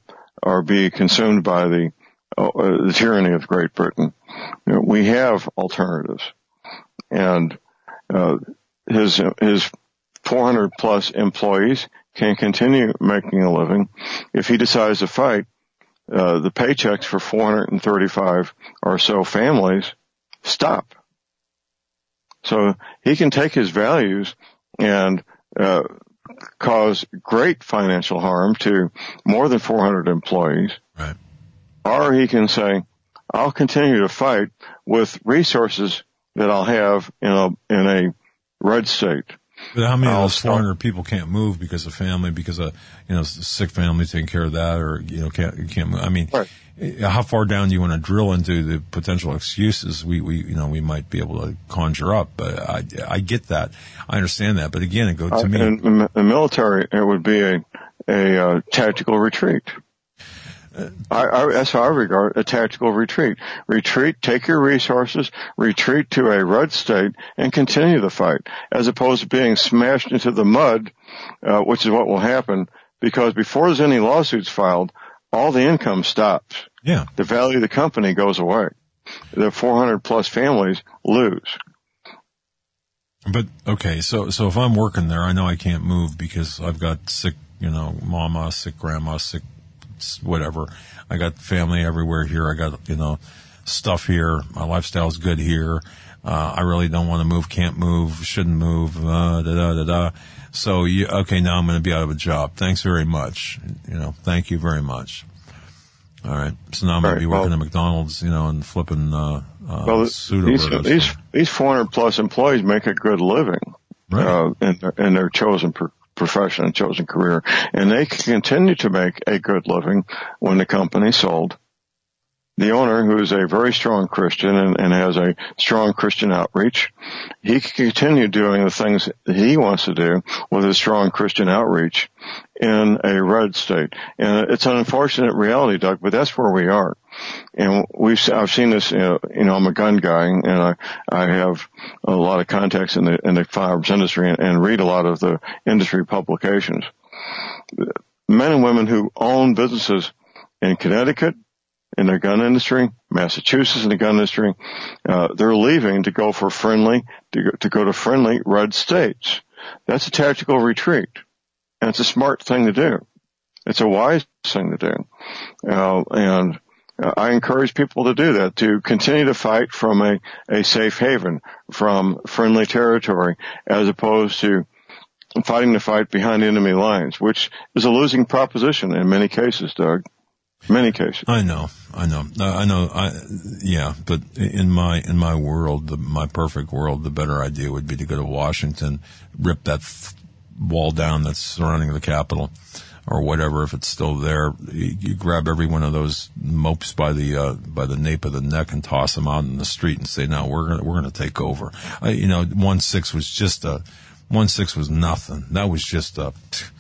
Speaker 3: or be consumed by the, uh, the tyranny of Great Britain. You know, we have alternatives. And uh, his his four hundred plus employees can continue making a living. If he decides to fight, uh, the paychecks for four hundred thirty-five or so families stop. So he can take his values and uh, cause great financial harm to more than four hundred employees.
Speaker 2: Right.
Speaker 3: Or he can say, I'll continue to fight with resources that I'll have in a in a red state.
Speaker 2: But how many
Speaker 3: I'll
Speaker 2: of those
Speaker 3: start-
Speaker 2: four hundred people can't move because of family, because of, you know, a sick family taking care of that, or, you know, can't, can't move? I mean,
Speaker 3: Right.
Speaker 2: how far down do you want to drill into the potential excuses we, we, you know, we might be able to conjure up? But I, I get that. I understand that. But again, it goes to
Speaker 3: Uh,
Speaker 2: me.
Speaker 3: in, in the military, it would be a a uh, tactical retreat. I, I, that's how I regard a tactical retreat. Retreat, take your resources, retreat to a red state, and continue the fight, as opposed to being smashed into the mud, uh, which is what will happen, because before there's any lawsuits filed, all the income stops.
Speaker 2: Yeah.
Speaker 3: The value of the company goes away. The four hundred plus families lose.
Speaker 2: But okay, so so if I'm working there, I know I can't move because I've got sick, you know, mama, sick grandma, sick whatever. I got family everywhere here. I got, you know, stuff here. My lifestyle's good here. Uh, I really don't want to move, can't move, shouldn't move, uh, da da da da. So you, okay, now I'm going to be out of a job. Thanks very much. You know, thank you very much. All right. So now I'm going
Speaker 3: Right,
Speaker 2: to be working
Speaker 3: well-
Speaker 2: at McDonald's, you know, and flipping, uh, uh,
Speaker 3: Well,
Speaker 2: pseudo
Speaker 3: these,
Speaker 2: burgers.
Speaker 3: these, these four hundred plus employees make a good living,
Speaker 2: Right.
Speaker 3: uh, in, their, in their chosen pro- profession and chosen career. And they can continue to make a good living when the company sold. The owner, who is a very strong Christian and, and has a strong Christian outreach, he can continue doing the things that he wants to do with a strong Christian outreach in a red state. And it's an unfortunate reality, Doug, but that's where we are. And we've, I've seen this, you know, you know, I'm a gun guy and I, I have a lot of contacts in the, in the firearms industry and, and read a lot of the industry publications. Men and women who own businesses in Connecticut, in the gun industry, Massachusetts in the gun industry, uh, they're leaving to go for friendly, to go, to go to friendly red states. That's a tactical retreat. And it's a smart thing to do. It's a wise thing to do. Uh, and uh, I encourage people to do that, to continue to fight from a, a safe haven, from friendly territory, as opposed to fighting the fight behind enemy lines, which is a losing proposition in many cases, Doug. Many cases.
Speaker 2: I know, I know, I know. I yeah, but in my in my world, the, my perfect world, the better idea would be to go to Washington, rip that f- wall down that's surrounding the Capitol, or whatever, if it's still there. You, you grab every one of those mopes by the uh, by the nape of the neck and toss them out in the street and say, "No, we're gonna we're gonna take over." Uh, you know, one six was just a one six was nothing. That was just a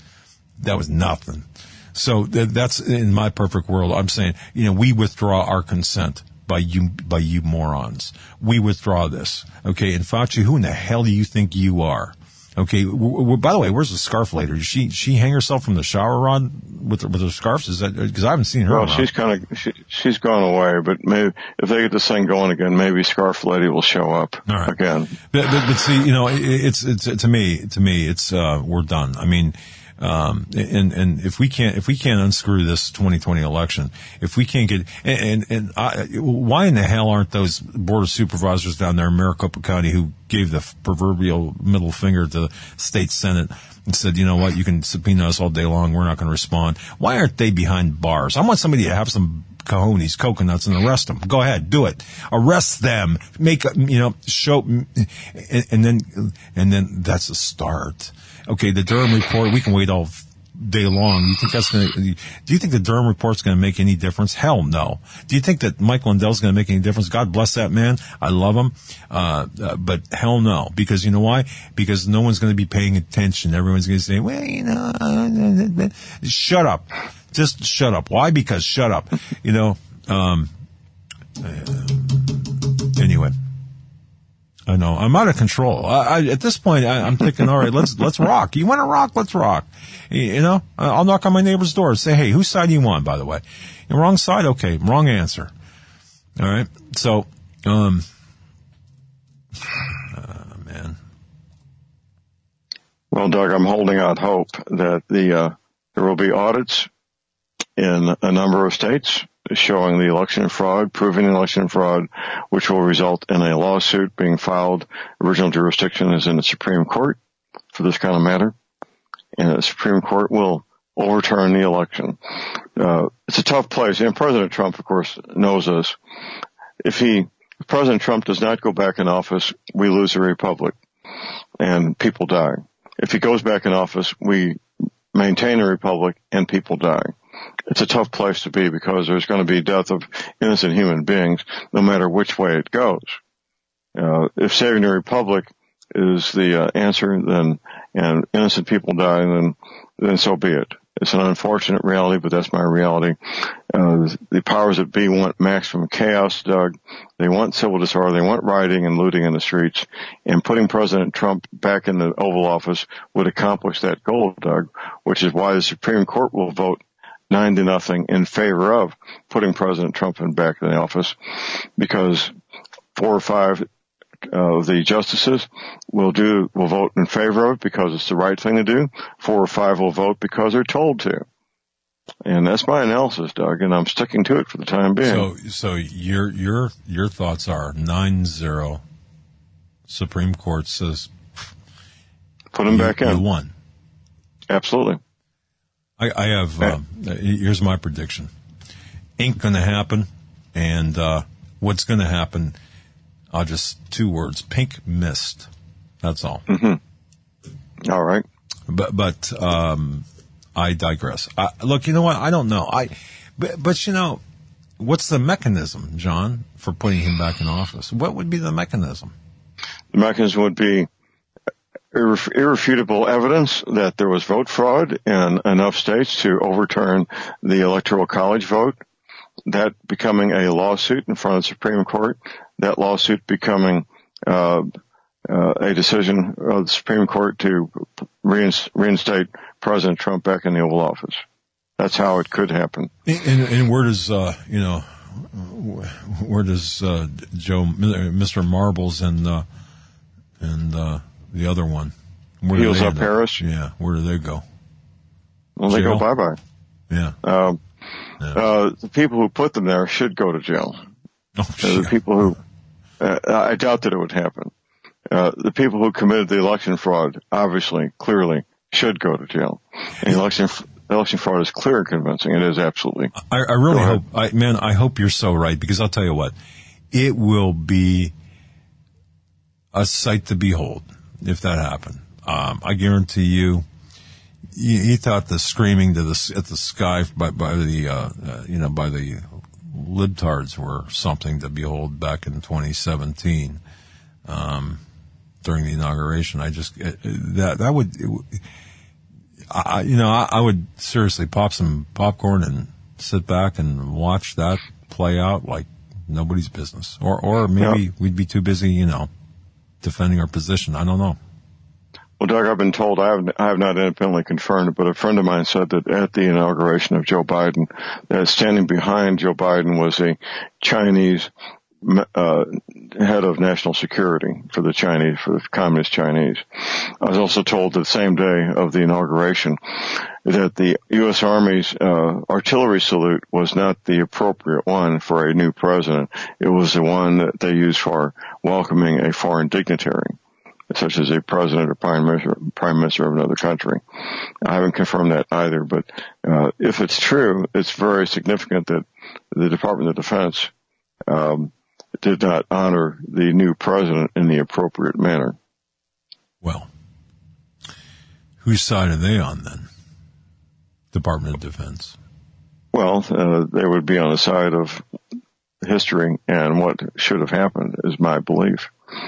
Speaker 2: that was nothing. So th- that's in my perfect world. I'm saying, you know, we withdraw our consent by you, by you morons. We withdraw this. Okay. And Fauci, who in the hell do you think you are? Okay. W- w- by the way, where's the scarf lady? Did she, she hang herself from the shower rod with, with her scarves? Is that, cause I haven't seen her
Speaker 3: Well,
Speaker 2: around.
Speaker 3: she's kind of, she, she's gone away, but maybe if they get this thing going again, maybe Scarf Lady will show up
Speaker 2: All right.
Speaker 3: again.
Speaker 2: But, but, but see, you know, it, it's, it's, to me, to me, it's, uh, we're done. I mean, Um, and, and if we can't, if we can't unscrew this twenty twenty election, if we can't get, and, and, and I, why in the hell aren't those board of supervisors down there in Maricopa County who gave the proverbial middle finger to the state Senate and said, you know what, you can subpoena us all day long, we're not going to respond. Why aren't they behind bars? I want somebody to have some cojones, coconuts, and arrest them. Go ahead, do it. Arrest them. Make, you know, show, and, and then, and then that's a start. Okay, the Durham report, we can wait all day long. You think that's going to, do you think the Durham report's going to make any difference? Hell no. Do you think that Mike Lindell's going to make any difference? God bless that man. I love him. Uh, uh, but hell no. Because you know why? Because no one's going to be paying attention. Everyone's going to say, well, you know, shut up. Just shut up. Why? Because shut up. You know, um, uh, anyway. I know. I'm out of control. I, I, at this point, I, I'm thinking, all right, let's let's rock. You want to rock? Let's rock. You, you know, I'll knock on my neighbor's door and say, hey, whose side do you want, by the way? The wrong side? Okay, wrong answer. All right. So, um, uh, man.
Speaker 3: Well, Doug, I'm holding out hope that the uh, there will be audits in a number of states showing the election fraud, proving the election fraud, which will result in a lawsuit being filed. Original jurisdiction is in the Supreme Court for this kind of matter, and the Supreme Court will overturn the election. Uh, it's a tough place, and President Trump, of course, knows this. If he, if President Trump does not go back in office, we lose the republic, and people die. If he goes back in office, we maintain a republic, and people die. It's a tough place to be because there's going to be death of innocent human beings no matter which way it goes. Uh, if saving the republic is the uh, answer, then, and innocent people die, then, then so be it. It's an unfortunate reality, but that's my reality. Uh, the powers that be want maximum chaos, Doug. They want civil disorder. They want rioting and looting in the streets. And putting President Trump back in the Oval Office would accomplish that goal, Doug, which is why the Supreme Court will vote nine to nothing in favor of putting President Trump in back in the office, because four or five of the justices will do will vote in favor of it because it's the right thing to do. Four or five will vote because they're told to. And that's my analysis, Doug, and I'm sticking to it for the time being.
Speaker 2: So, so your your your thoughts are nine zero. Supreme Court says
Speaker 3: put him
Speaker 2: you,
Speaker 3: back in.
Speaker 2: You won.
Speaker 3: Absolutely.
Speaker 2: I, I have, um, here's my prediction. Ain't going to happen. And uh, what's going to happen, I'll just, two words, pink mist. That's all.
Speaker 3: Mm-hmm. All right.
Speaker 2: But, but um, I digress. I, look, you know what? I don't know. I, but, but, you know, what's the mechanism, John, for putting him back in office? What would be the mechanism?
Speaker 3: The mechanism would be Irref- irrefutable evidence that there was vote fraud in enough states to overturn the Electoral College vote, that becoming a lawsuit in front of the Supreme Court, that lawsuit becoming uh, uh, a decision of the Supreme Court to reinst- reinstate President Trump back in the Oval Office. That's how it could happen.
Speaker 2: And, and where does, uh, you know, where does uh, Joe, Mister Marbles and, uh, and, uh, the other one. Where
Speaker 3: Heels Up Harris?
Speaker 2: Yeah. Where do they go?
Speaker 3: Well, they
Speaker 2: jail?
Speaker 3: go bye-bye.
Speaker 2: Yeah.
Speaker 3: Um,
Speaker 2: yeah.
Speaker 3: Uh, the people who put them there should go to jail.
Speaker 2: Oh,
Speaker 3: uh, the people who, uh, I doubt that it would happen. Uh, the people who committed the election fraud, obviously, clearly, should go to jail. And election, election fraud is clear and convincing. It is absolutely.
Speaker 2: I, I really hope, I, man, I hope you're so right, because I'll tell you what, it will be a sight to behold if that happened. Um, I guarantee you, he, he thought the screaming to the at the sky by, by the uh, uh, you know by the libtards were something to behold back in twenty seventeen um, during the inauguration. I just it, that that would it, I, you know I, I would seriously pop some popcorn and sit back and watch that play out like nobody's business, or or maybe yeah. we'd be too busy, you know, defending our position. I don't know.
Speaker 3: Well, Doug, I've been told, I have, I have not independently confirmed it, but a friend of mine said that at the inauguration of Joe Biden, that standing behind Joe Biden was a Chinese uh, head of national security for the Chinese, for the communist Chinese. I was also told that the same day of the inauguration that the U S Army's uh, artillery salute was not the appropriate one for a new president. It was the one that they used for welcoming a foreign dignitary, such as a president or prime minister, prime minister of another country. I haven't confirmed that either, but uh, if it's true, it's very significant that the Department of Defense um, did not honor the new president in the appropriate manner.
Speaker 2: Well, whose side are they on then? Department of Defense.
Speaker 3: Well, uh, they would be on the side of history and what should have happened, is my belief.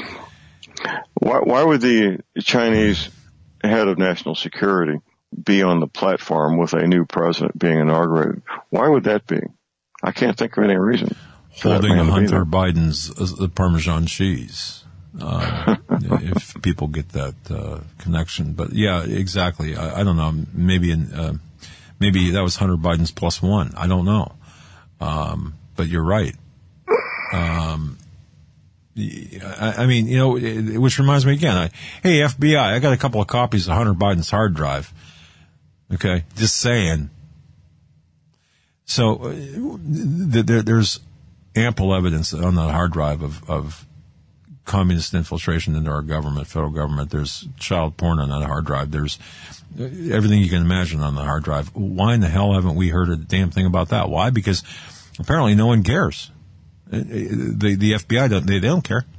Speaker 3: Why, why would the Chinese head of national security be on the platform with a new president being inaugurated? Why would that be? I can't think of any reason.
Speaker 2: Holding Hunter Biden's uh, the Parmesan cheese. Um, if people get that uh, connection, but yeah, exactly. I, I don't know. Maybe in, uh, maybe that was Hunter Biden's plus one. I don't know. Um, but you're right. Um, I, I mean, you know, it, which reminds me again. I, hey, F B I, I got a couple of copies of Hunter Biden's hard drive. Okay, just saying. So uh, there, there's ample evidence on that hard drive of, of communist infiltration into our government, federal government. There's child porn on that hard drive. There's everything you can imagine on the hard drive. Why in the hell haven't we heard a damn thing about that? Why? Because apparently no one cares. The the F B I don't they, they don't care.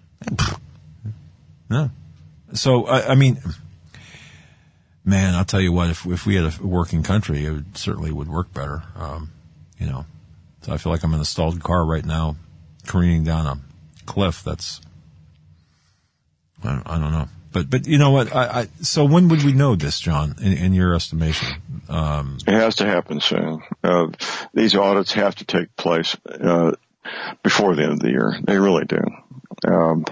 Speaker 2: No. So I, I mean, man, I'll tell you what. If if we had a working country, it would, certainly would work better. Um, you know, so I feel like I'm in a stalled car right now, careening down a cliff. That's I don't, I don't know. But but you know what? I, I so when would we know this, John? In, in your estimation, um,
Speaker 3: it has to happen soon. Uh, these audits have to take place uh, before the end of the year. They really do, um,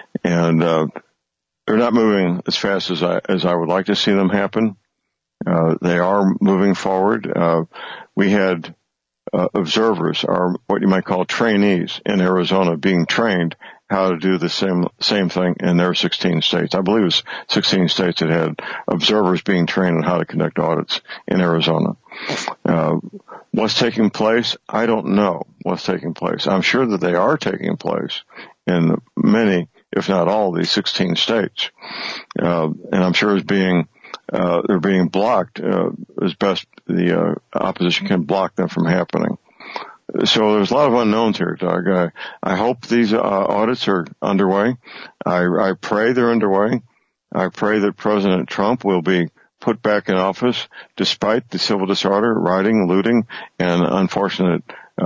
Speaker 3: and uh, they're not moving as fast as I as I would like to see them happen. Uh, they are moving forward. Uh, we had uh, observers, or what you might call trainees, in Arizona being trained how to do the same same thing in their sixteen states. I believe it was sixteen states that had observers being trained on how to conduct audits in Arizona. Uh, what's taking place? I don't know what's taking place. I'm sure that they are taking place in many, if not all, of these sixteen states. Uh, and I'm sure it's being, uh, they're being blocked, uh, as best the, uh, opposition can block them from happening. So there's a lot of unknowns here, Doug. I, I hope these uh, audits are underway. I, I pray they're underway. I pray that President Trump will be put back in office despite the civil disorder, rioting, looting, and unfortunate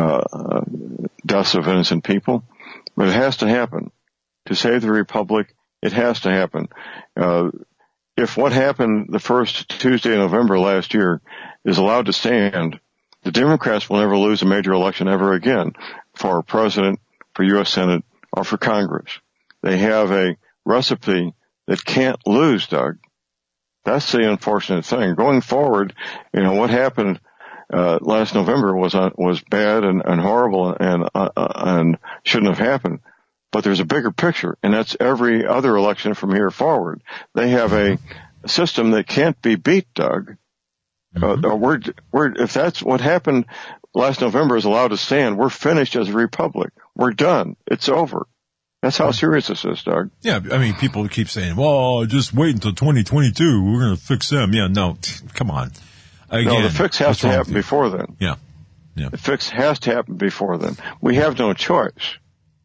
Speaker 3: uh, deaths of innocent people. But it has to happen. To save the republic, it has to happen. Uh, if what happened the first Tuesday in November last year is allowed to stand, the Democrats will never lose a major election ever again for president, for U S Senate, or for Congress. They have a recipe that can't lose, Doug. That's the unfortunate thing. Going forward, you know, what happened uh, last November was uh, was bad and, and horrible and uh, and shouldn't have happened. But there's a bigger picture, and that's every other election from here forward. They have a system that can't be beat, Doug. Mm-hmm. Uh, we're, we're, if that's what happened last November is allowed to stand, we're finished as a republic. We're done. It's over. That's how serious this is, Doug.
Speaker 2: Yeah, I mean, people keep saying, well, just wait until twenty twenty-two. We're going to fix them. Yeah, no, come on. Again,
Speaker 3: no, the fix has to happen before then.
Speaker 2: Yeah. Yeah.
Speaker 3: The fix has to happen before then. We have no choice.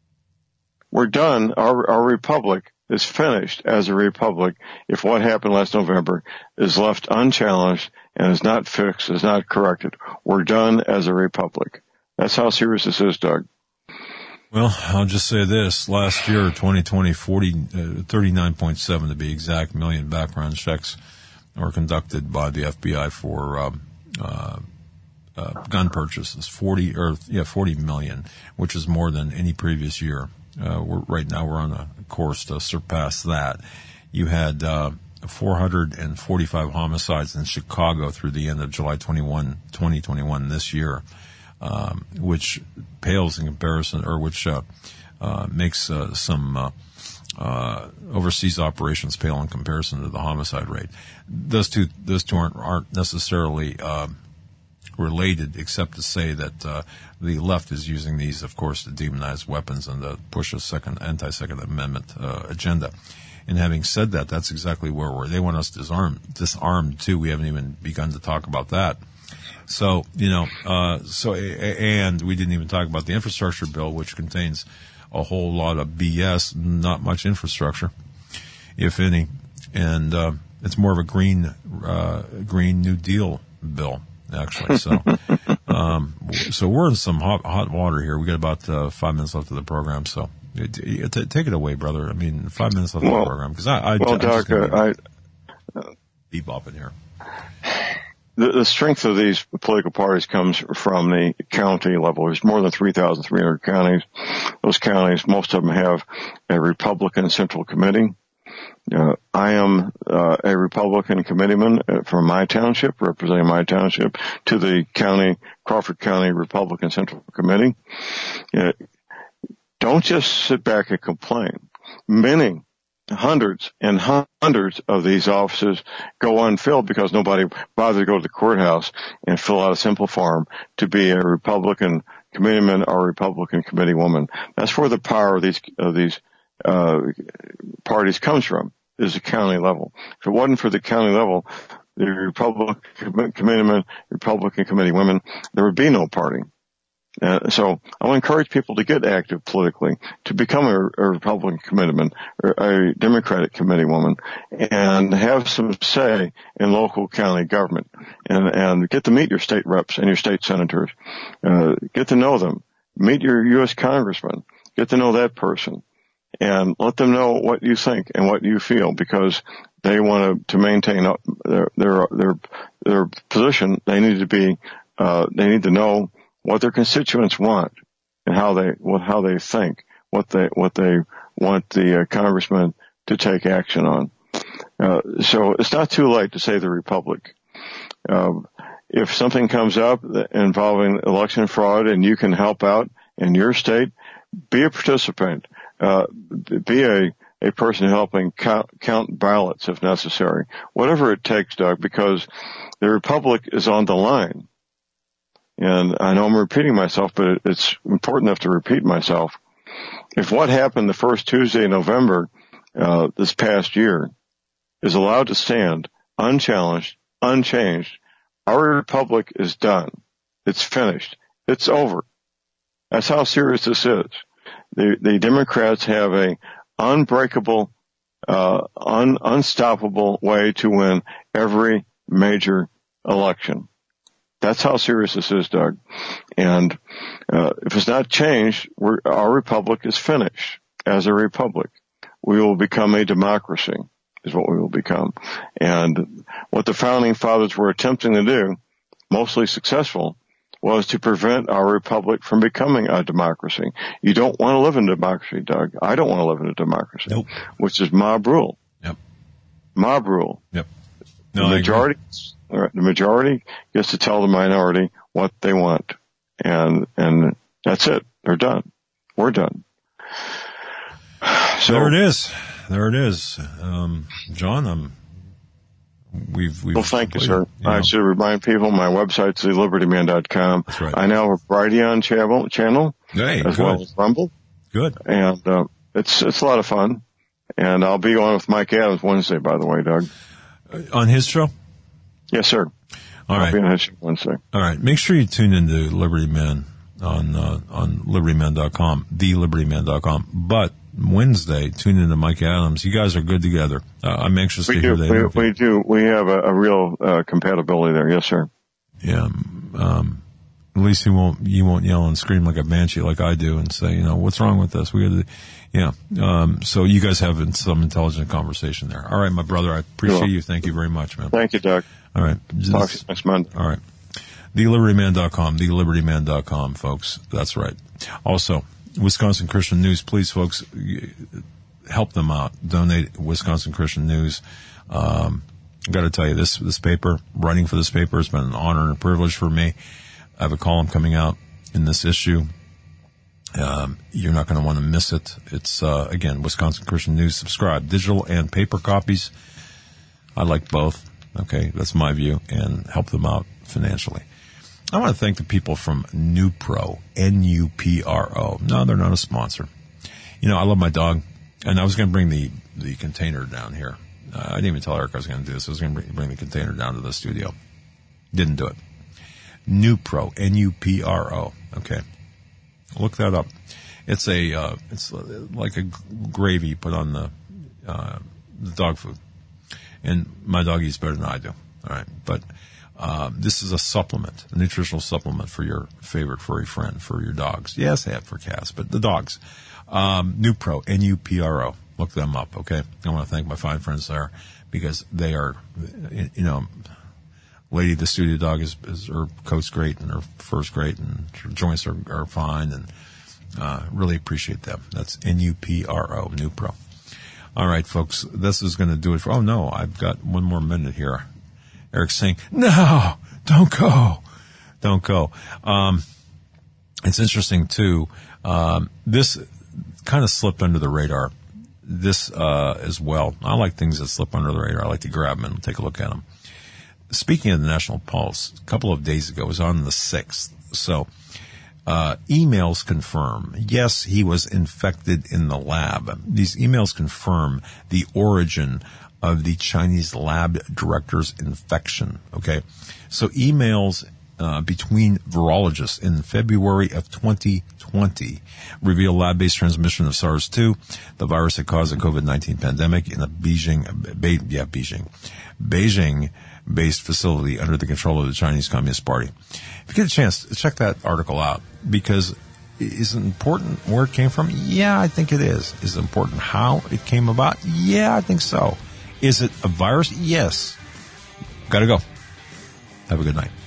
Speaker 3: We're done. Our, our republic is finished as a republic if what happened last November is left unchallenged and is not fixed, is not corrected. We're done as a republic. That's how serious this is, Doug.
Speaker 2: Well, I'll just say this. Last year, twenty twenty, forty, uh, thirty-nine point seven to be exact, million background checks were conducted by the F B I for um, uh, uh, gun purchases. forty, or yeah, forty million, which is more than any previous year. Uh, we're, right now we're on a course to surpass that. You had uh, four hundred forty-five homicides in Chicago through the end of July twenty-first, twenty twenty-one this year, um, which pales in comparison, or which uh, uh, makes uh, some uh, uh, overseas operations pale in comparison to the homicide rate. Those two, those two aren't, aren't necessarily uh, related, except to say that uh, the left is using these, of course, to demonize weapons and to push a second anti-Second Amendment uh, agenda. And having said that, that's exactly where we're. They want us disarmed, disarmed too. We haven't even begun to talk about that. So, you know, uh, so, and we didn't even talk about the infrastructure bill, which contains a whole lot of B S, not much infrastructure, if any. And, uh, it's more of a green, uh, green New Deal bill, actually. So, um, so we're in some hot, hot water here. We got about, uh, five minutes left of the program. So it, it, it, take it away, brother. I mean, five minutes left
Speaker 3: well,
Speaker 2: of the program. Cause I, I,
Speaker 3: well, Doc, uh, I,
Speaker 2: bebopping here.
Speaker 3: the, the strength of these political parties comes from the county level. There's more than three thousand three hundred counties. Those counties, most of them have a Republican Central Committee. Uh, I am uh, a Republican committeeman from my township, representing my township, to the county, Crawford County Republican Central Committee. Uh, don't just sit back and complain. Many, hundreds and hundreds of these offices go unfilled because nobody bothered to go to the courthouse and fill out a simple form to be a Republican committeeman or Republican committee woman. That's where the power of these of these uh parties comes from, is the county level. If it wasn't for the county level, the Republican committeemen, Republican committee women, there would be no party. Uh, so I'll encourage people to get active politically, to become a, a Republican committeeman or a Democratic committee woman, and have some say in local county government, and, and get to meet your state reps and your state senators. Uh, get to know them. Meet your U S congressman. Get to know that person. And let them know what you think and what you feel, because they want to, to maintain their, their, their, their position. They need to be, uh, they need to know what their constituents want and how they, what, how they think, what they, what they want the uh, congressman to take action on. Uh, so it's not too late to save the republic. Um, if something comes up involving election fraud and you can help out in your state, be a participant. Uh, be a, a person helping count, count ballots if necessary. Whatever it takes, Doug, because the republic is on the line. And I know I'm repeating myself, but it, it's important enough to repeat myself. If what happened the first Tuesday in November, uh, this past year is allowed to stand unchallenged, unchanged, our republic is done. It's finished. It's over. That's how serious this is. The, the Democrats have a unbreakable, uh, un, unstoppable way to win every major election. That's how serious this is, Doug. And uh, if it's not changed, we're, our republic is finished as a republic. We will become a democracy, is what we will become. And what the founding fathers were attempting to do, mostly successful, was to prevent our republic from becoming a democracy. You don't want to live in a democracy, Doug. I don't want to live in a democracy,
Speaker 2: nope.
Speaker 3: Which is mob rule.
Speaker 2: Yep.
Speaker 3: Mob rule.
Speaker 2: Yep.
Speaker 3: No, the majority, the majority gets to tell the minority what they want, and and that's it. They're done. We're done. So
Speaker 2: there it is. There it is. Um, John, I'm. We've, we've
Speaker 3: well, thank you, sir.
Speaker 2: You know.
Speaker 3: I should remind people my website's the liberty man dot com.
Speaker 2: That's right.
Speaker 3: I now have a Brighteon channel, channel
Speaker 2: hey,
Speaker 3: as
Speaker 2: good.
Speaker 3: well as Rumble.
Speaker 2: Good.
Speaker 3: And uh, it's it's a lot of fun. And I'll be on with Mike Adams Wednesday, by the way, Doug.
Speaker 2: Uh, on his show?
Speaker 3: Yes, sir.
Speaker 2: All
Speaker 3: I'll
Speaker 2: right.
Speaker 3: be on his show Wednesday.
Speaker 2: All right. Make sure you tune into Liberty Man on uh, on liberty man dot com, the liberty man dot com. But Wednesday, tune into Mike Adams. You guys are good together. Uh, I'm anxious
Speaker 3: we
Speaker 2: to
Speaker 3: do,
Speaker 2: hear that
Speaker 3: we,
Speaker 2: interview.
Speaker 3: we do. We have a, a real uh, compatibility there. Yes, sir.
Speaker 2: Yeah. Um, at least you won't you won't yell and scream like a banshee like I do and say, you know, what's wrong with this? We got to, yeah. Um, so you guys have some intelligent conversation there. All right, my brother. I appreciate
Speaker 3: Cool.
Speaker 2: you. Thank you very much, man.
Speaker 3: Thank you, Doug.
Speaker 2: All right.
Speaker 3: Talk to you next Monday.
Speaker 2: All right. the liberty man dot com, the liberty man dot com, folks. That's right. Also, Wisconsin Christian News, please, folks, help them out. Donate Wisconsin Christian News. Um, I've got to tell you, this this paper, writing for this paper, has been an honor and a privilege for me. I have a column coming out in this issue. Um, you're not going to want to miss it. It's, uh, again, Wisconsin Christian News. Subscribe. Digital and paper copies. I like both. Okay, that's my view, and help them out financially. I want to thank the people from Nupro, N U P R O. No, they're not a sponsor. You know, I love my dog, and I was going to bring the, the container down here. Uh, I didn't even tell Eric I was going to do this. I was going to bring, bring the container down to the studio. Didn't do it. Nupro, N U P R O. Okay. Look that up. It's a, uh, it's like a gravy put on the, uh, the dog food. And my dog eats better than I do. All right. But, uh, this is a supplement, a nutritional supplement for your favorite furry friend, for your dogs. Yes, they have for cats, but the dogs. Um, Nupro, N U P R O. Look them up. Okay. I want to thank my fine friends there because they are, you know, lady, the studio dog, is, is her coat's great and her fur's great and her joints are, are fine, and uh, really appreciate them. That's N U P R O, Nupro. All right, folks, this is going to do it for, oh no, I've got one more minute here. Eric's saying, no, don't go, don't go. Um, it's interesting too. Um, this kind of slipped under the radar. This, uh, as well. I like things that slip under the radar. I like to grab them and take a look at them. Speaking of the National Pulse, a couple of days ago, it was on the sixth. So, uh, emails confirm, yes, he was infected in the lab. These emails confirm the origin of the Chinese lab director's infection. Okay. So emails, uh, between virologists in February of twenty twenty reveal lab-based transmission of SARS two, the virus that caused the COVID nineteen pandemic in a Beijing, Be, yeah, Beijing, Beijing-based facility under the control of the Chinese Communist Party. If you get a chance, check that article out, because is it important where it came from? Yeah, I think it is. Is it important how it came about? Yeah, I think so. Is it a virus? Yes. Gotta go. Have a good night.